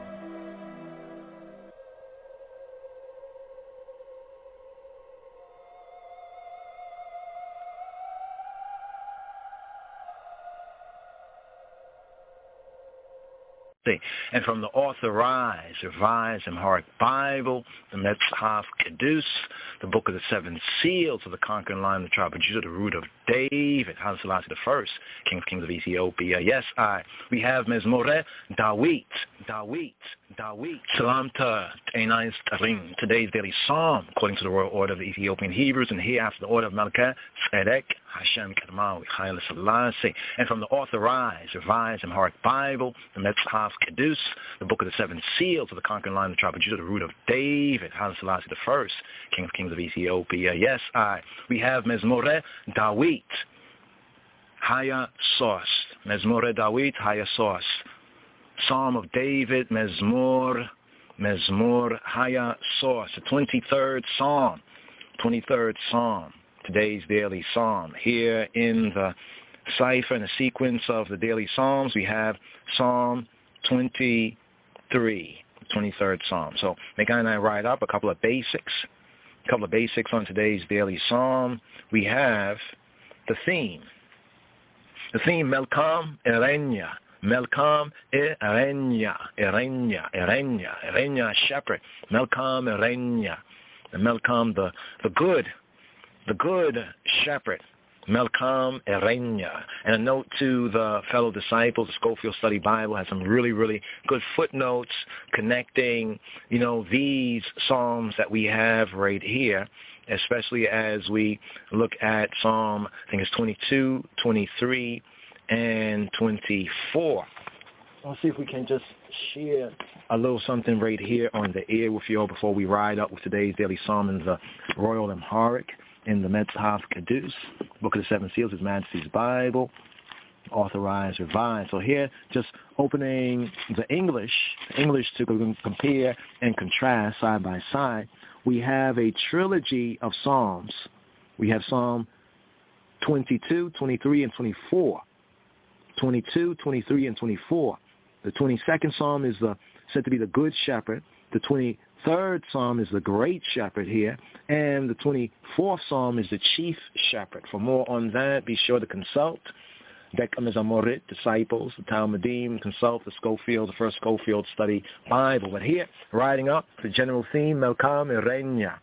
And from the Authorized, Revised Amharic Bible, the Metzhaf Kedus, the Book of the Seven Seals of the Conquering Lion of the Tribe of Judah, the Root of David, Haile Selassie the First, King of Kings of Ethiopia. Yes, I. We have Mezmoreh Dawit, Dawit, Dawit. Salam to Einais Tarim. Today's daily psalm, according to the royal order of the Ethiopian Hebrews, and here after the order of Melchizedek, Tzedek, Hashem Kadmawi, Haile Selassie. And from the Authorized, Revised Amharic Bible, the Metzhaf Kedus, the Book of the Seven Seals of the Conquering Lion of the Tribe of Judah, the Root of David, Haile Selassie the First, King of Kings of Ethiopia. Yes, I. We have Mezmoreh Dawit, Haya Sos. Mezmoreh Dawit, Haya Sos. Psalm of David, Mezmor, Mezmor Haya Sos. The twenty-third Psalm, twenty-third Psalm. Today's daily psalm. Here in the cipher and the sequence of the daily psalms, we have Psalm twenty-three, twenty-third Psalm. So Megan and I write up a couple of basics, a couple of basics on today's daily psalm. We have the theme. The theme, Melkam Erenya. Melkam Erenya, Erenya, Erenya, Erenya, shepherd. Melkam Erenya. The Melkam, the, the good, the good shepherd. Melkam Erenya. And a note to the fellow disciples, the Schofield Study Bible has some really, really good footnotes connecting, you know, these psalms that we have right here, especially as we look at Psalm, I think it's twenty-two, twenty-three, and twenty-four. I'll see if we can just share a little something right here on the air with you all before we ride up with today's daily psalm in the Royal Amharic, in the Metzhaf Kedus, Book of the Seven Seals, His Majesty's Bible, Authorized, Revised. So here, just opening the English, English to compare and contrast side by side, we have a trilogy of psalms. We have Psalm twenty-two, twenty-three, and twenty-four. twenty-two, twenty-three, and twenty-four. The twenty-second Psalm is the, said to be the Good Shepherd. The twenty-third Psalm is the Great Shepherd here. And the twenty-fourth Psalm is the Chief Shepherd. For more on that, be sure to consult Deka Mezamorit, Disciples, the Talmudim, consult the Schofield, the First Schofield Study Bible. But here, riding up the general theme, Melkam Erenya,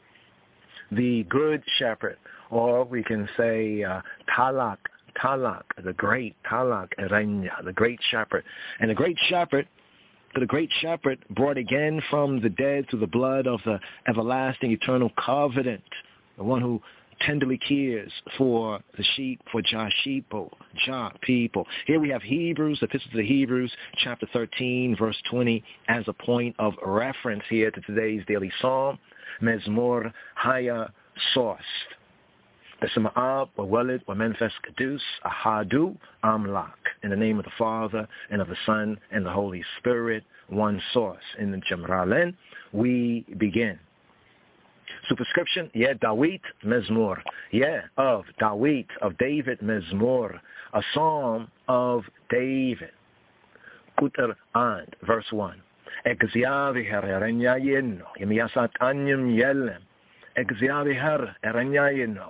the Good Shepherd, or we can say uh, Talak, Talak, the great Talak Erenya, the Great Shepherd. And the Great Shepherd, the Great Shepherd brought again from the dead through the blood of the everlasting eternal covenant, the one who tenderly cares for the sheep, for Jah sheeple, Jah people. Here we have Hebrews, the Epistle to the Hebrews, chapter thirteen, verse twenty, as a point of reference here to today's daily psalm, Mezmor Haya Sos. B'Shem Ha'ab, Wa'Weled, Wa'Menfes Kedus, Ahadu, Amlak. In the name of the Father, and of the Son, and the Holy Spirit, one source. In the Jemralen, we begin. Superscription, yeah, Dawit Mezmor. Yeah, of Dawit, of David Mezmor. A psalm of David. Kuter and, verse one. Egziaviher erenyayino, yemiyasat anyum yelem. Egziaviher erenyayino.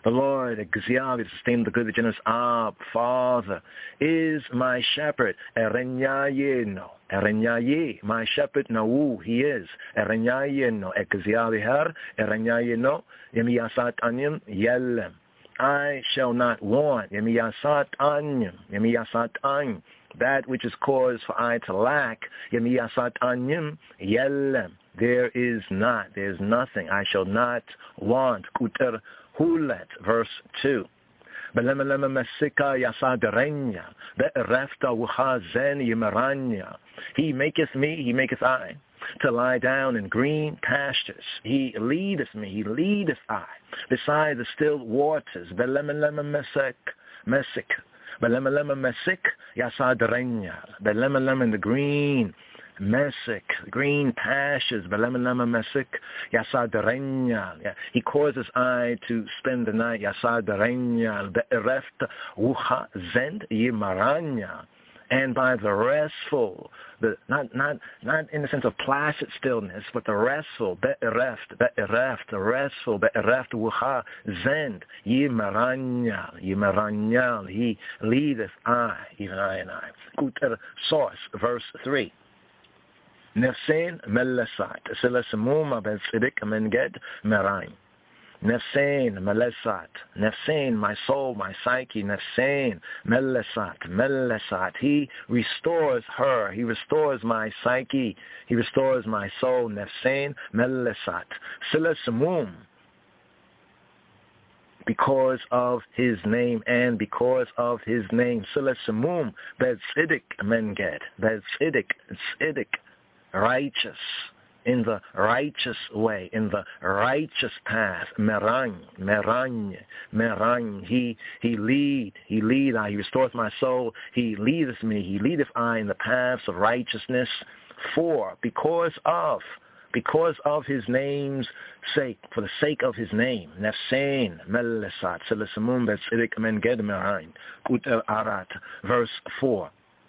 The Lord, Gzial, is sustained the good, the generous Ab, Father, is my shepherd. Erenyayeno, Erenyaye, my shepherd, Nau, he is. Erenyayeno, Gzial, her, Erenyayeno, Yemiyasat Anyam, Yelem. I shall not want, Yemiyasat Anyam, Yemiyasat Anyam. That which is cause for I to lack, Yemiyasat Anyam, Yelem. There is not, there is nothing. I shall not want. Kuter Hulet, verse two. Belemeleme mesika yasaderenya, be'erefta wuchazen yimeranya. He maketh me, he maketh I, to lie down in green pastures. He leadeth me, he leadeth I, beside the still waters. Belemeleme mesik, mesik. Belemeleme mesik yasaderenya. Belemeleme in the green Mesik, green pastures, Belemelema Mesik, Yasaderenya. He causes I to spend the night, Yasaderenya, Be'ereft, Wucha, Zend, Yimaranya. And by the restful, the not not not in the sense of placid stillness, but the restful, Be'ereft, Be'ereft, the restful, Be'ereft, Wucha, Zend, Yimaranya, Yimaranya. He leadeth I, even I and I. Kuter source, verse three. Nefsein melesat. Sila semuma ben sidik amenged meraim. Nefsein melesat. Nefsein, my soul, my psyche. Nefsein melesat. Melesat. He restores her. He restores my psyche. He restores my soul. Nefsein melesat. Sila semum. Because of his name and because of his name. Sila semum ben sidik amenged. Ben sidik. Sidik. Righteous, in the righteous way, in the righteous path. Merang, merang, merang. He he lead, he lead I. He restores my soul. He leadeth me. He leadeth I in the paths of righteousness. For because of because of his name's sake, for the sake of his name. Nefsein melesat selasamum betsidik menged merain kutel arat. Verse four.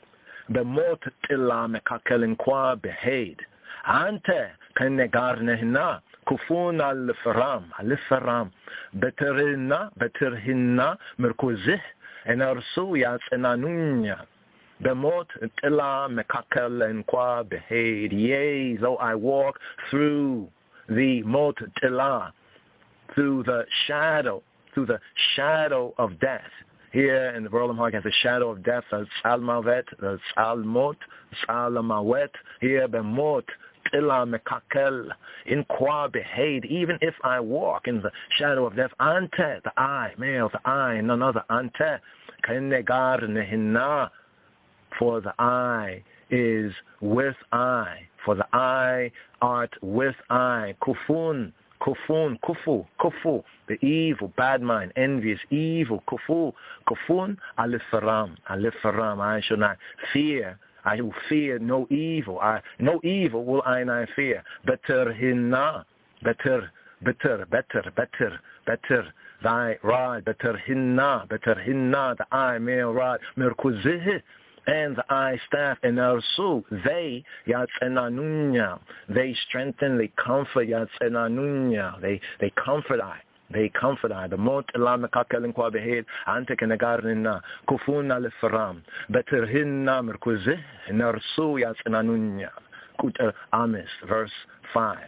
Bemot tilla mekakelin kwa beheid. Ante kenegar nehna kufun al-faram, al-faram. Beterina, beterhinna merkuzih enarsu yatsenanunya. Bemot tilla mekakelin kwa beheid. Yea, though I walk through the mot tilla, through the shadow, through the shadow of death. Here in the world of Hark has the shadow of death, the Salmavet, the Salmot, Salamawet. Here, Bemot, Tilla Mekakel, in Kwa Beheid, even if I walk in the shadow of death, Ante, the I, male, the I, none other, Ante, Kenegar Nehinna, for the I is with I, for the I art with I, Kufun, Kufun, kufu, kufu, the evil, bad mind, envious, evil, kufu, kufun, alifaram, alifaram. I shall not fear. I will fear no evil. I no evil will I not fear. Better hinna, better, better, better, better, better. Thy rod, better hinna, better hinna. The eye, male rod, merkuzih. And the eye staff and also they yatsenanunya. They strengthen, they comfort yatsenanunya. They they comfort I. They comfort I. The mot elam mekakelin kwa behed ante kenegarnina kufuna lefaram. Better hinna merkuzeh narsu yatsenanunya. Kuter Amis, verse five.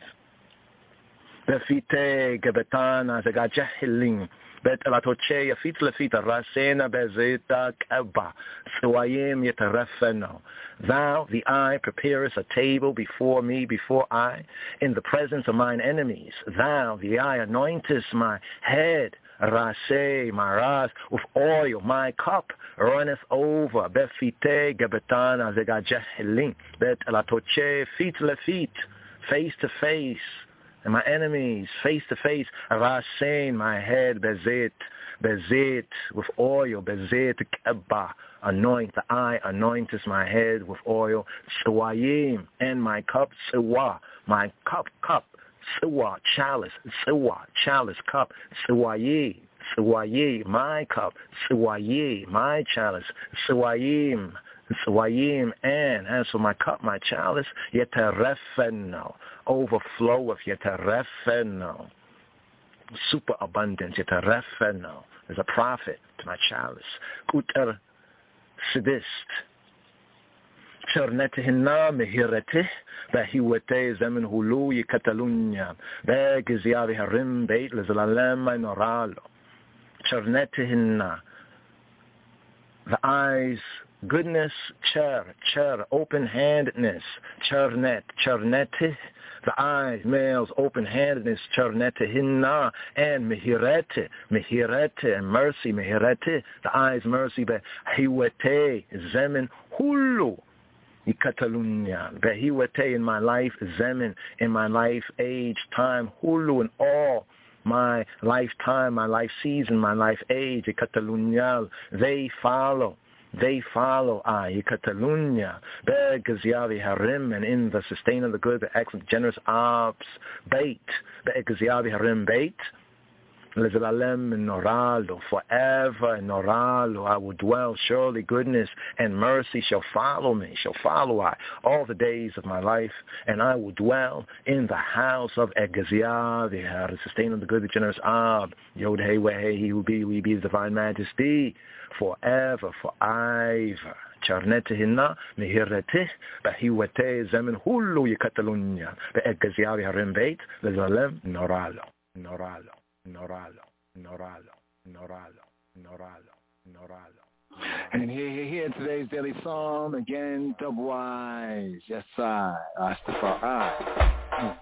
Befite gebetana zegajehling. Bet elatoche yafit lefita rasena bezeta kaba swayim yetarefeno. Thou, the eye, preparest a table before me, before I, in the presence of mine enemies. Thou, the eye, anointest my head, rase, my ras, with oil. My cup runneth over. Befite gebetana zegajeheling. Bet elatoche fit lefit, face to face. And my enemies, face to face, Rasein, my head, bezit, bezit, with oil, bezit, kebba, anoint, the eye anointeth my head with oil, Siwayim, and my cup, Siwa, my cup, cup, Siwa, chalice, Siwa, chalice, cup, Siwayi, Siwayi, my cup, Siwayi, my chalice, Siwayim, Siwayim, and as for my cup, my chalice, yeterefeno, overflow of yeterefeno. superabundance. Yetarefeno is a prophet to my chalice. Kuter sidist. Chernetihina mehirete bahiwete zemen hulu y Catalunya. Begiziavi harim beit lezalalema inoralo. Chernetihina. The eyes, goodness, cher, cher, open-handedness, chernet, chernetih. The eyes, males, open-handedness, chernetihinna, and mehirete, mehirete, and mercy, mehirete. The eyes, mercy, behiwete, zemen hulu. Catalunya, behiwete in my life, zemen in my life, age, time, hulu in all my lifetime, my life season, my life age, Catalunya, they follow, they follow I, Catalunya, Begaziavi Harim, and in the sustain of the good, the excellent, generous ops, bait, Begaziavi Harim bait, Lezalalem and Noralo, forever and Noralo, I will dwell. Surely goodness and mercy shall follow me, shall follow I all the days of my life, and I will dwell in the house of Egaziah, the sustainer of the good, the generous Ab, Yod Hey Weh, he will be, we be his divine majesty, forever, forever. Charnetihina, Mehirete, Bahiwete, Zemen Hulu, Yekatalunya, Be'egaziah, Harimbeit, Lezalem, Noralo, Noralo. Noralo, Noralo, Noralo, Noralo, Noralo. And here, here, here, today's Daily Psalm, again, Dubwise. Yes, I, Rastafari. Mm.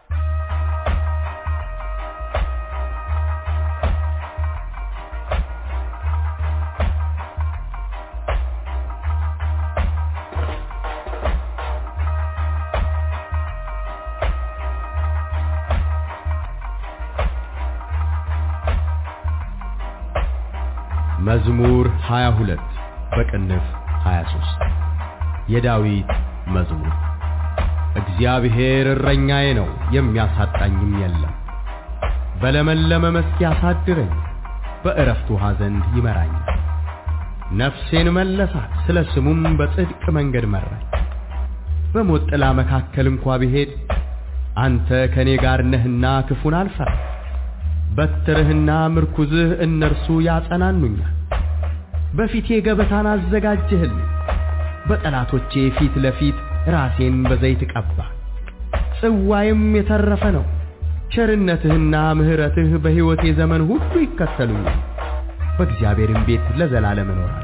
መዝሙር ሃያ ሁለት በቅንፍ ሃያ ሶስት የዳዊት መዝሙር። እግዚአብሔር እረኛዬ ነው የሚያሳጣኝም የለም። በለመለመ መስክ ያሳድረኝ፣ በእረፍት ውኃ ዘንድ ይመራኛል። ነፍሴን መለሳት፣ ስለ ስሙም በጽድቅ መንገድ መራኝ። በሞት ጥላ መካከል እንኳ ብሄድ አንተ ከኔ ጋር ነህና ክፉን አልፈራም። በትርህና ምርኩዝህ እነርሱ ያጸናኑኛል። በፊቴ ገበታን አዘጋጀህልኝ፣ በጠላቶቼ ፊት ለፊት ራሴን በዘይት ቀባ። ጽዋዬም የተረፈ ነው። ቸርነትህና ምሕረትህ በሕይወቴ ዘመን ሁሉ ይከተሉኛል፣ በእግዚአብሔርም ቤት ለዘላለም እኖራለሁ።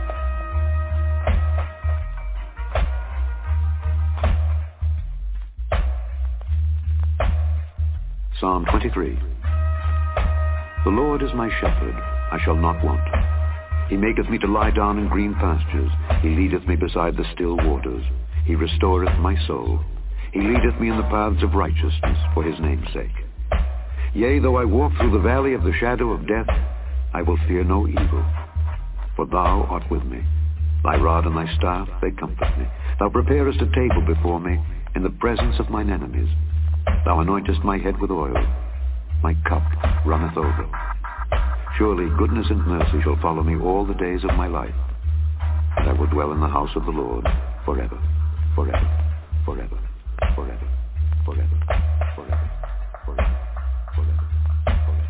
Psalm twenty-three. The Lord is my shepherd, I shall not want. He maketh me to lie down in green pastures. He leadeth me beside the still waters. He restoreth my soul. He leadeth me in the paths of righteousness for his name's sake. Yea, though I walk through the valley of the shadow of death, I will fear no evil. For thou art with me. Thy rod and thy staff, they comfort me. Thou preparest a table before me in the presence of mine enemies. Thou anointest my head with oil. My cup runneth over. Surely goodness and mercy shall follow me all the days of my life, and I will dwell in the house of the Lord forever, forever, forever, forever, forever, forever, forever, forever, forever, forever.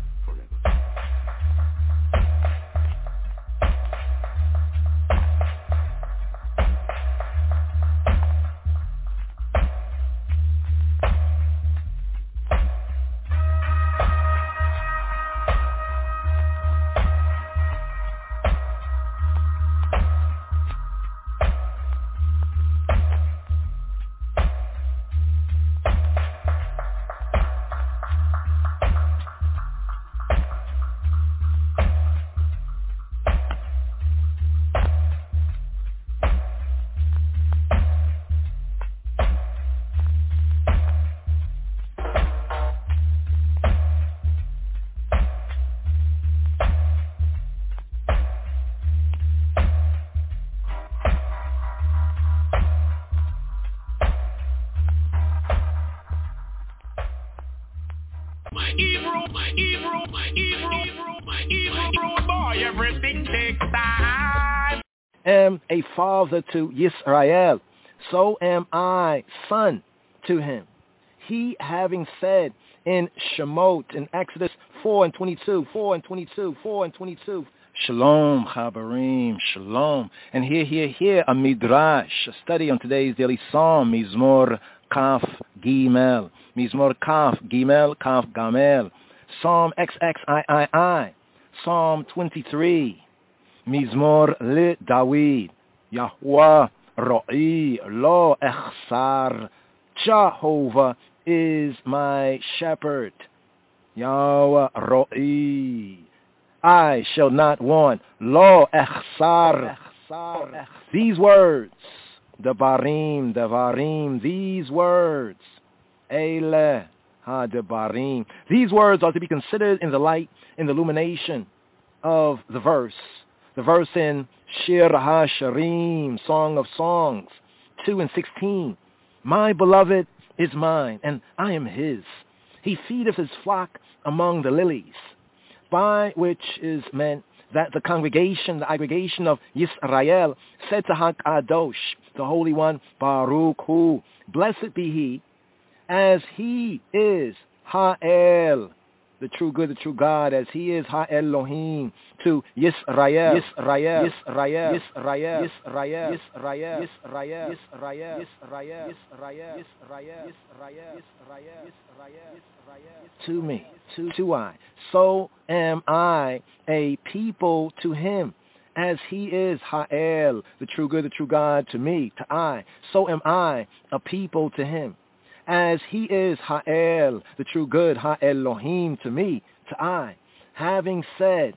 Am a father to Yisrael, so am I son to him. He having said in Shemot, in Exodus four and twenty-two, four and twenty-two, four and twenty-two. Shalom, Chabarim, shalom. And here, here, here, a midrash, a study on today's daily psalm, Mizmor Kaf Gimel. Mizmor Kaf Gimel, Kaf Gamel. Psalm X X I I I. Psalm twenty-three. Mizmor Le David. Yahweh Ro'i Lo Echsar. Jehovah is my shepherd. Yahweh Ro'i. I shall not want. Lo Echsar. These words. Devarim, Devarim. These words. Eile ha Devarim. These words are to be considered in the light, in the illumination of the verse. The verse in Shir HaShirim, Song of Songs, two and sixteen. My beloved is mine, and I am his. He feedeth his flock among the lilies, by which is meant that the congregation, the aggregation of Yisrael, said to HaKadosh, the Holy One, Baruch Hu, blessed be he, as he is Ha'el, the true good, the true God, as he is Ha-Elohim, to Yisrael, Yisrael, Yisrael, Yisrael, Yisrael, Yisrael, Yisrael, Yisrael, Yisrael, Yisrael, Yisrael, Yisrael, Yisrael, to me, to, to I. So am I a people to him, as he is Ha'el, the true good, the true God, to me, to I. So am I a people to him, as he is Ha'el, the true good, Ha-Elohim, to me, to I, having said,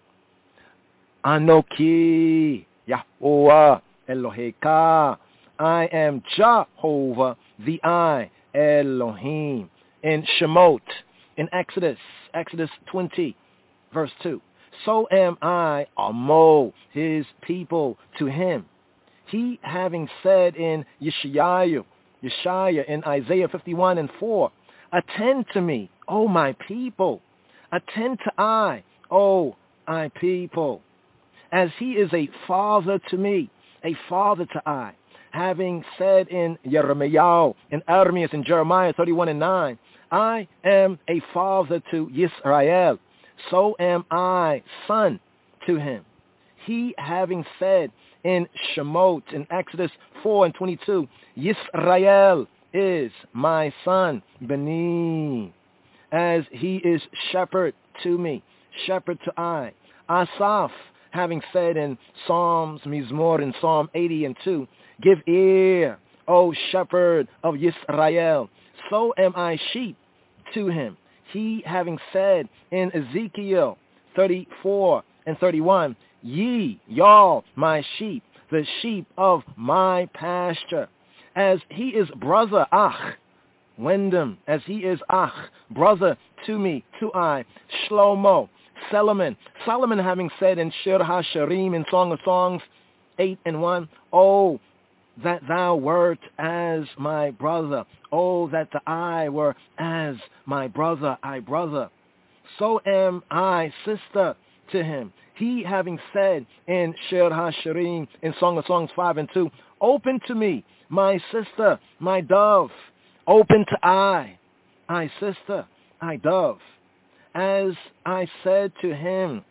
Anoki Yahuwah Eloheka, I am Jehovah, the I, Elohim. In Shemot, in Exodus, Exodus twenty, verse two, so am I, Amo, his people, to him. He having said in Yeshayahu, Yeshaya in Isaiah fifty-one and four, attend to me, O my people, attend to I, O my people, as he is a father to me, a father to I, having said in Jeremiah, in Ermias, in Jeremiah thirty-one and nine, I am a father to Yisrael, so am I son to him. He having said in Shemot, in Exodus four and twenty-two, Yisrael is my son, Beni, as he is shepherd to me, shepherd to I. Asaph, having said in Psalms, Mizmor, in Psalm eighty and two, give ear, O shepherd of Yisrael, so am I sheep to him. He having said in Ezekiel thirty-four and thirty-one, ye, y'all, my sheep, the sheep of my pasture, as he is brother, ach, Wyndham, as he is ach, brother to me, to I, Shlomo, Solomon, Solomon having said in Shir HaShirim, in Song of Songs eight and one, oh, that thou wert as my brother, oh, that the I were as my brother, I brother, so am I sister to him. He having said in Shir HaShirim, in Song of Songs five and two, open to me, my sister, my dove, open to I, I sister, I dove, as I said to him,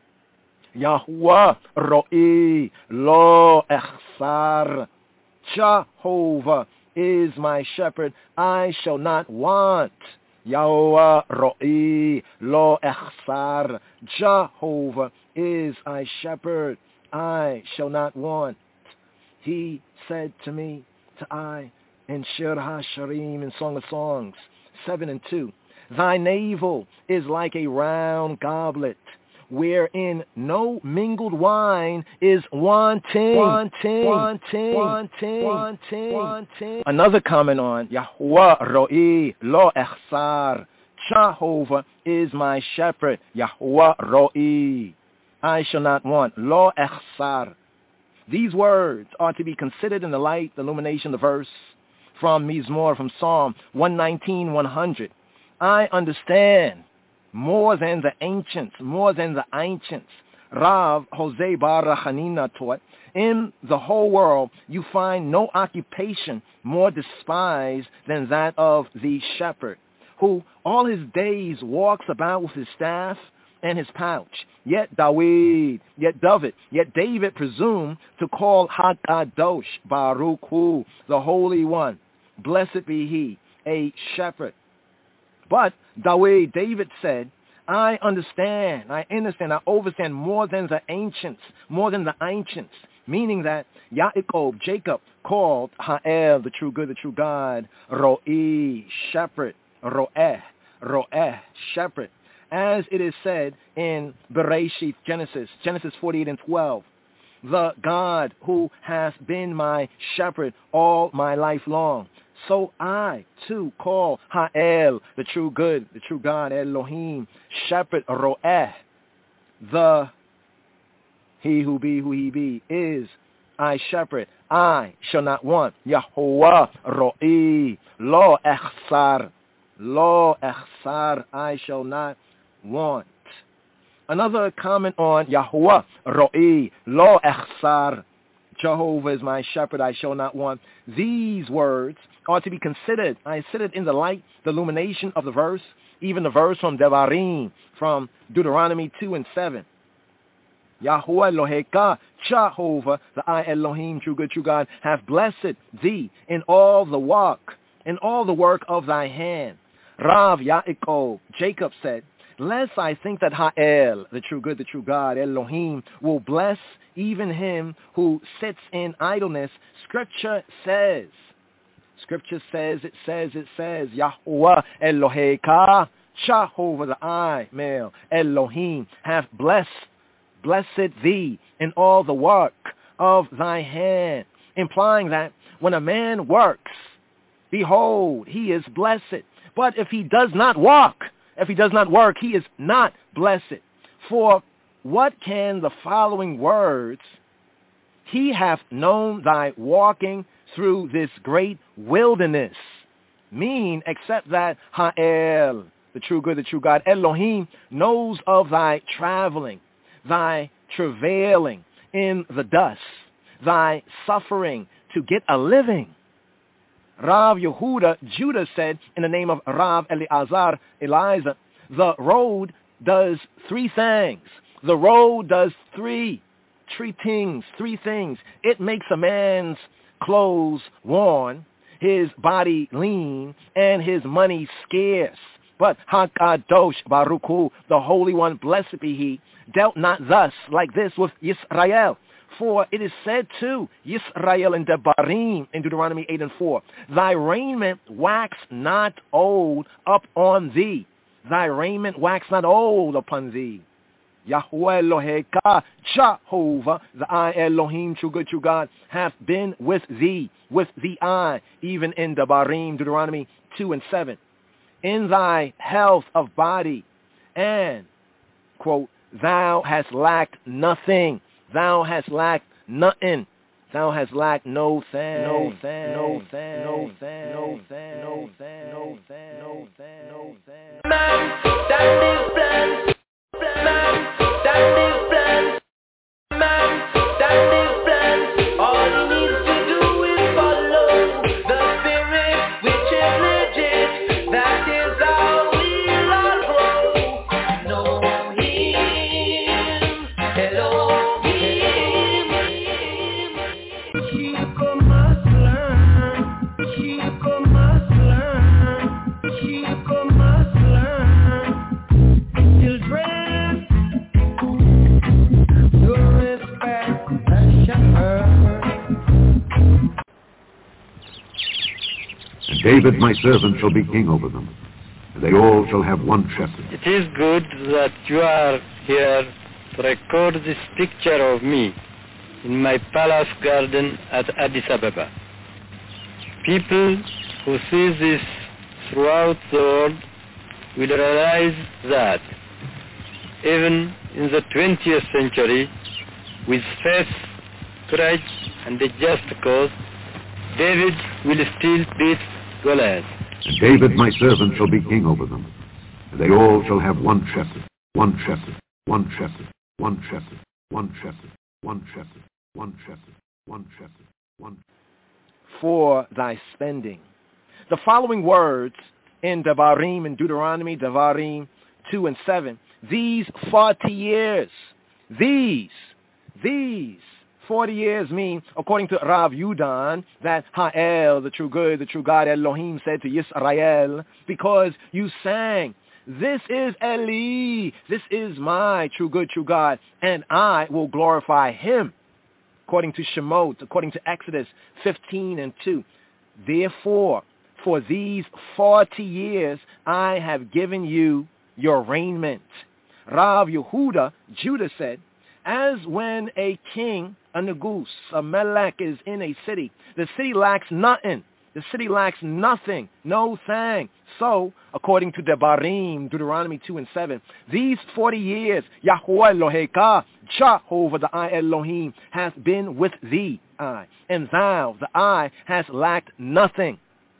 Yahuwah Ro'i Lo Echsar, Jehovah is my shepherd, I shall not want. Yahuwah Ro'i Lo Echsar, Jehovah is my shepherd, I shall not want. He said to me, to I, in Shir HaShirim, in Song of Songs seven and two, thy navel is like a round goblet, wherein no mingled wine is wanting. Wanting, wanting, wanting, wanting, wanting. Another comment on Yahuwah Ro'i Lo Echsar, Jehovah is my shepherd, Yahuwah Ro'i, I shall not want. Lo Echsar. These words are to be considered in the light, the illumination of the verse from Mizmor, from Psalm one nineteen, one hundred. I understand more than the ancients, more than the ancients. Rav Jose Bar Hanina taught, in the whole world you find no occupation more despised than that of the shepherd, who all his days walks about with his staff and his pouch. Yet Dawid, yet David, yet David presumed to call Hakadosh Baruch Hu, the Holy One. Blessed be he, a shepherd. But Dawid, David said, I understand, I understand, I understand more than the ancients, more than the ancients, meaning that Yaakov, Jacob, called Ha'el, the true good, the true God, Ro'i, shepherd, Ro'eh, Ro'eh, shepherd, as it is said in Bereshit, Genesis, Genesis forty-eight and twelve, the God who has been my shepherd all my life long. So I, too, call Ha'el, the true good, the true God, Elohim, shepherd, Ro'eh, the he who be, who he be, is I shepherd. I shall not want. Yahuwah, Ro'i, Lo echsar, Lo echsar, I shall not want. Another comment on Yahuwah, Ro'i, Lo echsar, Jehovah is my shepherd, I shall not want. These words are to be considered. I considered in the light, the illumination of the verse, even the verse from Devarim, from Deuteronomy two and seven. Yahuwah Eloheka, Jehovah, the I Elohim, true good, true God, have blessed thee in all the work, in all the work of thy hand. Rav Yaakov, Jacob said, lest I think that Ha'el, the true good, the true God, Elohim, will bless even him who sits in idleness. Scripture says, Scripture says, it says, it says, Yahuwah Eloheka, Jehovah, the I, male, Elohim, have blessed, blessed thee in all the work of thy hand, implying that when a man works, behold, he is blessed. But if he does not walk, if he does not work, he is not blessed. For what can the following words, he hath known thy walking through this great wilderness, mean, except that Ha'el, the true good, the true God, Elohim, knows of thy traveling, thy travailing in the dust, thy suffering to get a living. Rav Yehuda, Judah said in the name of Rav Eleazar, Eliza, the road does three things. The road does three, three things, three things. It makes a man's clothes worn, his body lean, and his money scarce. But Hakadosh Baruch Hu, the Holy One, blessed be he, dealt not thus like this with Yisrael. For it is said to Yisrael in Devarim in Deuteronomy eight and four, thy raiment wax not old up on thee. Thy raiment wax not old upon thee. Yahuwah Eloheka, Jehovah, the I Elohim, true good, true God, hath been with thee, with the I, even in Devarim, Deuteronomy two and seven. In thy health of body, and, quote, thou hast lacked nothing. Thou hast lacked nothing. Thou hast lacked no thing. No thing. No thing. No thing. No thing. No thing. No thing. No thing. No thing. Man, that is plan. Man, that is plan. Man, that is plan. All he needs to do is follow the spirit which is legit. That is how we'll all grow. Know him. Hello. David my servant shall be king over them, and they all shall have one shepherd. It is good that you are here to record this picture of me in my palace garden at Addis Ababa. People who see this throughout the world will realize that even in the twentieth century, with faith, courage, and a just cause, David will still beat Goliath. And David my servant shall be king over them, and they all shall have one shepherd, one shepherd, one shepherd, one shepherd, one shepherd, one shepherd, one shepherd, one shepherd, one. For thy spending. The following words in Devarim, in Deuteronomy, Devarim two and seven. These forty years, these, these forty years mean, according to Rav Yudan, that Ha'el, the true good, the true God, Elohim, said to Yisrael, because you sang, this is Eli, this is my true good, true God, and I will glorify him, according to Shemot, according to Exodus fifteen and two. Therefore, for these forty years, I have given you your raiment. Rav Yehuda, Judah said, as when a king, a negus, a melech is in a city, the city lacks nothing. The city lacks nothing, no thing. So, according to Devarim, Deuteronomy two and seven, these forty years, Yahweh Eloheka, Jehovah the I Elohim, has been with thee, I, and thou, the I, has lacked nothing.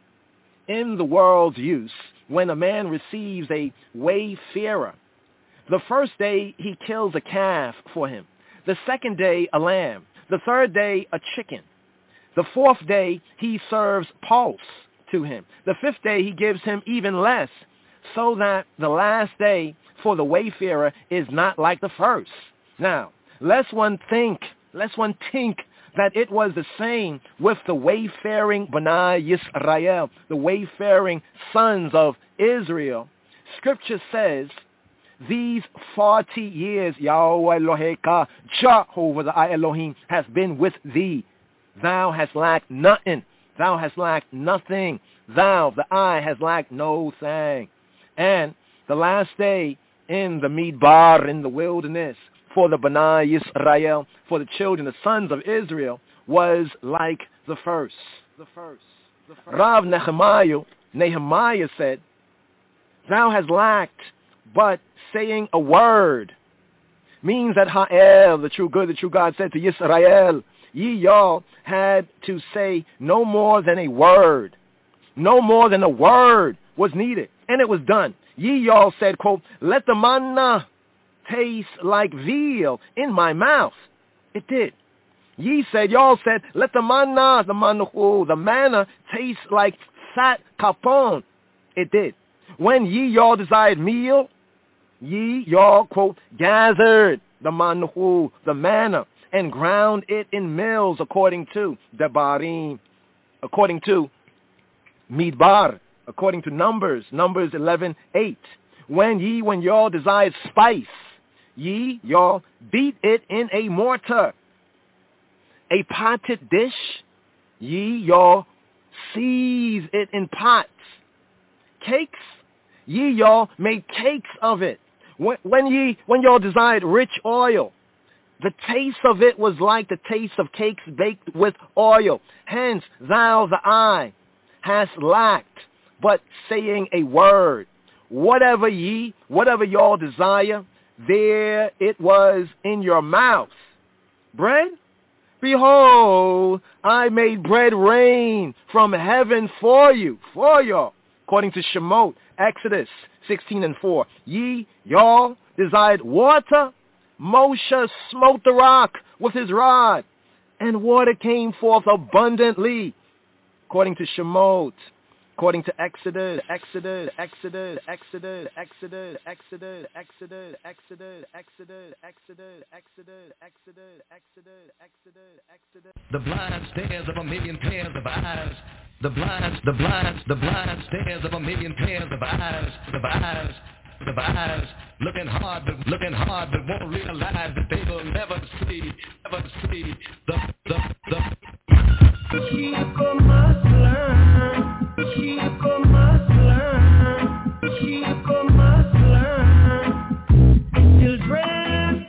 In the world's use, when a man receives a wayfarer, the first day he kills a calf for him. The second day a lamb. The third day a chicken. The fourth day he serves pulse to him. The fifth day he gives him even less, so that the last day for the wayfarer is not like the first. Now, lest one think, lest one think that it was the same with the wayfaring B'nai Yisrael, the wayfaring sons of Israel. Scripture says, these forty years, Yahweh Eloheka, Jehovah the I Elohim, has been with thee. Thou hast lacked nothing. Thou hast lacked nothing. Thou, the I, has lacked no thing. And the last day in the Midbar, in the wilderness, for the B'nai Yisrael, for the children, the sons of Israel, was like the first. The first. The first. Rav Nehemiah, Nehemiah said, thou hast lacked but saying a word. Means that Ha'el, the true good, the true God, said to Yisrael, ye y'all had to say no more than a word. No more than a word was needed. And it was done. Ye y'all said, quote, let the manna taste like veal in my mouth. It did. Ye said, y'all said, let the manna, the manna, the manna taste like fat capon. It did. When ye y'all desired meal, ye y'all, quote, gathered the manna, the manna, and ground it in mills, according to Devarim, according to Midbar, according to Numbers, Numbers eleven eight. When ye, when y'all desired spice, ye, y'all, beat it in a mortar. A potted dish, ye, y'all, seize it in pots. Cakes, ye, y'all, made cakes of it. When, when ye, when y'all desired rich oil, the taste of it was like the taste of cakes baked with oil. Hence, thou, the I, hast lacked, but saying a word. Whatever ye, whatever y'all desire, there it was in your mouth. Bread? Behold, I made bread rain from heaven for you, for y'all. According to Shemot, Exodus sixteen and four. Ye, y'all, desired water? Moshe smote the rock with his rod, and water came forth abundantly. According to Shemot, according to Exodus, Exodus, Exodus, Exodus, Exodus, Exodus, Exodus, Exodus, Exodus, Exodus, Exodus, Exodus, Exodus, Exodus, Exodus. The blind stares of a million pairs of eyes. The blind, the blind, the blind stares of a million pairs of eyes. The eyes, the eyes, looking hard, but looking hard, but won't realize that they will never see, never see the the the. Chico must learn. Chico must learn. Chico must learn. Children,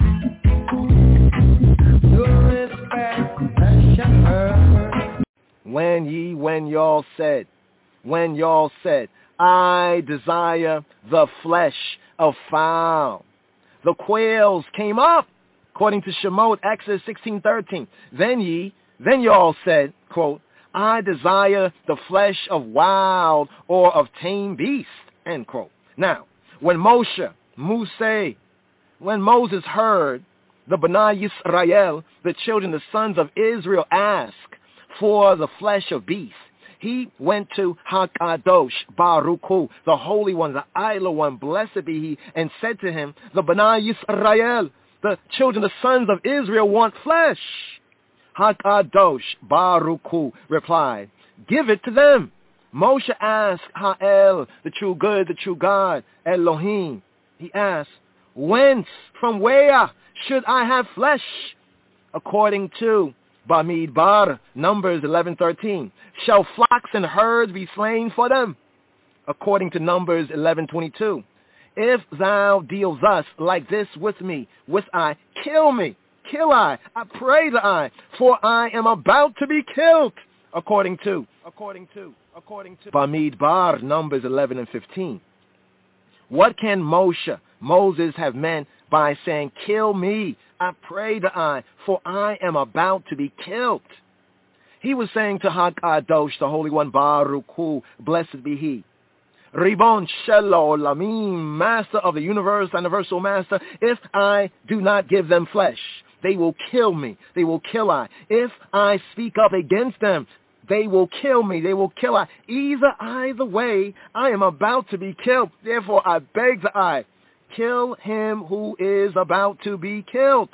to respect the shepherd. When ye, when y'all said, when y'all said, I desire the flesh of fowl. The quails came up, according to Shemot, Exodus sixteen thirteen. Then ye, then y'all said, quote, I desire the flesh of wild or of tame beast, end quote. Now, when Moshe, Muse, when Moses heard the B'nai Yisrael, the children, the sons of Israel, ask for the flesh of beast, he went to HaKadosh Baruch Hu, the Holy One, the Idler One, blessed be he, and said to him, the Bnai Yisrael, the children, the sons of Israel want flesh. HaKadosh Baruch Hu replied, give it to them. Moshe asked Ha'el, the true good, the true God, Elohim. He asked, whence, from where should I have flesh? According to Bamidbar, Numbers eleven thirteen, shall flocks and herds be slain for them? According to Numbers eleven twenty-two, if thou deal thus like this with me, with I, kill me, kill I, I pray the I, for I am about to be killed. According to, according to, according to Bamidbar, Numbers eleven and fifteen. What can Moshe, Moses have meant by saying, kill me, I pray the I, for I am about to be killed? He was saying to HaKadosh, the Holy One, Baruch Hu, blessed be he, Ribon Shel Olamim, Master of the universe, universal Master, if I do not give them flesh, they will kill me, they will kill I. If I speak up against them, they will kill me, they will kill I. Either either way, I am about to be killed. Therefore, I beg the I, kill him who is about to be killed.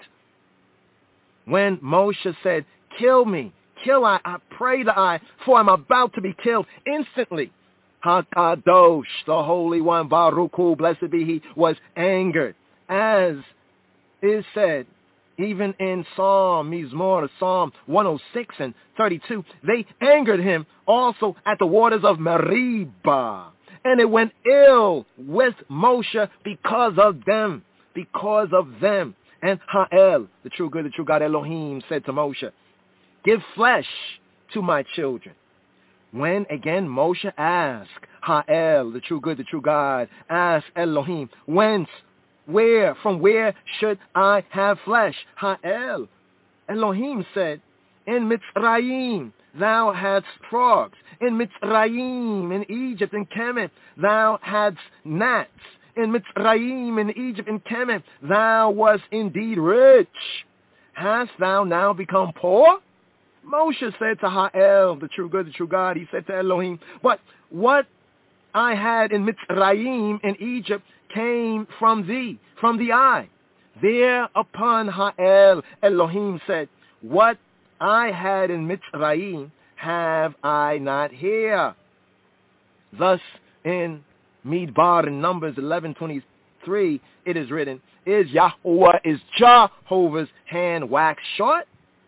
When Moshe said, kill me, kill I, I pray the I, for I'm about to be killed, instantly, HaKadosh, the Holy One, Baruch Hu, blessed be he, was angered. As is said, even in Psalm, Mizmor, Psalm one oh six and thirty-two, they angered him also at the waters of Meribah. And it went ill with Moshe because of them, because of them. And Ha'el, the true good, the true God Elohim, said to Moshe, give flesh to my children. When again Moshe asked Ha'el, the true good, the true God, asked Elohim, whence, where, from where should I have flesh? Ha'el, Elohim said, in Mitzrayim thou hadst frogs. In Mitzrayim, in Egypt, in Kemet, thou hadst gnats. In Mitzrayim, in Egypt, in Kemet, thou wast indeed rich. Hast thou now become poor? Moshe said to Ha'el, the true good, the true God, he said to Elohim, but what I had in Mitzrayim, in Egypt, came from thee, from the eye. Thereupon Ha'el, Elohim said, what I had in Mitzrayim have I not here. Thus in Midbar in Numbers eleven twenty-three, it is written, is Yahweh, is Jehovah's hand waxed short?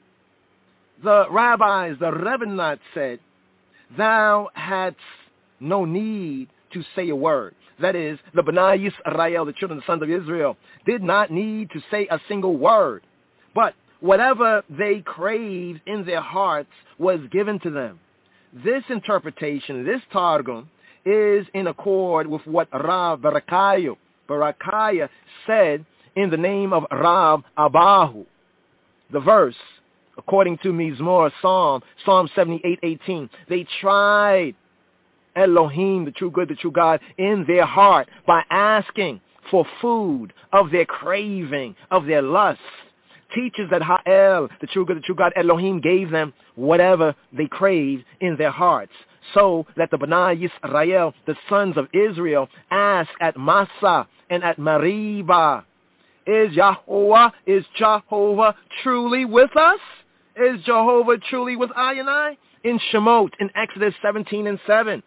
The rabbis, the Rebbeinu said, thou hadst no need to say a word. That is, the Bnai Yisrael, the children, the sons of Israel, did not need to say a single word. But whatever they craved in their hearts was given to them. This interpretation, this Targum, is in accord with what Rav Barakaya, Barakaya said in the name of Rav Abahu. The verse, according to Mizmor, Psalm, Psalm seventy-eight eighteen, they tried Elohim, the true good, the true God, in their heart by asking for food of their craving, of their lust. Teaches that Ha'el, the true good, the true God, Elohim, gave them whatever they craved in their hearts. So that the Bnai Yisrael, the sons of Israel, asked at Massa and at Meribah, is Yahweh, is Jehovah truly with us? Is Jehovah truly with I and I? In Shemot, in Exodus seventeen and seven.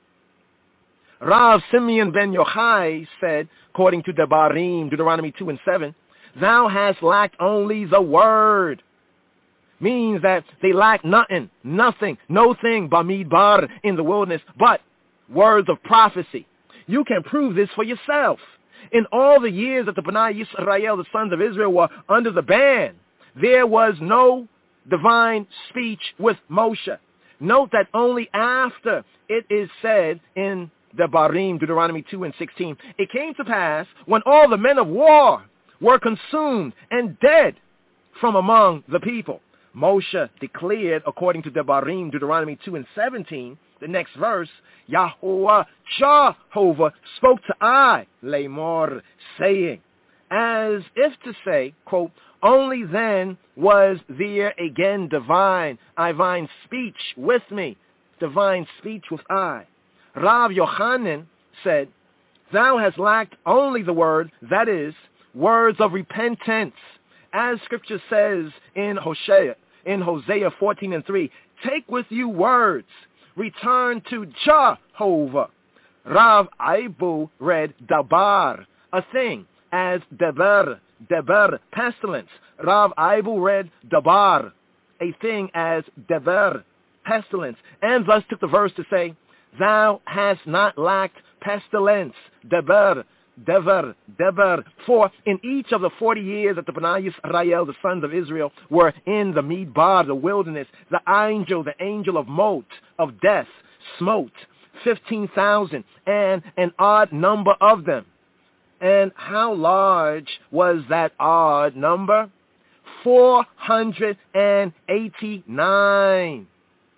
Rav Simeon ben Yochai said, according to Devarim, Deuteronomy two and seven, thou hast lacked only the word. Means that they lack nothing, nothing, no thing, Bamidbar, in the wilderness, but words of prophecy. You can prove this for yourself. In all the years that the Bnai Yisrael, the sons of Israel, were under the ban, there was no divine speech with Moshe. Note that only after it is said in Devarim, Deuteronomy two and sixteen, it came to pass when all the men of war were consumed and dead from among the people. Moshe declared, according to Devarim, Deuteronomy two and seventeen, the next verse, Yahweh, Jehovah, spoke to I, Lamor, saying, as if to say, quote, only then was there again divine, divine speech with me, divine speech with I. Rav Yochanan said, thou hast lacked only the word, that is, words of repentance. As scripture says in Hosea, in Hosea fourteen and three, take with you words, return to Jehovah. Rav Aibu read dabar, a thing, as deber, deber, pestilence. Rav Aibu read dabar, a thing, as deber, pestilence, and thus took the verse to say, thou hast not lacked pestilence, deber, dever, deber. For in each of the forty years that the Bnei Yisrael, the sons of Israel, were in the Midbar, the wilderness, the angel, the angel of Mot, of death, smote fifteen thousand, and an odd number of them. And how large was that odd number? four hundred eighty-nine.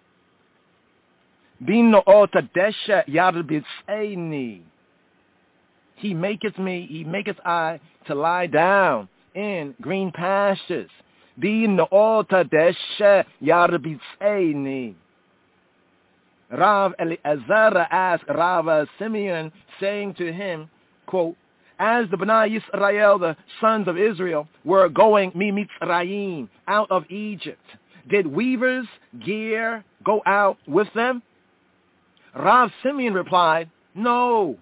Bino otadesha yarbitzaini. He maketh me, he maketh I to lie down in green pastures. Bino otadesha yarbitzaini. Rav Eliezer asked Rav Simeon, saying to him, quote, as the Bnei Yisrael, the sons of Israel, were going Mitzrayim, out of Egypt, did weavers' gear go out with them? Rav Simeon replied, no.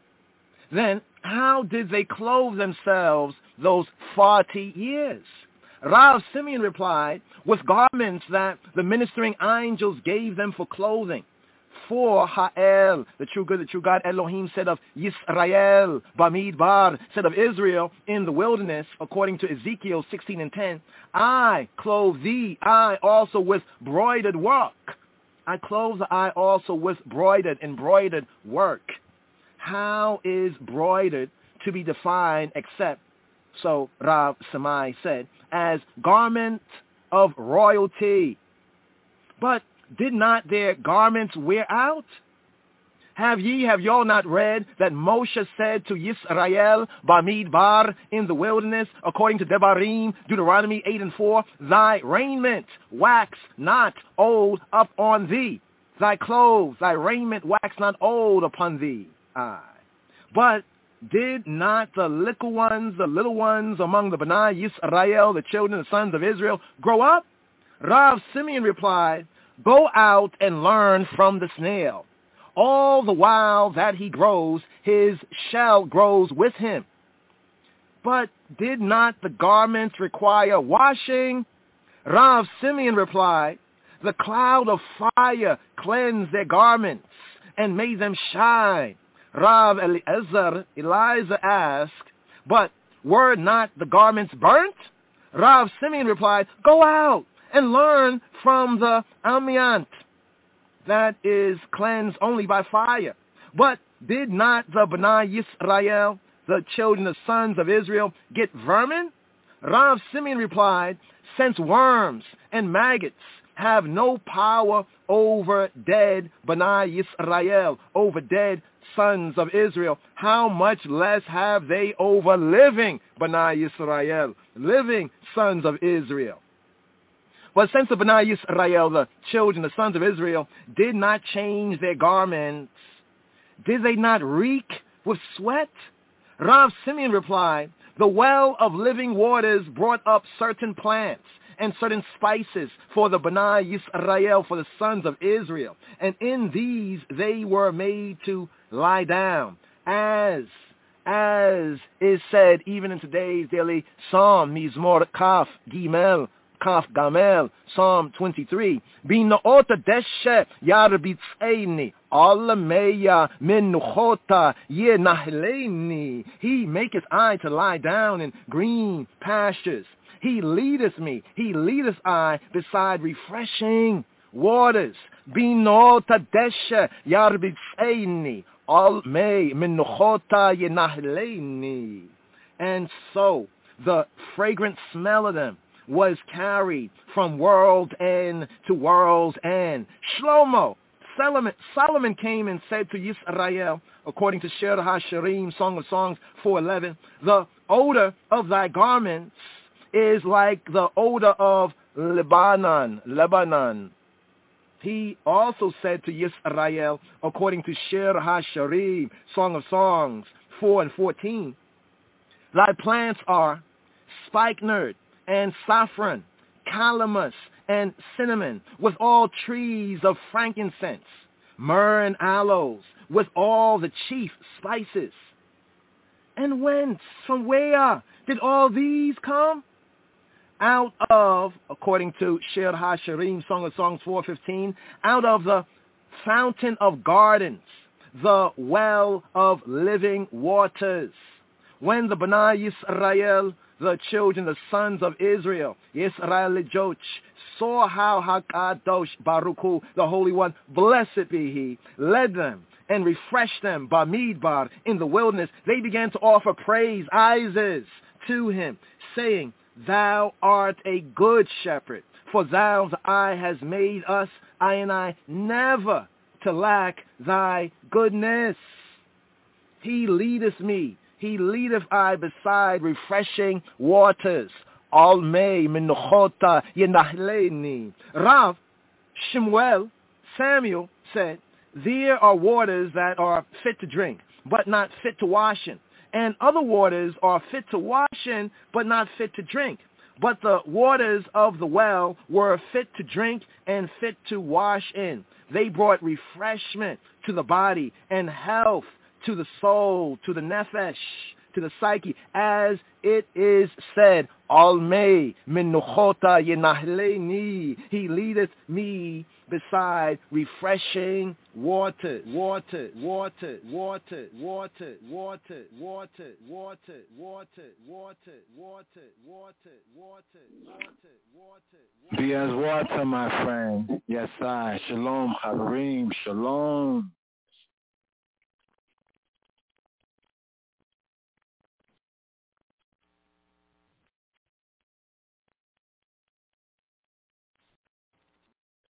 Then how did they clothe themselves those forty years? Rav Simeon replied, with garments that the ministering angels gave them for clothing. For Ha'el, the true good, the true God, Elohim said of Yisrael, Bamidbar, said of Israel in the wilderness, according to Ezekiel sixteen and ten, I clothe thee, I also with broidered work. I clothe I also with broidered, embroidered work. How is broidered to be defined except, so Rav Samai said, as garment of royalty? But did not their garments wear out? Have ye, have y'all not read that Moshe said to Yisrael, Bamidbar, in the wilderness, according to Devarim, Deuteronomy eight and four, thy raiment wax not old up on thee. Thy clothes, thy raiment wax not old upon thee. Aye. But did not the little ones, the little ones among the Bnei Yisrael, the children, the sons of Israel, grow up? Rav Simeon replied, go out and learn from the snail. All the while that he grows, his shell grows with him. But did not the garments require washing? Rav Simeon replied, the cloud of fire cleansed their garments and made them shine. Rav Eliezer, Eliza asked, but were not the garments burnt? Rav Simeon replied, go out and learn from the amiant, that is cleansed only by fire. But did not the Bnei Yisrael, the children, the sons of Israel, get vermin? Rav Simeon replied, since worms and maggots have no power over dead Bnei Yisrael, over dead sons of Israel, how much less have they over living Bnei Yisrael, living sons of Israel? But since the Bnei Yisrael, the children, the sons of Israel, did not change their garments, did they not reek with sweat? Rav Simeon replied, the well of living waters brought up certain plants and certain spices for the Bnei Yisrael, for the sons of Israel. And in these they were made to lie down, as, as is said even in today's daily Psalm, Mizmor Kaf Gimel, Kaf Gamel, Psalm twenty-three. Binoota deshe yarbitzeini, alameya menuchota yenahleni. He maketh I to lie down in green pastures. He leadeth me, he leadeth I beside refreshing waters. Binoota deshe yarbitzeini, almei menuchota yenahleni. And so the fragrant smell of them was carried from world's end to world's end. Shlomo, Solomon, Solomon came and said to Yisrael, according to Shir HaShirim, Song of Songs four eleven, the odor of thy garments is like the odor of Lebanon, Lebanon. He also said to Yisrael, according to Shir HaSharim, Song of Songs, four and fourteen, thy plants are spikenard and saffron, calamus and cinnamon, with all trees of frankincense, myrrh and aloes, with all the chief spices. And whence, from where did all these come? Out of, according to Shir HaSharim, Song of Songs four fifteen, out of the fountain of gardens, the well of living waters. When the B'nai Yisrael, the children, the sons of Israel, Yisrael Lejoch, saw how HaKadosh Baruch Hu, the Holy One, blessed be He, led them and refreshed them, Bamidbar, in the wilderness, they began to offer praise, Ises, to Him, saying, Thou art a good shepherd, for Thou, the eye, has made us, I and I, never to lack Thy goodness. He leadeth me, He leadeth I beside refreshing waters. Almei minuchota yenahleni. Rav Shemuel, Samuel said, there are waters that are fit to drink, but not fit to wash in. And other waters are fit to wash in, but not fit to drink. But the waters of the well were fit to drink and fit to wash in. They brought refreshment to the body and health to the soul, to the nefesh, to the psyche, as it is said, Almei minuchota yenahleni. He leadeth me beside refreshing water, water, water, water, water, water, water, water, water, water, water, water, water, water, water. Be as water, my friend. Yes, I. Shalom, Harim. Shalom.